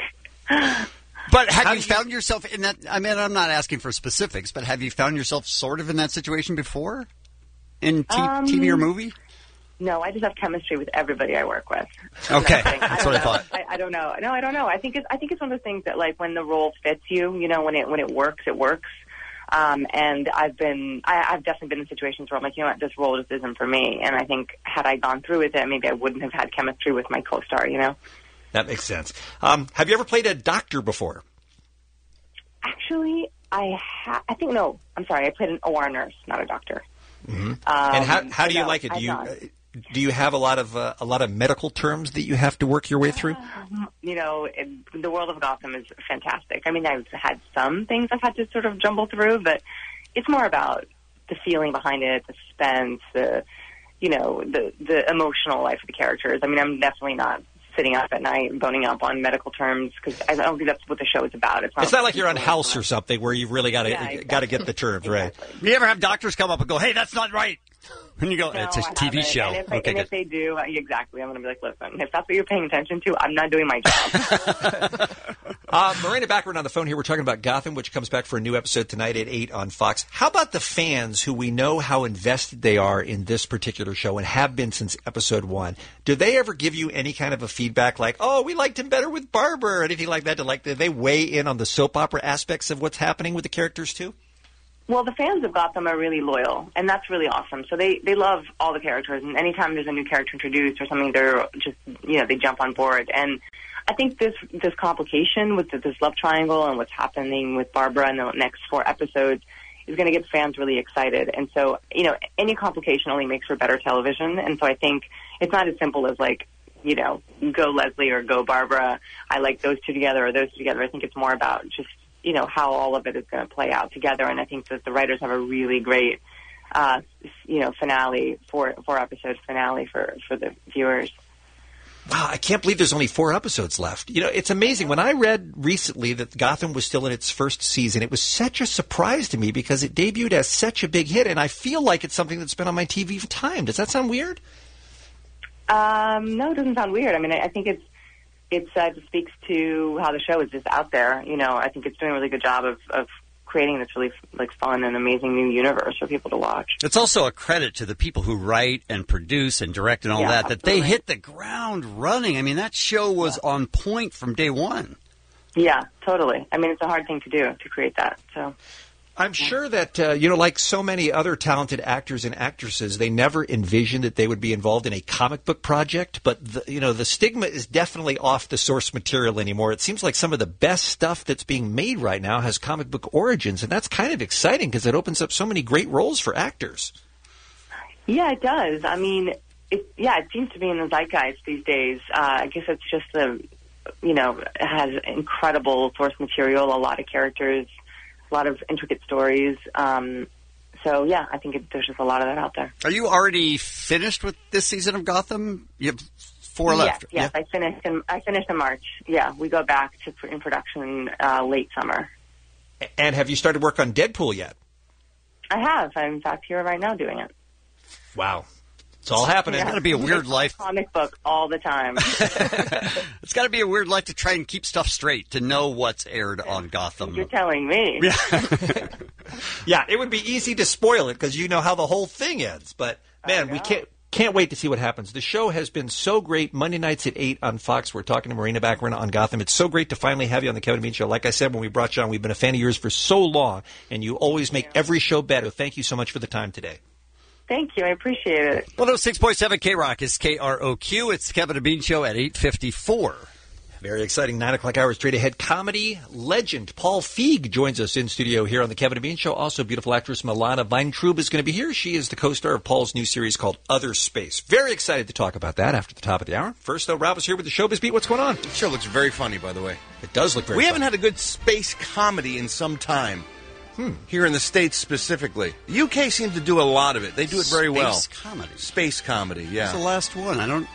But have you found yourself in that? I mean, I'm not asking for specifics, but have you found yourself sort of in that situation before? In t- Um, T V or movie? No, I just have chemistry with everybody I work with. Okay, Nothing. that's don't what I know. thought. I, I don't know. No, I don't know. I think it's I think it's one of those things that, like, when the role fits you, you know, when it when it works, it works. Um, and I've been I, I've definitely been in situations where I'm like, you know what, this role just isn't for me. And I think had I gone through with it, maybe I wouldn't have had chemistry with my co-star. You know. That makes sense. Um, have you ever played a doctor before? Actually, I ha- I think no. I'm sorry. I played an O R nurse, not a doctor. Mm-hmm. Um, and how how do you no, like it? Do I've you not. uh, do you have a lot of uh, a lot of medical terms that you have to work your way through? You know, it, the world of Gotham is fantastic. I mean, I've had some things I've had to sort of jumble through, but it's more about the feeling behind it, the suspense, the, you know, the the emotional life of the characters. I mean, I'm definitely not sitting up at night and boning up on medical terms, because I don't think that's what the show is about. It's not, It's not like you're on House or something where you've really got to Yeah, exactly. got to get the terms right. You ever have doctors come up and go, "Hey, that's not right," and you go, No, "It's a I T V haven't. show." And if, they, Okay, and good. if they do, uh, exactly, I'm going to be like, listen, if that's what you're paying attention to, I'm not doing my job. Uh, Miranda Baccarin on the phone here. We're talking about Gotham, which comes back for a new episode tonight at eight on Fox. How about the fans who we know how invested they are in this particular show and have been since episode one? Do they ever give you any kind of a feedback like, oh, we liked him better with Barbara or anything like that? Do, like, do they weigh in on the soap opera aspects of what's happening with the characters too? Well, the fans of Gotham are really loyal, and that's really awesome. So they, they love all the characters, and anytime there's a new character introduced or something, they're just, you know, they jump on board. And I think this this complication with the, this love triangle and what's happening with Barbara in the next four episodes is going to get fans really excited. And so, you know, any complication only makes for better television. And so I think it's not as simple as, like, you know, go Leslie or go Barbara. I like those two together or those two together. I think it's more about just, you know, how all of it is going to play out together. And I think that the writers have a really great, uh, you know, finale, four, four episode finale for, for the viewers. Wow, I can't believe there's only four episodes left. You know, it's amazing. When I read recently that Gotham was still in its first season, it was such a surprise to me because it debuted as such a big hit, and I feel like it's something that's been on my T V for time. Does that sound weird? Um, no, it doesn't sound weird. I mean, I, I think it's, it's, uh, it speaks to how the show is just out there. You know, I think it's doing a really good job of, of creating this really, like, fun and amazing new universe for people to watch. It's also a credit to the people who write and produce and direct and all Yeah, that, that they absolutely. hit the ground running. I mean, that show was on point from day one. Yeah, totally. I mean, it's a hard thing to do, to create that, so. I'm sure that, uh, you know, like so many other talented actors and actresses, they never envisioned that they would be involved in a comic book project. But, the, you know, the stigma is definitely off the source material anymore. It seems like some of the best stuff that's being made right now has comic book origins. And that's kind of exciting because it opens up so many great roles for actors. Yeah, it does. I mean, it, yeah, it seems to be in the zeitgeist these days. Uh, I guess it's just the, you know, it has incredible source material, a lot of characters, a lot of intricate stories. Um, so yeah, I think it, there's just a lot of that out there. Are you already finished with this season of Gotham? You have four left. Yes, yes, yeah. I finished in I finished in March. Yeah, we go back to in production uh, late summer. And have you started work on Deadpool yet? I have. I'm in fact here right now doing it. Wow. It's all happening. It's got to be a weird life. Comic book all the time. It's got to be a weird life to try and keep stuff straight, to know what's aired on Gotham. You're telling me. Yeah. Yeah, it would be easy to spoil it because you know how the whole thing ends. But, man, we can't can't wait to see what happens. The show has been so great. Monday nights at eight on Fox. We're talking to Marina Baccarin on Gotham. It's so great to finally have you on the Kevin and Bean Show. Like I said when we brought you on, we've been a fan of yours for so long, and you always make every show better. Thank you so much for the time today. Thank you. I appreciate it. one oh six point seven K-Rock is K R O Q. It's the Kevin and Bean Show at eight fifty-four. Very exciting. Nine o'clock hour straight ahead. Comedy legend Paul Feig joins us in studio here on the Kevin and Bean Show. Also, beautiful actress Milana Weintraub is going to be here. She is the co-star of Paul's new series called Other Space. Very excited to talk about that after the top of the hour. First, though, Rob is here with the Showbiz Beat. What's going on? The show looks very funny, by the way. It does look very We funny. haven't had a good space comedy in some time. Hmm. Here in the States specifically. The U K seems to do a lot of it. They do it very well. Space comedy. Space comedy, yeah. What's the last one? I don't...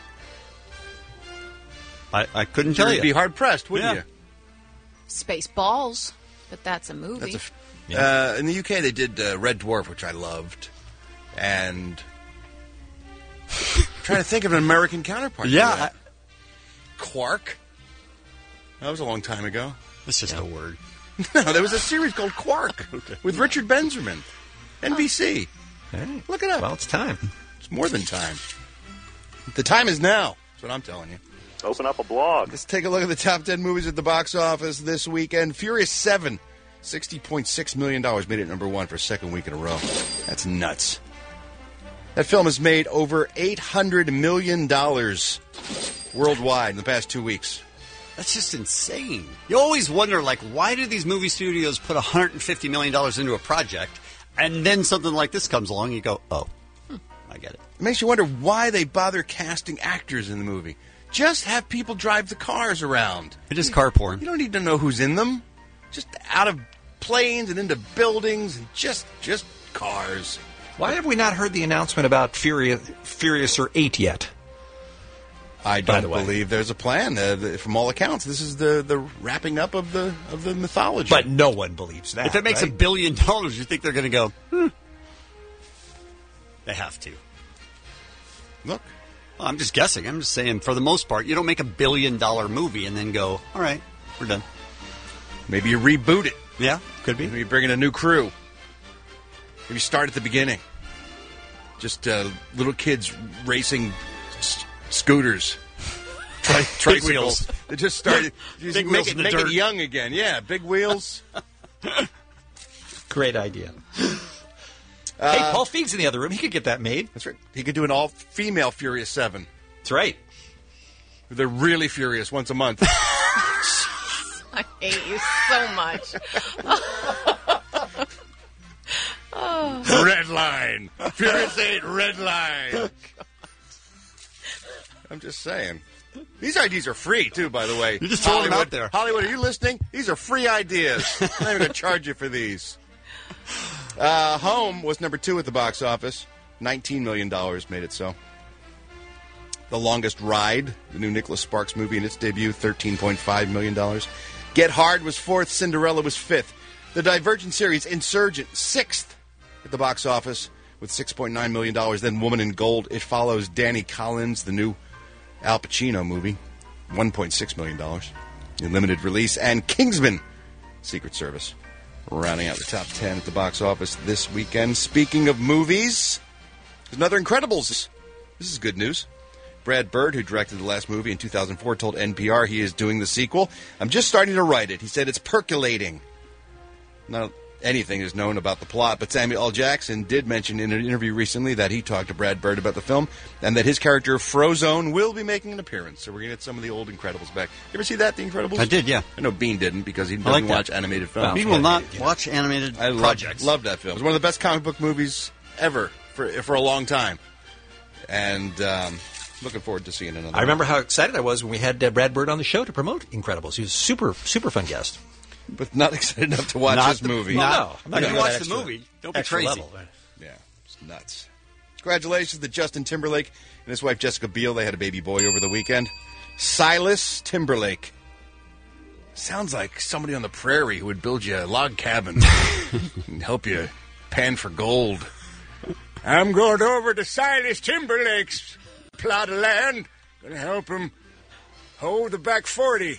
I, I couldn't tell You'd you. be hard-pressed, wouldn't Yeah. you? Spaceballs, but that's a movie. That's a, uh, in the U K, they did uh, Red Dwarf, which I loved. And... trying to think of an American counterpart. Yeah. to that. Quark. That was a long time ago. That's just a word. No, there was a series called Quark with Richard Benjamin. N B C. Hey. Look it up. Well, it's time. It's more than time. The time is now. That's what I'm telling you. Open up a blog. Let's take a look at the top ten movies at the box office this weekend. Furious seven, sixty point six million dollars, made it number one for a second week in a row. That's nuts. That film has made over eight hundred million dollars worldwide in the past two weeks. That's just insane. You always wonder, like, why do these movie studios put one hundred fifty million dollars into a project, and then something like this comes along, and you go, oh, hmm, I get it. It makes you wonder why they bother casting actors in the movie. Just have people drive the cars around. It is car porn. You don't need to know who's in them. Just out of planes and into buildings and just just cars. Why have we not heard the announcement about Furious, Furiouser eight yet? I By don't the way. believe there's a plan. Uh, the, from all accounts, this is the, the wrapping up of the of the mythology. But no one believes that. If it makes right? a billion dollars, you think they're going to go, hmm. They have to. Look. Well, I'm just guessing. I'm just saying, for the most part, you don't make a billion-dollar movie and then go, all right, we're done. Maybe you reboot it. Yeah, could be. Maybe you bring in a new crew. Maybe start at the beginning. Just uh, little kids racing s- scooters. Tri- Big tricycles. wheels. They just started. Just Big make wheels it, in the make dirt. it young again. Yeah, big wheels. Great idea. Uh, hey, Paul Feig's in the other room. He could get that made. That's right. He could do an all-female Furious seven. That's right. They're really furious once a month. I hate you so much. Oh. Red line. Furious eight, red line. I'm just saying. These ideas are free, too, by the way. You're just throwing them Hollywood, out there. Hollywood, are you listening? These are free ideas. I'm not even going to charge you for these. Uh, Home was number two at the box office. nineteen million dollars made it so. The Longest Ride, the new Nicholas Sparks movie in its debut, thirteen point five million dollars. Get Hard was fourth. Cinderella was fifth. The Divergent series, Insurgent, sixth at the box office with six point nine million dollars. Then Woman in Gold. It follows Danny Collins, the new Al Pacino movie, one point six million dollars in limited release. And Kingsman, Secret Service, rounding out the top ten at the box office this weekend. Speaking of movies, there's another Incredibles. This is good news. Brad Bird, who directed the last movie in two thousand four, told N P R he is doing the sequel. I'm just starting to write it. He said it's percolating. Not anything is known about the plot, but Samuel L. Jackson did mention in an interview recently that he talked to Brad Bird about the film and that his character Frozone will be making an appearance. So we're going to get some of the old Incredibles back. You ever see that, The Incredibles? I did, yeah. I know Bean didn't because he I doesn't like that. watch animated films. He will not watch animated I loved, projects. loved that film. It was one of the best comic book movies ever for for a long time. And um, looking forward to seeing another I remember how excited I was when we had uh, Brad Bird on the show to promote Incredibles. He was a super, super fun guest. But not excited enough to watch Not this the- movie. not- no, I'm not When gonna you go watch that the extra- movie, don't be extra crazy. level. Yeah, it's nuts. Congratulations to Justin Timberlake and his wife Jessica Biel. They had a baby boy over the weekend. Silas Timberlake. Sounds like somebody on the prairie who would build you a log cabin and help you pan for gold. I'm going over to Silas Timberlake's plot of land. Going to help him hoe the back forty.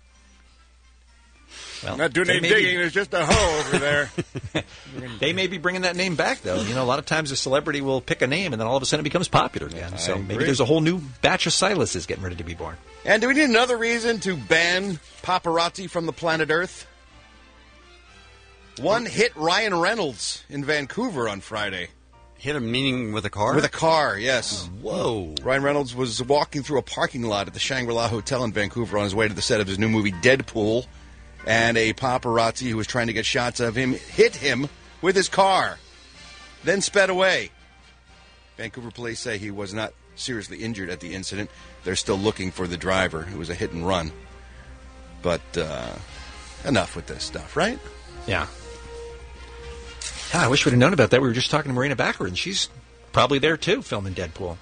Well, Not doing they any may digging. be- There's just a hoe over there. They may be bringing that name back, though. You know, a lot of times a celebrity will pick a name and then all of a sudden it becomes popular again. So maybe agree. there's a whole new batch of Silases getting ready to be born. And do we need another reason to ban paparazzi from the planet Earth? One hit Ryan Reynolds in Vancouver on Friday. Hit him meaning with a car? With a car, yes. Whoa. Ryan Reynolds was walking through a parking lot at the Shangri-La Hotel in Vancouver on his way to the set of his new movie Deadpool, and a paparazzi who was trying to get shots of him hit him with his car, then sped away. Vancouver police say he was not seriously injured at the incident. They're still looking for the driver. It was a hit and run. But uh, enough with this stuff, right? Yeah. Ah, I wish we'd have known about that. We were just talking to Marina Backer, and she's probably there, too, filming Deadpool.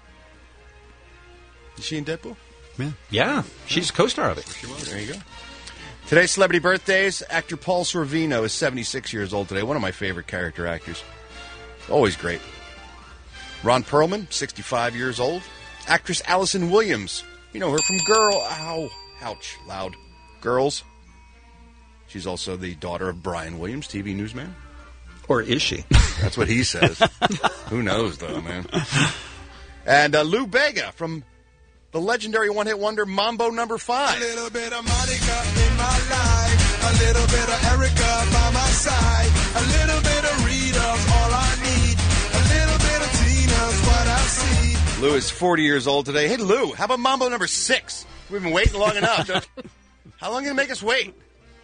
Is she in Deadpool? Yeah. Yeah, she's a co-star of it. There you go. Today's celebrity birthdays. Actor Paul Sorvino is seventy-six years old today. One of my favorite character actors. Always great. Ron Perlman, sixty-five years old. Actress Allison Williams. You know her from Girl... Ow. Ouch. Loud. Girls. She's also the daughter of Brian Williams, T V newsman. Or is she? That's what he says. Who knows, though, man. And uh, Lou Bega from the legendary one-hit wonder Mambo Number Five. A little bit of Monica in my life, a little bit of Erica by my side, a little bit of Rita's all I need, a little bit of Tina's what I see. Lou is forty years old today. Hey, Lou, how about Mambo Number Six? We've been waiting long enough. Don't- How long are you going to make us wait?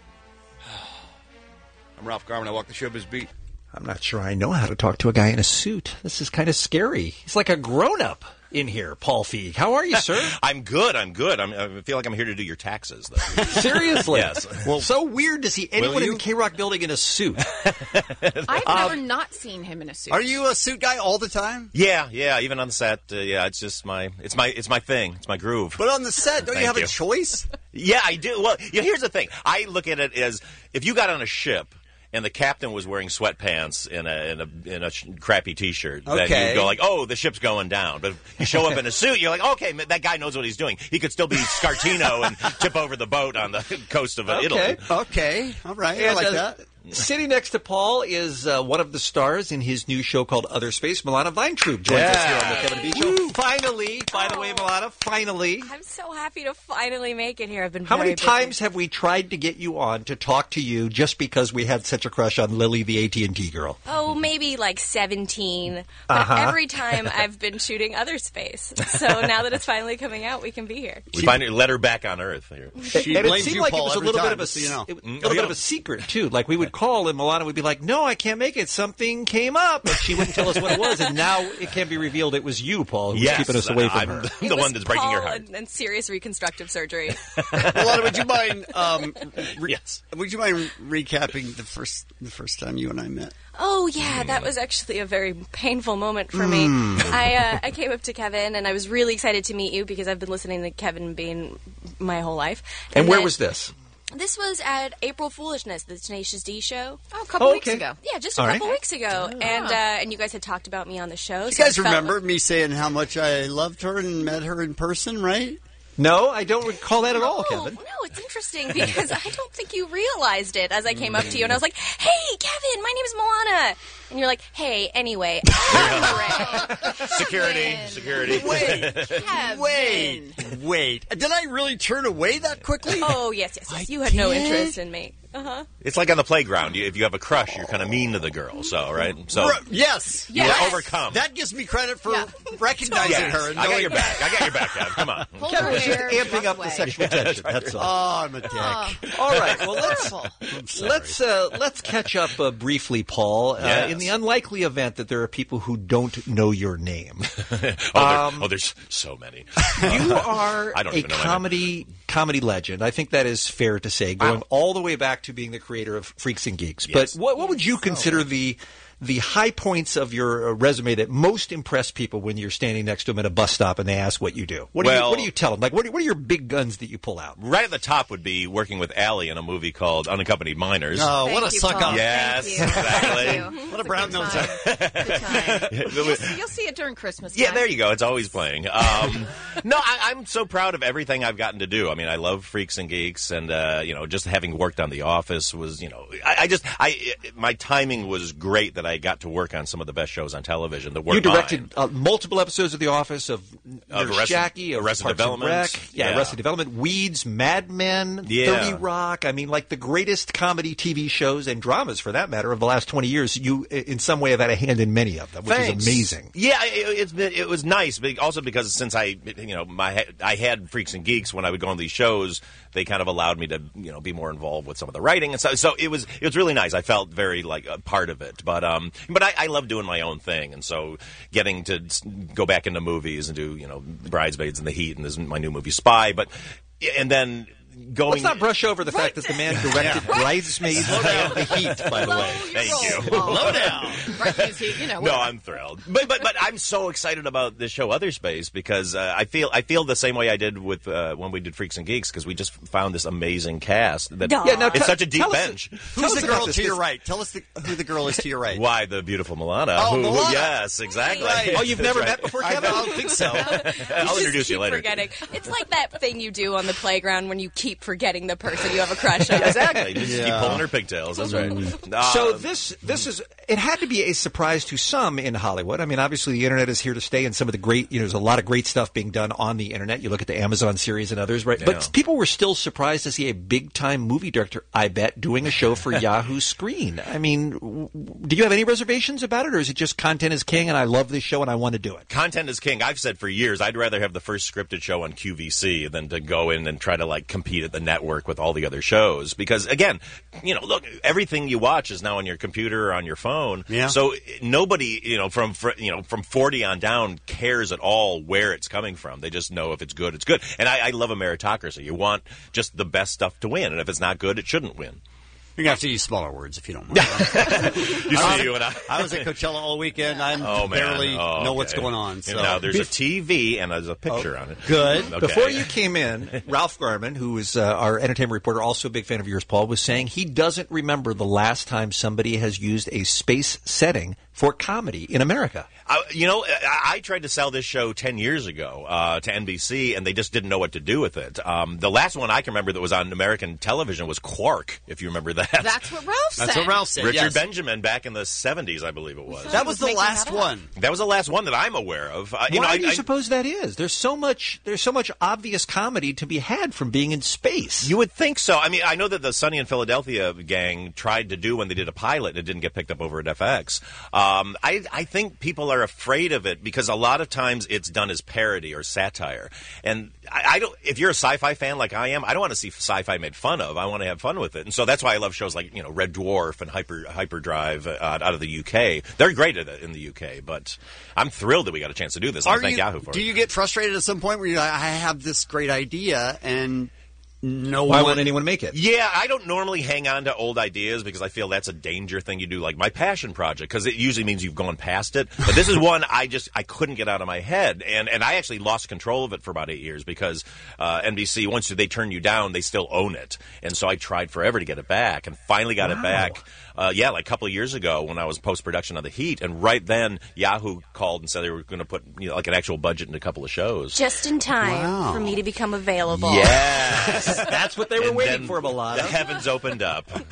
I'm Ralph Garman. I walk the showbiz beat. I'm not sure I know how to talk to a guy in a suit. This is kind of scary. He's like a grown-up in here, Paul Feig. How are you, sir? I'm good. I'm good. I'm, I feel like I'm here to do your taxes, though. Seriously? Yes. Well, so weird to see anyone Will in you? the K-Rock building in a suit. I've Um, never not seen him in a suit. are you a suit guy all the time? Yeah, yeah. Even on the set, uh, yeah. It's just my, it's my, it's my thing. It's my groove. But on the set, don't you Thank have a choice? Yeah, I do. Well, yeah, here's the thing. I look at it as if you got on a ship and the captain was wearing sweatpants and a in a, in a sh- crappy T-shirt, then Okay. you go like, "Oh, the ship's going down." But if you show up in a suit, you're like, "Okay, that guy knows what he's doing. He could still be Scartino and tip over the boat on the coast of uh, Italy." Okay. All right. I And, like uh, that. Sitting next to Paul is uh, one of the stars in his new show called Other Space. Milana Weintraub joins us here on the Kevin and Bean Show. Finally, by the way, Milana, finally. I'm so happy to finally make it here. I've been How very many busy. times have we tried to get you on to talk to you just because we had such a crush on Lily, the A T and T girl? Oh, maybe like seventeen. But Uh-huh. every time I've been shooting Other Space. So now that it's finally coming out, we can be here. We finally let her back on Earth here. and it seemed like it was a little bit of a, s- it was a little bit of a secret too. Like we would call and Milana would be like, "No, I can't make it. Something came up," but she wouldn't tell us what it was. And now it can be revealed it was you, Paul, who Yes, was keeping us away from I'm her. the one that's breaking your Paul heart. And, and serious reconstructive surgery. Milana, would you mind? Um, re- yes. Would you mind recapping the first the first time you and I met? Oh yeah, that was actually a very painful moment for me. Mm. I uh, I came up to Kevin and I was really excited to meet you because I've been listening to Kevin Bean my whole life. And where then- was this? This was at April Foolishness, the Tenacious D show. Oh, a couple Oh, weeks okay. ago. Yeah, just a All right. couple weeks ago, and uh, and you guys had talked about me on the show. You so I guys felt- remember me saying how much I loved her and met her in person, right? No, I don't recall that at all, No, Kevin. no, it's interesting because I don't think you realized it as I came up to you and I was like, "Hey, Kevin, my name is Milana," and you're like, "Hey, anyway, I'm Ray." Security, security. Wait, Kevin. wait, wait. Did I really turn away that quickly? Oh yes, yes, yes. You had no did? interest in me. Uh-huh. It's like on the playground. You, if you have a crush, you're kind of mean to the girl. So, right? So, R- yes. you Yes. overcome. That gives me credit for recognizing Yes. her. And I got knowing- your back. I got your back, Kev. Come on. Kevin was just amping up the sexual tension. That's all. Oh, I'm a dick. All right. Well, let's let's uh, let's catch up uh, briefly, Paul. Uh, Yes. In the unlikely event that there are people who don't know your name, oh, there, Um, oh, there's so many. you are I don't a even know my name. comedy comedy legend. I think that is fair to say, going all the way back to being the creator of Freaks and Geeks. Yes. But what, what would you consider the the high points of your uh, resume that most impress people when you're standing next to them at a bus stop and they ask what you do? What do you Well- what do you tell them? Like, what are, what are your big guns that you pull out? Right at the top would be working with Allie in a movie called Unaccompanied Minors. Oh, what Thank a you, suck Paul. up. Yes, Thank you. exactly. Thank you. What a brown nose. You'll, you'll see it during Christmas time. Yeah, there you go. It's always playing. Um, no, I, I'm so proud of everything I've gotten to do. I mean, I love Freaks and Geeks, and uh, you know, just having worked on The Office was, you know, I, I just, I, my timing was great that I got to work on some of the best shows on television. That were You directed mine. uh, multiple episodes of The Office, of Of Nurse Arrested- Jackie, of Arrested Parks and Development. Rec, yeah, Yeah. Arrested Development, Weeds, Mad Men, Yeah. thirty Rock. I mean, like the greatest comedy T V shows and dramas, for that matter, of the last twenty years. You, i- in some way, have had a hand in many of them, which Thanks. is amazing. Yeah, it, it's been, it was nice, but also because since I, you know, my I had Freaks and Geeks when I would go on these shows, they kind of allowed me to, you know, be more involved with some of the writing and so. So it was it was really nice. I felt very like a part of it, but um, but I, I love doing my own thing, and so getting to s- go back into movies and do, you know, Bridesmaids and The Heat, and this is my new movie Spy, but and then. Going, Let's not brush over the fact that the man directed Bridesmaids and The Heat, by the way. Thank you. Slow down. Right, because he- you know, No, whatever. I'm thrilled. But but but I'm so excited about this show, Other Space, because uh, I feel I feel the same way I did with uh, when we did Freaks and Geeks, because we just found this amazing cast. That Yeah, now it's tell- such a deep tell us- bench. Who's the girl to your right? Tell us the, who the girl is to your right. Why the beautiful Milana? Oh, who, who- Milana. yes, exactly. Right. Oh, you've That's never right. met before, I Kevin? don't think so. I'll just introduce you keep later. Forgetting. It's like that thing you do on the playground when you keep forgetting the person you have a crush on. Exactly. Just keep Yeah. pulling her pigtails. That's right. Uh, So this this is it had to be a surprise to some in Hollywood. I mean, obviously the internet is here to stay, and some of the great you know there's a lot of great stuff being done on the internet. You look at the Amazon series and others, right? Yeah. But people were still surprised to see a big time movie director, I bet, doing a show for Yahoo Screen. I mean, w- do you have any reservations about it, or is it just content is king, and I love this show and I want to do it? Content is king. I've said for years I'd rather have the first scripted show on Q V C than to go in and try to like compete at the network with all the other shows. Because again, you know, look, everything you watch is now on your computer or on your phone. Yeah. So nobody, you know, from fr- you know from forty on down cares at all where it's coming from. They just know if it's good, it's good. And I, I love a meritocracy. You want just the best stuff to win, and if it's not good, it shouldn't win. You're going to have to use smaller words if you don't mind. You see, you and I. I was at Coachella all weekend. I'm Oh, man. barely Oh, know what's okay. going on. So. Now there's a T V and there's a picture on it. Good. Okay. Before you came in, Ralph Garman, who is uh, our entertainment reporter, also a big fan of yours, Paul, was saying he doesn't remember the last time somebody has used a space setting for comedy in America. I, you know, I, I tried to sell this show ten years ago uh, to N B C, and they just didn't know what to do with it. Um, the last one I can remember that was on American television was Quark, if you remember that. That's what Ralph said. That's what Ralph said. Richard yes. Benjamin back in the seventies, I believe it was. That was the making last that up. one. That was the last one that I'm aware of. Uh, you Why know, I, do you I- suppose that is? There's so much. There's so much obvious comedy to be had from being in space. You would think so. I mean, I know that the Sunny in Philadelphia gang tried to do when they did a pilot, and it didn't get picked up over at F X. Um, I, I think people are afraid of it because a lot of times it's done as parody or satire. And I, I don't. If you're a sci-fi fan like I am, I don't want to see sci-fi made fun of. I want to have fun with it, and so that's why I love shows like you know Red Dwarf and Hyper Hyperdrive uh, out of the U K. They're great at it in the U K, but I'm thrilled that we got a chance to do this. I Are thank you, Yahoo for do it. you get frustrated at some point where you're like, I have this great idea and no Why one won't anyone make it? Yeah, I don't normally hang on to old ideas because I feel that's a danger thing you do, like my passion project, because it usually means you've gone past it. But this is one I just I couldn't get out of my head, and and I actually lost control of it for about eight years because uh, N B C, once they turn you down, they still own it, and so I tried forever to get it back, and finally got Wow. it back. Uh, yeah, like a couple of years ago when I was post production of The Heat, and right then Yahoo called and said they were going to put you know, like an actual budget into a couple of shows. Just in time Wow. for me to become available. Yes, that's what they were And waiting then for, Milana. The heavens opened up.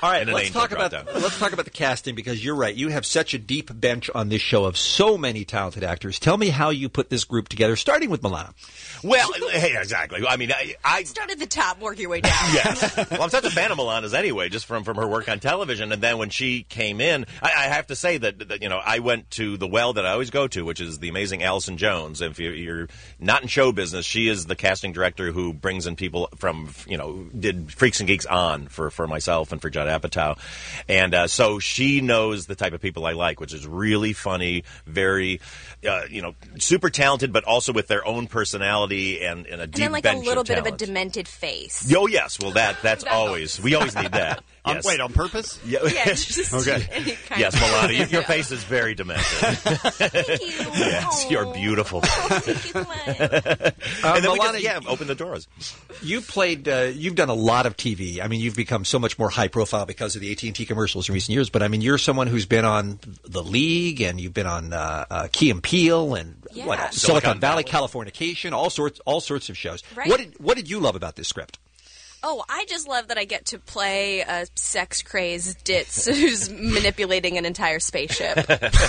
All right, and an let's angel talk dropped about down. let's talk about the casting because you're right. You have such a deep bench on this show of so many talented actors. Tell me how you put this group together, starting with Milana. Well, hey, exactly. I mean, I, I Start at the top, work your way down. Yes. Well, I'm such a fan of Milana's anyway, just from, from her work on television. And then when she came in, I, I have to say that, that, you know, I went to the well that I always go to, which is the amazing Allison Jones. If you're, you're not in show business, she is the casting director who brings in people from, you know, did Freaks and Geeks on for, for myself and for Judd Apatow. And uh, so she knows the type of people I like, which is really funny, very, uh, you know, super talented, but also with their own personality and, and a And deep then like a bench little of bit of a talent. demented face. Oh, yes. Well, that that's always, we always need that. Um, Yes. wait, on purpose? Yeah. Yeah, just Okay. any kind Yes, of- Milana, you, your Yeah. face is very demented. Thank you. Yes, you're beautiful. Thank you so much. and then we Milana, just, yeah, open the doors. You played. Uh, you've done a lot of T V. I mean, you've become so much more high profile because of the A T and T commercials in recent years. But I mean, you're someone who's been on The League, and you've been on uh, uh, Key and Peele, and Yeah. what else? Silicon Silicon Valley, Valley. Californication, all sorts, all sorts of shows. Right. What did What did you love about this script? Oh, I just love that I get to play a sex-crazed ditz who's manipulating an entire spaceship.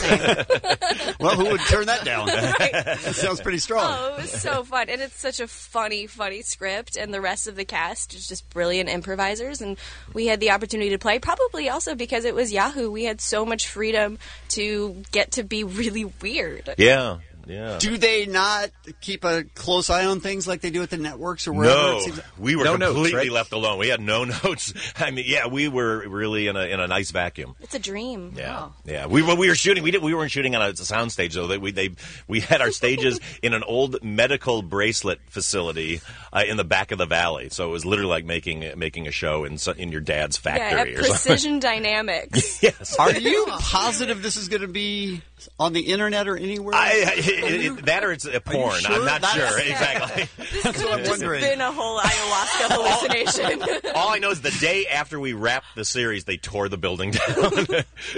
Well, who would turn that down? Right. That sounds pretty strong. Oh, it was so fun. And it's such a funny, funny script. And the rest of the cast is just brilliant improvisers. And we had the opportunity to play, probably also because it was Yahoo. We had so much freedom to get to be really weird. Yeah, yeah. Do they not keep a close eye on things like they do at the networks or wherever? No, It seems- we were No notes, completely right? left alone. We had no notes. I mean, yeah, we were really in a in a nice vacuum. It's a dream. Yeah, yeah. We when we were shooting. We did. We weren't shooting on a sound stage though. They, we they we had our stages in an old medical bracelet facility uh, in the back of the valley. So it was literally like making making a show in so- in your dad's Yeah, factory at or something. Precision Dynamics. Yes. Are you positive this is going to be on the internet or anywhere? I, I, it, it, that or it's a porn. sure? I'm not That's- sure Yeah. exactly. That's what I'm It's wondering. been a whole ayahuasca hallucination. All I know is the day after we wrapped the series, they tore the building down.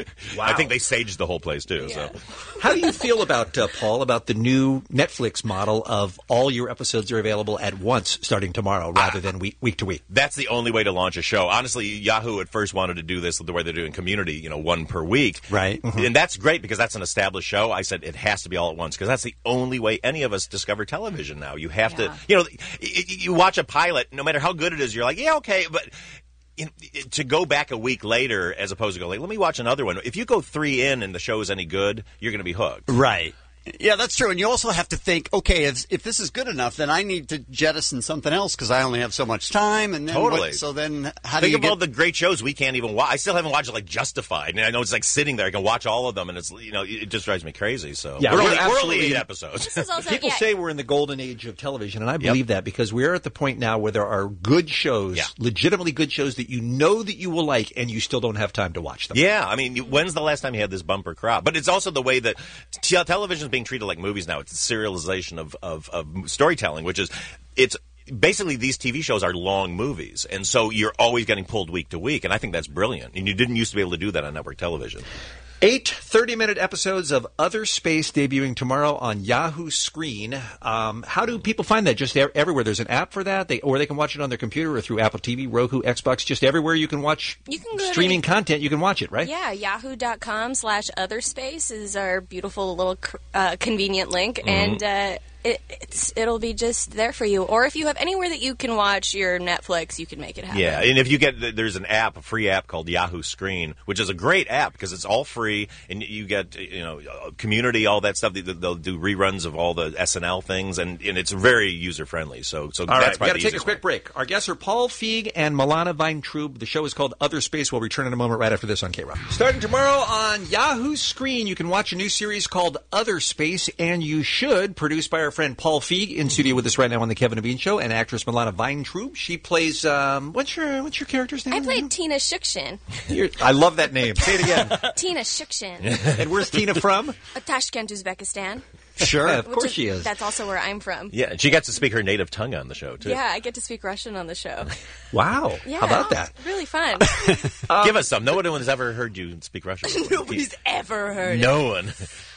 I think they saged the whole place too. So. How do you feel about uh, Paul about the new Netflix model of all your episodes are available at once starting tomorrow rather than week week to week? That's the only way to launch a show. Honestly, Yahoo at first wanted to do this the way they're doing Community, you know, one per week. Right. And that's great because that's an established show. I said it has to be all at once because that's the only way any of us discover television now. You have Yeah. to, you know, y- y- you watch a pilot, no matter how good it is, you're like, yeah, okay, but you know, to go back a week later as opposed to go, like, let me watch another one. If you go three in and the show is any good, you're going to be hooked. Right. Yeah, that's true. And you also have to think, okay, if, if this is good enough, then I need to jettison something else because I only have so much time. And then Totally. what- so then how do Think you of get... all the great shows we can't even watch. I still haven't watched like Justified, and I know it's like sitting there. I can watch all of them, and it's you know it just drives me crazy. So Yeah, we're, we're only, we're only absolutely- eight episodes. This is also, People yeah, say we're in the golden age of television, and I believe that because we're at the point now where there are good shows, Yeah. legitimately good shows that you know that you will like, and you still don't have time to watch them. Yeah, I mean, you- when's the last time you had this bumper crop? But it's also the way that t- television is being treated like movies now. It's the serialization of, of, of storytelling, which is it's basically these T V shows are long movies, and so you're always getting pulled week to week, and I think that's brilliant. And you didn't used to be able to do that on network television. Eight thirty-minute episodes of Other Space debuting tomorrow on Yahoo Screen. Um, how do people find that? Just e- everywhere. There's an app for that, they, or they can watch it on their computer or through Apple T V, Roku, Xbox. Just everywhere you can watch You can go to- streaming content, you can watch it, right? Yeah, yahoo.com slash otherspace is our beautiful little cr- uh, convenient link. Mm-hmm. And uh, it, it's, it'll be just there for you. Or if you have anywhere that you can watch your Netflix, you can make it happen. Yeah, and if you get there's an app, a free app called Yahoo Screen, which is a great app because it's all free, and you get you know Community, all that stuff. They- They'll do reruns of all the S N L things, and, and it's very user friendly. So, so All that's right, we probably got to the take a easiest quick break. Our guests are Paul Feig and Milana Weintraub. The show is called Other Space. We'll return in a moment right after this on K-Rock. Starting tomorrow on Yahoo Screen, you can watch a new series called Other Space, and you should, produced by our friend Paul Feig, in studio with us right now on the Kevin and Bean Show, and actress Milana Weintraub. She plays, um, what's your what's your character's name? I played Tina Shukshin. You're- I love that name. Say it again. Tina Shukshin. And where's Tina from? Uh, Tashkent, Uzbekistan. Sure. Yeah, of Which course she is. That's also where I'm from. Yeah, and she gets to speak her native tongue on the show too. Yeah, I get to speak Russian on the show. Wow. Yeah, How about that? Really fun. Give us some. No one has ever heard you speak Russian. before. Nobody's ever heard No it. one.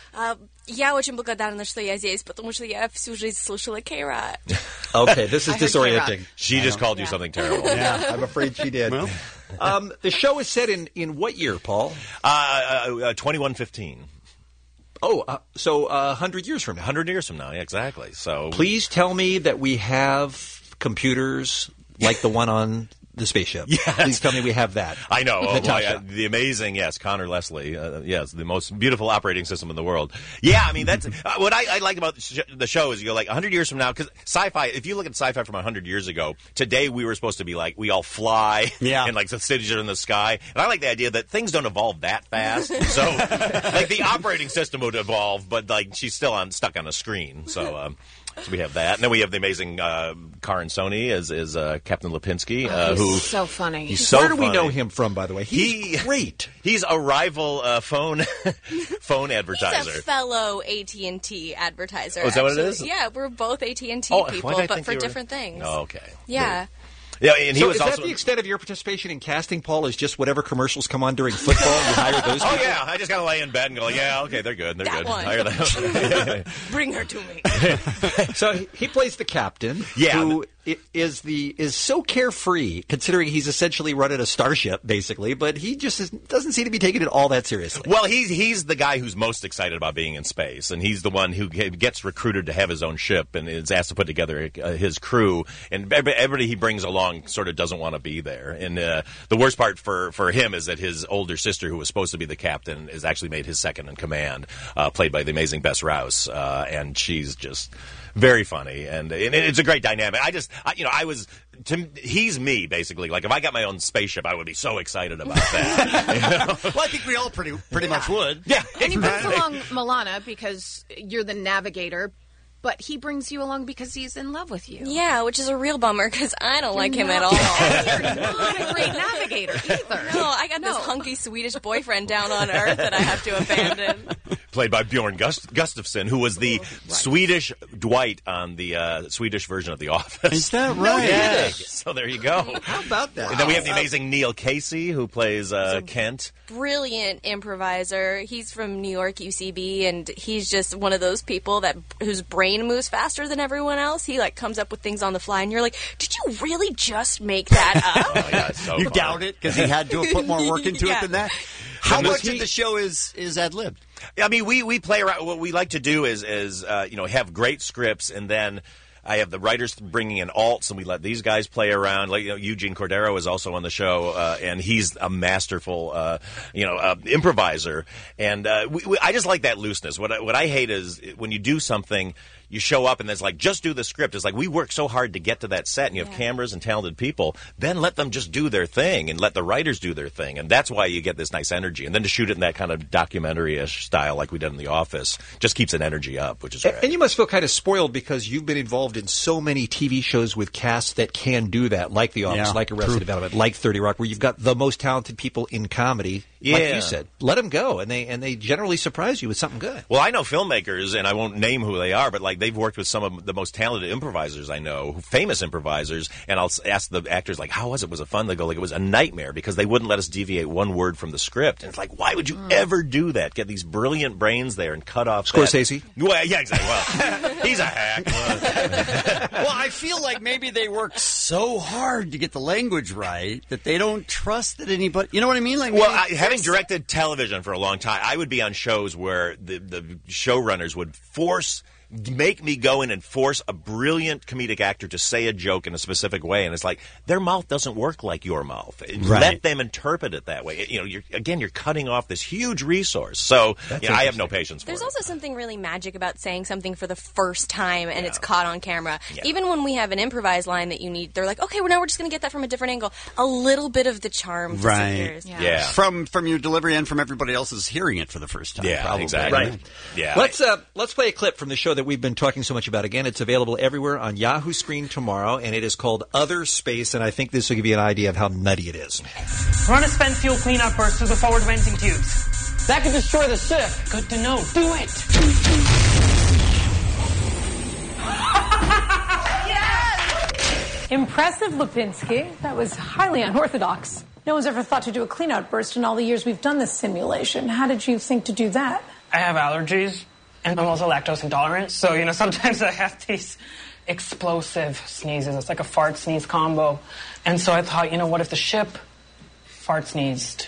А, я очень благодарна, что я здесь, потому что я всю жизнь слушала K-Rock. Okay, this is I heard disorienting. K-Rock. She just called you something terrible. Yeah, I'm afraid she did. Well. Um, the show is set in, in what year, Paul? Uh, uh, uh, twenty-one fifteen. Oh, uh, so uh, one hundred years from now. one hundred years from now, yeah, exactly. So, Please tell me that we have computers like the one on the spaceship. Yes. Please tell me we have that. I know. Oh, Natasha. boy, uh, the amazing, yes, Connor Leslie. Uh, yes, the most beautiful operating system in the world. Yeah, I mean, that's uh, what I, I like about the, sh- the show is you go like one hundred years from now, because sci-fi, if you look at sci-fi from one hundred years ago, today we were supposed to be like, we all fly, yeah. and like the cities are in the sky. And I like the idea that things don't evolve that fast. So, like, the operating system would evolve, but like she's still on stuck on a screen. So, um, so we have that. And then we have the amazing uh, Karan Soni as, as uh, Captain Lipinski. Uh, he's who so funny. He's so Where do we funny. know him from, by the way? He's He- great. He's a rival uh, phone phone advertiser. He's a fellow A T and T advertiser. Oh, is that what it actually. is? Yeah, we're both A T and T Oh, why people, did I but think for you were- different things. Oh, okay. Yeah. Yeah, and he so was is also. that the extent of your participation in casting, Paul, is just whatever commercials come on during football, you hire those Oh people? yeah, I just gotta lay in bed and go, yeah, okay, they're good, they're That good. one. Hire them. Bring her to me. So he- he plays the captain, Yeah. who i- is the is so carefree, considering he's essentially running a starship, basically. But he just is, doesn't seem to be taking it all that seriously. Well, he's he's the guy who's most excited about being in space, and he's the one who ge- gets recruited to have his own ship and is asked to put together uh, his crew. And every- everybody he brings along sort of doesn't want to be there. And uh, the worst part for, for him is that his older sister, who was supposed to be the captain, is actually made his second in command, uh, played by the amazing Bess Rouse, uh, and she's just very funny, and, and it's a great dynamic. I just, I, you know, I was, to, he's me basically. Like if I got my own spaceship, I would be so excited about that. You know? Well, I think we all pretty pretty much would. Yeah, And he brings along Milana because you're the navigator, but he brings you along because he's in love with you. Yeah, which is a real bummer because I don't You're like him not- at all. You're not a great navigator either. No, I got this hunky Swedish boyfriend down on Earth that I have to abandon. Played by Bjorn Gust- Gustafsson, who was the Swedish Dwight on the uh, Swedish version of The Office. Is that No right? kidding. Yes. So there you go. How about that? And then we have the amazing Neil Casey, who plays uh, Kent. Brilliant improviser. He's from New York U C B, and he's just one of those people that whose brain moves faster than everyone else. He like comes up with things on the fly, and you're like, "Did you really just make that up?" Oh, yeah, it's so You funny. doubt it because he had to have put more work into Yeah. it than that. How And much he- of the show is is ad libbed? I mean, we, we play around. What we like to do is is uh, you know have great scripts, and then I have the writers bringing in alts, and we let these guys play around. Like you know, Eugene Cordero is also on the show, uh, and he's a masterful uh, you know uh, improviser. And uh, we, we, I just like that looseness. What I, what I hate is when you do something. You show up and it's like, just do the script. It's like, we work so hard to get to that set and you have Yeah. cameras and talented people. Then let them just do their thing and let the writers do their thing. And that's why you get this nice energy. And then to shoot it in that kind of documentary-ish style like we did in The Office just keeps an energy up, which is And, great. and you must feel kind of spoiled because you've been involved in so many T V shows with casts that can do that, like The Office, Yeah, like Arrested true. Development, like thirty Rock, where you've got the most talented people in comedy. Like Yeah. you said, let them go, and they and they generally surprise you with something good. Well, I know filmmakers, and I won't name who they are, but like they've worked with some of the most talented improvisers I know, famous improvisers, and I'll s- ask the actors, like, how was it? Was it fun? They go, like, it was a nightmare because they wouldn't let us deviate one word from the script. And it's like, why would you ever do that? Get these brilliant brains there and cut off Scorsese? That. Well, yeah, exactly. Well, he's a hack. Well, I feel like maybe they work so hard to get the language right that they don't trust that anybody. You know what I mean? Like, Well, maybe- I, having directed television for a long time, I would be on shows where the, the showrunners would force, make me go in and force a brilliant comedic actor to say a joke in a specific way, and it's like their mouth doesn't work like your mouth. Right. Let them interpret it that way. You know, you're, again, you're cutting off this huge resource. So you know, I have no patience for There's it. also something really magic about saying something for the first time and it's caught on camera. Even when we have an improvised line that you need, they're like, okay, well, now we're just going to get that from a different angle. A little bit of the charm disappears. Yeah. From from your delivery and from everybody else's hearing it for the first time. Yeah, probably. exactly. Right. Yeah. Let's uh, let's play a clip from the show that we've been talking so much about. Again, it's available everywhere on Yahoo Screen tomorrow, and it is called Other Space. And I think this will give you an idea of how nutty it is. Run a spent fuel cleanup burst through the forward venting tubes. That could destroy the ship. Good to know. Do it. Impressive, Lipinski. That was highly unorthodox. No one's ever thought to do a cleanout burst in all the years we've done this simulation. How did you think to do that? I have allergies, and I'm also lactose intolerant. So, you know, sometimes I have these explosive sneezes. It's like a fart sneeze combo. And so I thought, you know, what if the ship fart sneezed?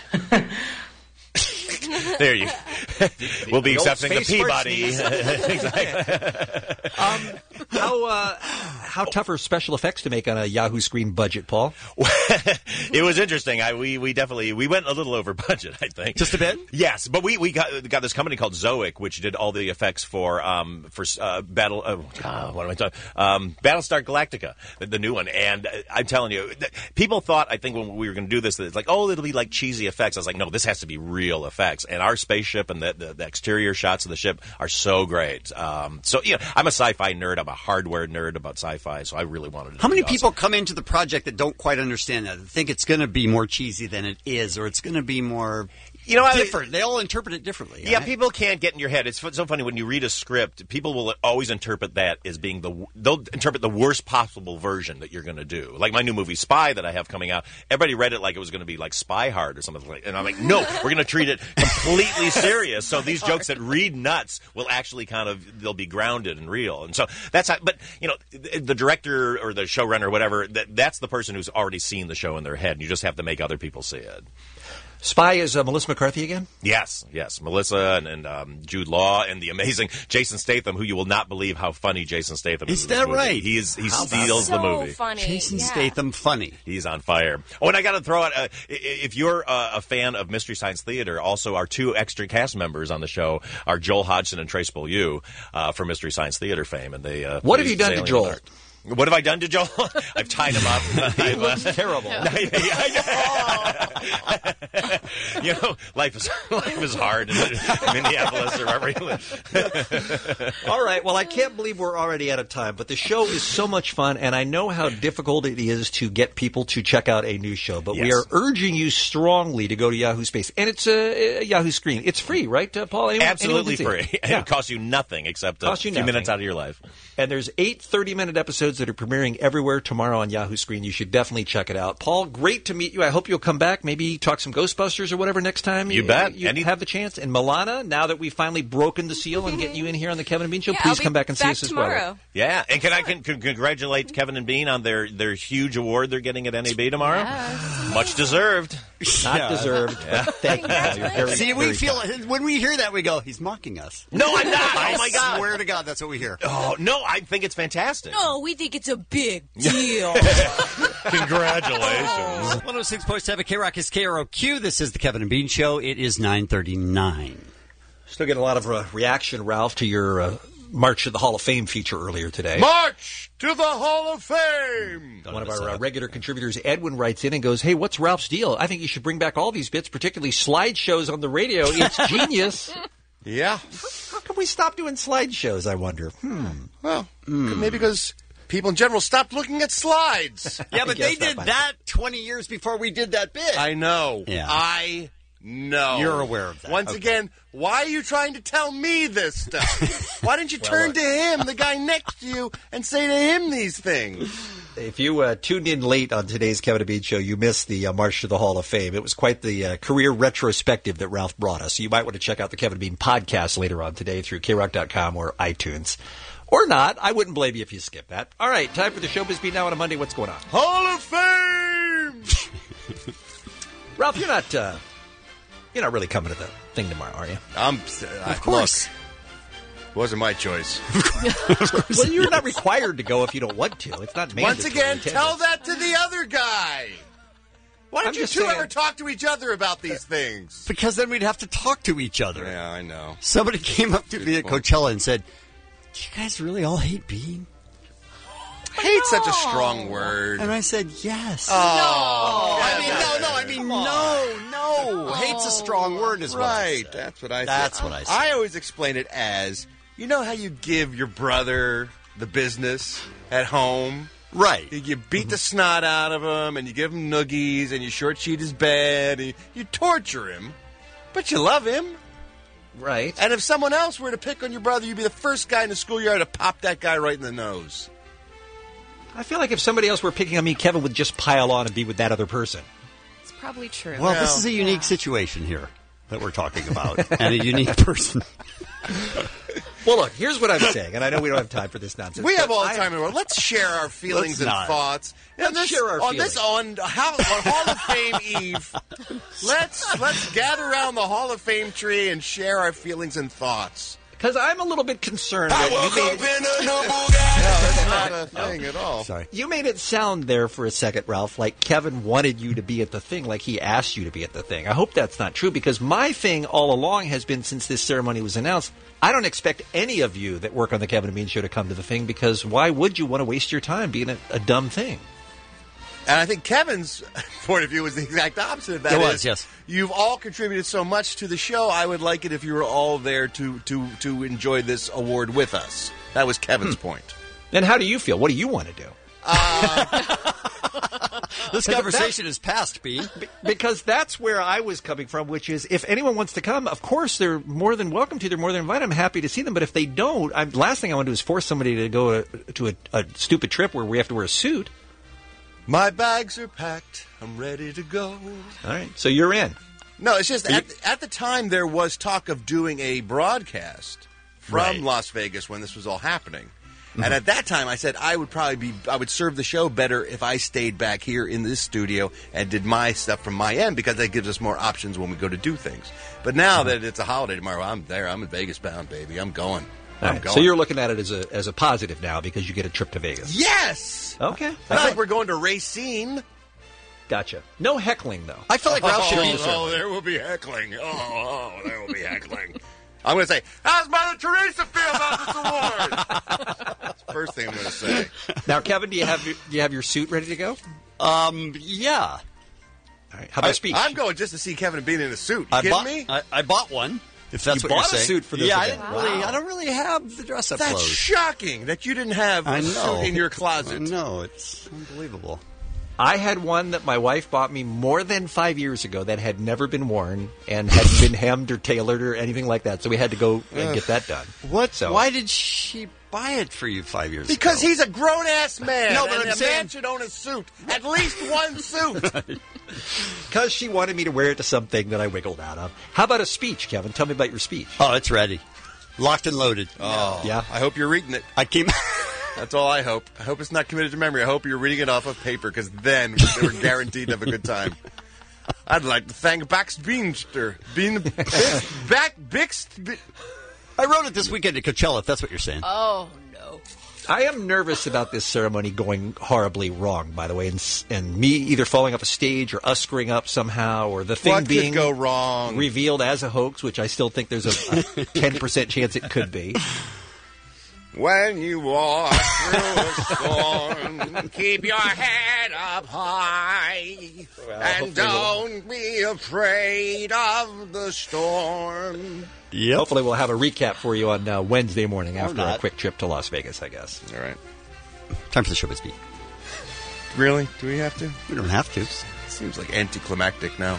There you We'll be The old accepting the space fart Peabody. sneeze. Exactly. um, how uh, how tough are special effects to make on a Yahoo Screen budget, Paul? It was interesting. I we we definitely we went a little over budget, I think. Just a bit? Yes, but we, we got got this company called Zoic, which did all the effects for um for uh, Battle uh, God, what am I talking? Um, Battlestar Galactica, the, the new one. And uh, I'm telling you, th- people thought I think when we were going to do this that it's like, oh, it'll be like cheesy effects. I was like, no, this has to be real effects. And our spaceship and the the, the exterior shots of the ship are so great. Um, so yeah, I'm a sci-fi nerd. I'm a hardware nerd about sci-fi. So I really wanted to. How many be awesome. people come into the project that don't quite understand that? That think it's going to be more cheesy than it is, or it's going to be more you know, different. I, they all interpret it differently. Yeah, right? people can't get in your head. It's so funny when you read a script. People will always interpret that as being the they'll interpret the worst possible version that you're going to do. Like my new movie Spy that I have coming out. Everybody read it like it was going to be like Spy Hard or something like. And I'm like, no, we're going to treat it completely serious. So these jokes that read nuts will actually kind of they'll be grounded and real. And so that's how. But you know, the, the director or the showrunner or whatever, that that's the person who's already seen the show in their head. And you just have to make other people see it. Spy is uh, Melissa McCarthy again? Yes, yes. Melissa and, and um, Jude Law and the amazing Jason Statham, who you will not believe how funny Jason Statham is. Is in this that movie. right? He is. He How steals so the movie. Funny. Jason yeah. Statham, funny. He's on fire. Oh, and I got to throw out, uh, if you're uh, a fan of Mystery Science Theater, also our two extra cast members on the show are Joel Hodgson and Trace Beaulieu uh, from Mystery Science Theater fame. And they. Uh, What have you done to Joel? What have I done to Joel? I've tied him up. He looks terrible. You know, life is life is hard in Minneapolis or wherever you live. All right. Well, I can't believe we're already out of time, but the show is so much fun, and I know how difficult it is to get people to check out a new show. But we Yes. are urging you strongly to go to Yahoo Space, and it's a, a Yahoo Screen. It's free, right, uh, Paul? Anyone, Absolutely anyone can see free. it. Yeah. It costs you nothing except a Costs you few nothing. minutes out of your life. And there's eight thirty-minute episodes that are premiering everywhere tomorrow on Yahoo Screen. You should definitely check it out. Paul, great to meet you. I hope you'll come back, maybe talk some Ghostbusters or whatever next time. You bet. You Any- have the chance. And Milana, now that we've finally broken the seal and get you in here on the Kevin and Bean Show, Yeah, please I'll be come back and see back us as tomorrow. well. Yeah, and can I can, can congratulate Kevin and Bean on their, their huge award they're getting at N A B tomorrow? Yes. Much deserved. Not Yeah. deserved. Yeah. But thank you. You're very, See, we very feel kind. when we hear that, we go, "He's mocking us." No, I'm not. I Oh my God! swear to God, that's what we hear. Oh no, I think it's fantastic. No, we think it's a big deal. Congratulations. one oh six point seven K Rock is K R O Q. This is the Kevin and Bean Show. It is nine thirty-nine. Still getting a lot of uh, reaction, Ralph, to your uh, March to the Hall of Fame feature earlier today. March to the Hall of Fame. One of our uh, regular contributors, Edwin, writes in and goes, "Hey, what's Ralph's deal? I think you should bring back all these bits, particularly slideshows on the radio. It's genius." Yeah. How can we stop doing slideshows, I wonder? Hmm. Well, maybe because people in general stopped looking at slides. Yeah, but guess they that did might- that twenty years before we did that bit. I know. Yeah. I know. You're aware of that. Once Okay. again, why are you trying to tell me this stuff? Why didn't you turn to him, the guy next to you, and say to him these things? If you uh, tuned in late on today's Kevin and Bean Show, you missed the uh, March to the Hall of Fame. It was quite the uh, career retrospective that Ralph brought us. So you might want to check out the Kevin and Bean podcast later on today through K Rock dot com or iTunes. Or not. I wouldn't blame you if you skip that. All right, time for the Showbiz Beat now on a Monday. What's going on? Hall of Fame! Ralph, you're not uh, you're not really coming to the thing tomorrow, are you? I'm, Of course. Look, wasn't my choice. Well, you're not required to go if you don't want to. It's not mandatory. Once again, attendance. tell that to the other guy. Why I'm don't you just two saying- ever talk to each other about these things? Because then we'd have to talk to each other. Yeah, I know. Somebody came up to me at Coachella and said, "Do you guys really all hate Bean?" Hate's such a strong word. And I said, "Yes." Oh, I mean, no, no. I mean, no, no. Hate's a strong word, is what I right. said. That's what I said. That's what I said. I always explain it as, you know how you give your brother the business at home? Right. You, you beat the snot out of him, and you give him noogies, and you short sheet his bed, and you, you torture him, but you love him. Right. And if someone else were to pick on your brother, you'd be the first guy in the schoolyard to pop that guy right in the nose. I feel like if somebody else were picking on me, Kevin would just pile on and be with that other person. It's probably true. Well, this is a unique situation here. that we're talking about and a unique person. Well, look, here's what I'm saying, and I know we don't have time for this nonsense. We have but all the I- time in the world. Let's share our feelings Let's and not. thoughts. Let's And this, share our on this on, how, on Hall of Fame Eve. Let's let's gather around the Hall of Fame tree and share our feelings and thoughts. Because I'm a little bit concerned. I that woke you up made in a new Bugatti. No, that's not a thing at all. Sorry. You made it sound there for a second, Ralph, like Kevin wanted you to be at the thing, like he asked you to be at the thing. I hope that's not true, because my thing all along has been, since this ceremony was announced, I don't expect any of you that work on the Kevin and Bean Show to come to the thing, because why would you want to waste your time being a, a dumb thing? And I think Kevin's point of view was the exact opposite of that. It was, is, yes. You've all contributed so much to the show. I would like it if you were all there to to to enjoy this award with us. That was Kevin's point. And how do you feel? What do you want to do? This conversation is past, B. Because that's where I was coming from, which is if anyone wants to come, of course they're more than welcome to. They're more than invited. I'm happy to see them. But if they don't, I'm, last thing I want to do is force somebody to go to, to a, a stupid trip where we have to wear a suit. My bags are packed. I'm ready to go. All right, so you're in. No, it's just at, at the time there was talk of doing a broadcast from Right. Las Vegas when this was all happening. Mm-hmm. And at that time, I said I would probably be, I would serve the show better if I stayed back here in this studio and did my stuff from my end, because that gives us more options when we go to do things. But now Mm-hmm. that it's a holiday tomorrow, I'm there. I'm in Vegas bound, baby. I'm going. All I'm right, going. so you're looking at it as a as a positive now because you get a trip to Vegas. Yes. Okay. I think we're going to Racine. Gotcha. No heckling though. I feel like Ralph should oh, be the oh, ceremony. there will be heckling. Oh, oh, there will be heckling. I'm going to say, how's Mother Teresa feel about this award? That's the first thing I'm going to say. Now, Kevin, do you have your, do you have your suit ready to go? Um, yeah. All right. How about a speech? I'm going just to see Kevin being in a suit. You I kidding bought, me? I, I bought one. If that's You what bought a you're saying. suit for this yeah, event. I didn't really. Wow. I don't really have the dress up That's clothes. shocking that you didn't have I a know. suit in your closet. No, it's unbelievable. I had one that my wife bought me more than five years ago that had never been worn and hadn't been hemmed or tailored or anything like that. So we had to go and Ugh. get that done. What? So, Why did she buy it for you five years Because ago? he's a grown ass man. No, but and I'm a saying- man should own a suit. At least one suit. Because she wanted me to wear it to something that I wiggled out of. How about a speech, Kevin? Tell me about your speech. Oh, it's ready. Locked and loaded. Oh, Yeah. I hope you're reading it. I came. That's all I hope. I hope it's not committed to memory. I hope you're reading it off of paper, because then we're guaranteed to have a good time. I'd like to thank Bax Beanster. Bean Bix, Back Bix. Bi- I wrote it this weekend at Coachella, if that's what you're saying. Oh, no. I am nervous about this ceremony going horribly wrong, by the way, and, s- and me either falling off a stage or us screwing up somehow, or the thing What could being go wrong? revealed as a hoax, which I still think there's a, a ten percent chance it could be. When you walk through a storm, keep your head up high, and hopefully don't be afraid of the storm. Yep. Hopefully we'll have a recap for you on uh, Wednesday morning after not. a quick trip to Las Vegas, I guess. All right. Time for the showbiz beat. Really? Do we have to? We don't have to. Seems like anticlimactic now.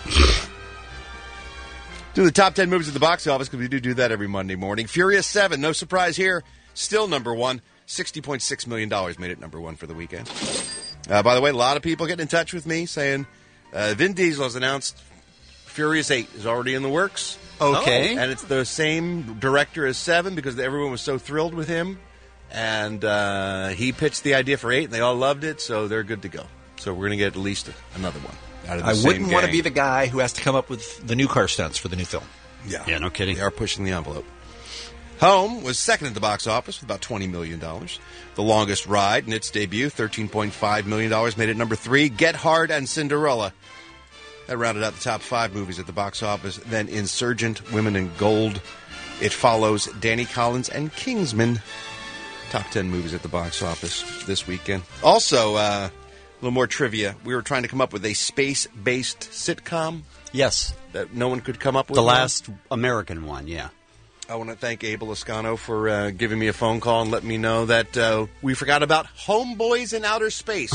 Do the top ten movies at the box office, because we do do that every Monday morning. Furious seven, no surprise here, still number one. sixty point six million dollars made it number one for the weekend. Uh, by the way, a lot of people getting in touch with me saying uh, Vin Diesel has announced Furious eight is already in the works. Okay. And it's the same director as seven, because everyone was so thrilled with him. And uh, he pitched the idea for eight, and they all loved it, so they're good to go. So we're going to get at least another one out of the I same wouldn't want to gang. be the guy who has to come up with the new car stunts for the new film. Yeah. Yeah, no kidding. They are pushing the envelope. Home was second at the box office with about twenty million dollars. The Longest Ride, in its debut, thirteen point five million dollars, made it number three. Get Hard and Cinderella. That rounded out the top five movies at the box office. Then Insurgent, Women in Gold. It follows Danny Collins and Kingsman. Top ten movies at the box office this weekend. Also, uh, a little more trivia. We were trying to come up with a space-based sitcom Yes. that no one could come up with. The one. last American one, yeah. I want to thank Abel Escano for uh, giving me a phone call and letting me know that uh, we forgot about Homeboys in Outer Space.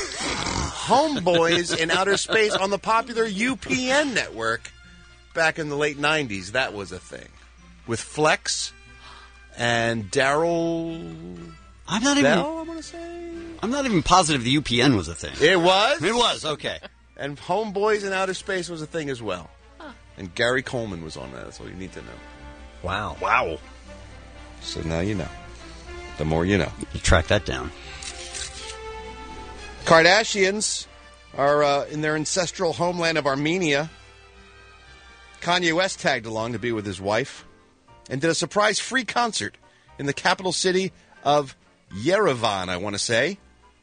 Homeboys in Outer Space on the popular U P N network back in the late nineties. That was a thing. With Flex and Daryl I'm not even. Bell, I want to say. I'm not even positive the U P N was a thing. It was? It was, okay. And Homeboys in Outer Space was a thing as well. And Gary Coleman was on that. That's all you need to know. Wow. Wow. So now you know. The more you know. You track that down. Kardashians are uh, in their ancestral homeland of Armenia. Kanye West tagged along to be with his wife and did a surprise free concert in the capital city of Yerevan, I want to say.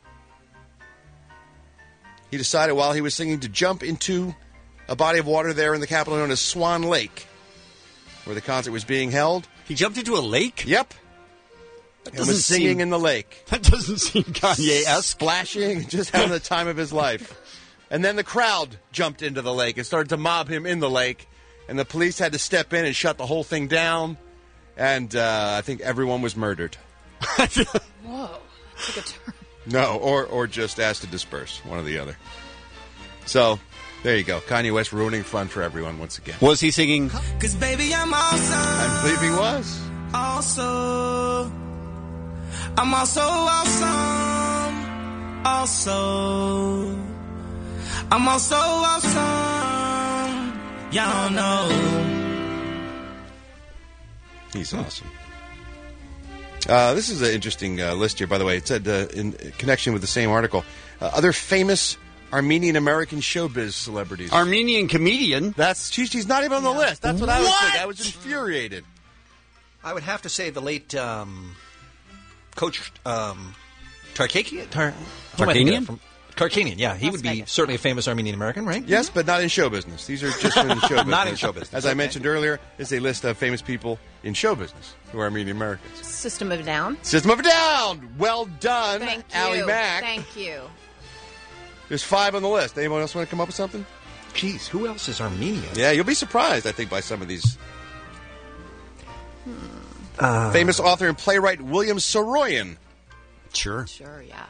He decided while he was singing to jump into a body of water there in the capital known as Swan Lake, where the concert was being held. He jumped into a lake? Yep. That And was singing seem, in the lake. That doesn't seem Kanye-esque. Splashing, just having the time of his life. And then the crowd jumped into the lake and started to mob him in the lake. And the police had to step in and shut the whole thing down. And uh, I think everyone was murdered. Whoa. Took a turn. No, or or just asked to disperse, one or the other. So, there you go. Kanye West ruining fun for everyone once again. Was he singing? Cause baby, I'm awesome. I believe he was. Also, I'm also awesome. Also, I'm also awesome. Y'all know. He's awesome. Uh, this is an interesting uh, list here, by the way. It said uh, in connection with the same article, uh, other famous Armenian-American showbiz celebrities. Armenian comedian? That's she's, she's not even on the list. That's what, what I was thinking. I was infuriated. I would have to say the late um, Coach um, Tarkanian. Tar- Tarkanian? From Tarkanian, yeah. He would be certainly a famous Armenian-American, right? Yes, but not in show business. These are just in show business. Not in show business. As I okay. mentioned earlier, is a list of famous people in show business who are Armenian-Americans. System of a Down. System of a Down! Well done, Thank you. Allie Mack. Thank you. There's five on the list. Anyone else want to come up with something? Jeez, who else is Armenian? Yeah, you'll be surprised, I think, by some of these. Hmm. Uh, Famous author and playwright William Soroyan. Sure. Sure, yeah.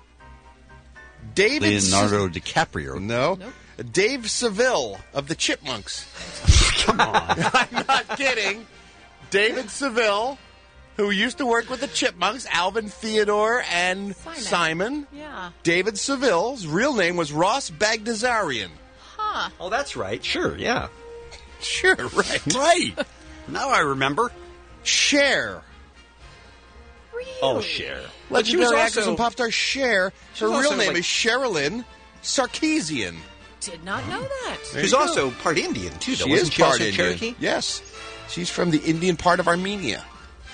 David Leonardo S- DiCaprio. No. Nope. Dave Seville of the Chipmunks. Come on. I'm not kidding. David Seville, who used to work with the Chipmunks, Alvin Theodore and Simon. Simon. Yeah. David Seville's real name was Ross Bagdasarian. Huh. Oh, that's right. Sure, yeah. Sure, right. Right. Now I remember. Cher. Really? Oh, Cher. Legendary she was actress also- and pop star Cher. She Her was real also, name like- is Sherilyn Sarkeesian. Did not know that. There She's you go. also part Indian, too, though. She Wasn't is she part also Indian. Cherokee? Yes. She's from the Indian part of Armenia.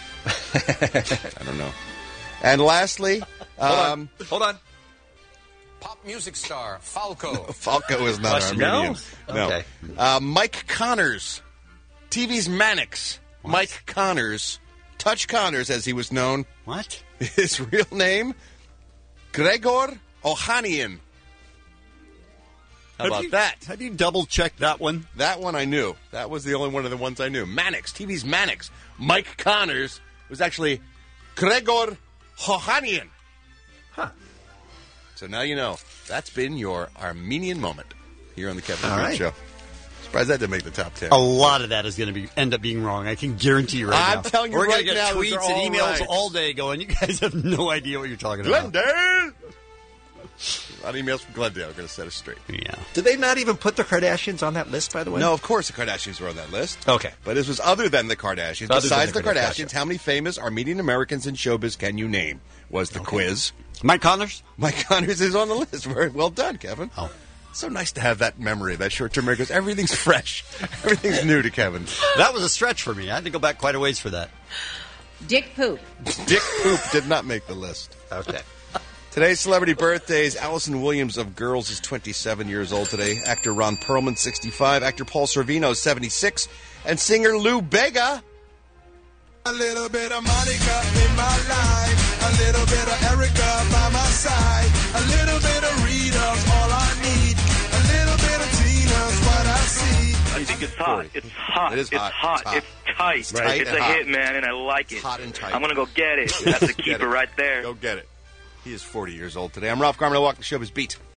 I don't know. And lastly, Hold um, on. Hold on. Pop music star Falco. Falco is not Russian. Armenian. No? Okay. Uh, Mike Connors, T V's Mannix. What? Mike Connors, Touch Connors as he was known. What? His real name, Gregor Ohanian. How Have about you- that? Have you double-checked that one? That one I knew. That was the only one of the ones I knew. Mannix, T V's Mannix. Mike Connors was actually Gregor Ohanian. Huh. So now you know. That's been your Armenian moment here on the Kevin All Hart right. Show. Surprised that didn't make the top ten. A lot of that is going to be end up being wrong. I can guarantee you right I'm now. telling you We're right gonna now, get those tweets are all and emails right. all day going, you guys have no idea what you're talking about. Glendale! A lot of emails from Glendale are going to set us straight. Yeah. Did they not even put the Kardashians on that list, by the way? No, of course the Kardashians were on that list. Okay. But this was other than the Kardashians. Other Besides than the, the Kardashians, Kardashians. how many famous Armenian Americans in showbiz can you name? Was the quiz. Mike Connors? Mike Connors is on the list. Very well done, Kevin. Oh. So nice to have that memory, that short-term memory, because everything's fresh. Everything's new to Kevin. That was a stretch for me. I had to go back quite a ways for that. Dick Poop. Dick Poop did not make the list. Okay. Today's celebrity birthdays. Allison Williams of Girls is twenty-seven years old today. Actor Ron Perlman, sixty-five. Actor Paul Sorvino, seventy-six. And singer Lou Bega. A little bit of Monica in my life. A little bit of Erica by my side. A little bit of Rita's all I need. A little bit of Tina's what I see. I think it's hot. It's hot. It is it's hot. hot. It's hot. It's tight. It's tight it's and a hot. hit, man, and I like it. It's hot and tight. I'm gonna go get it. That's the Get keeper it. right there. Go get it. He is forty years old today. I'm Ralph Garman. I walk the showbiz beat.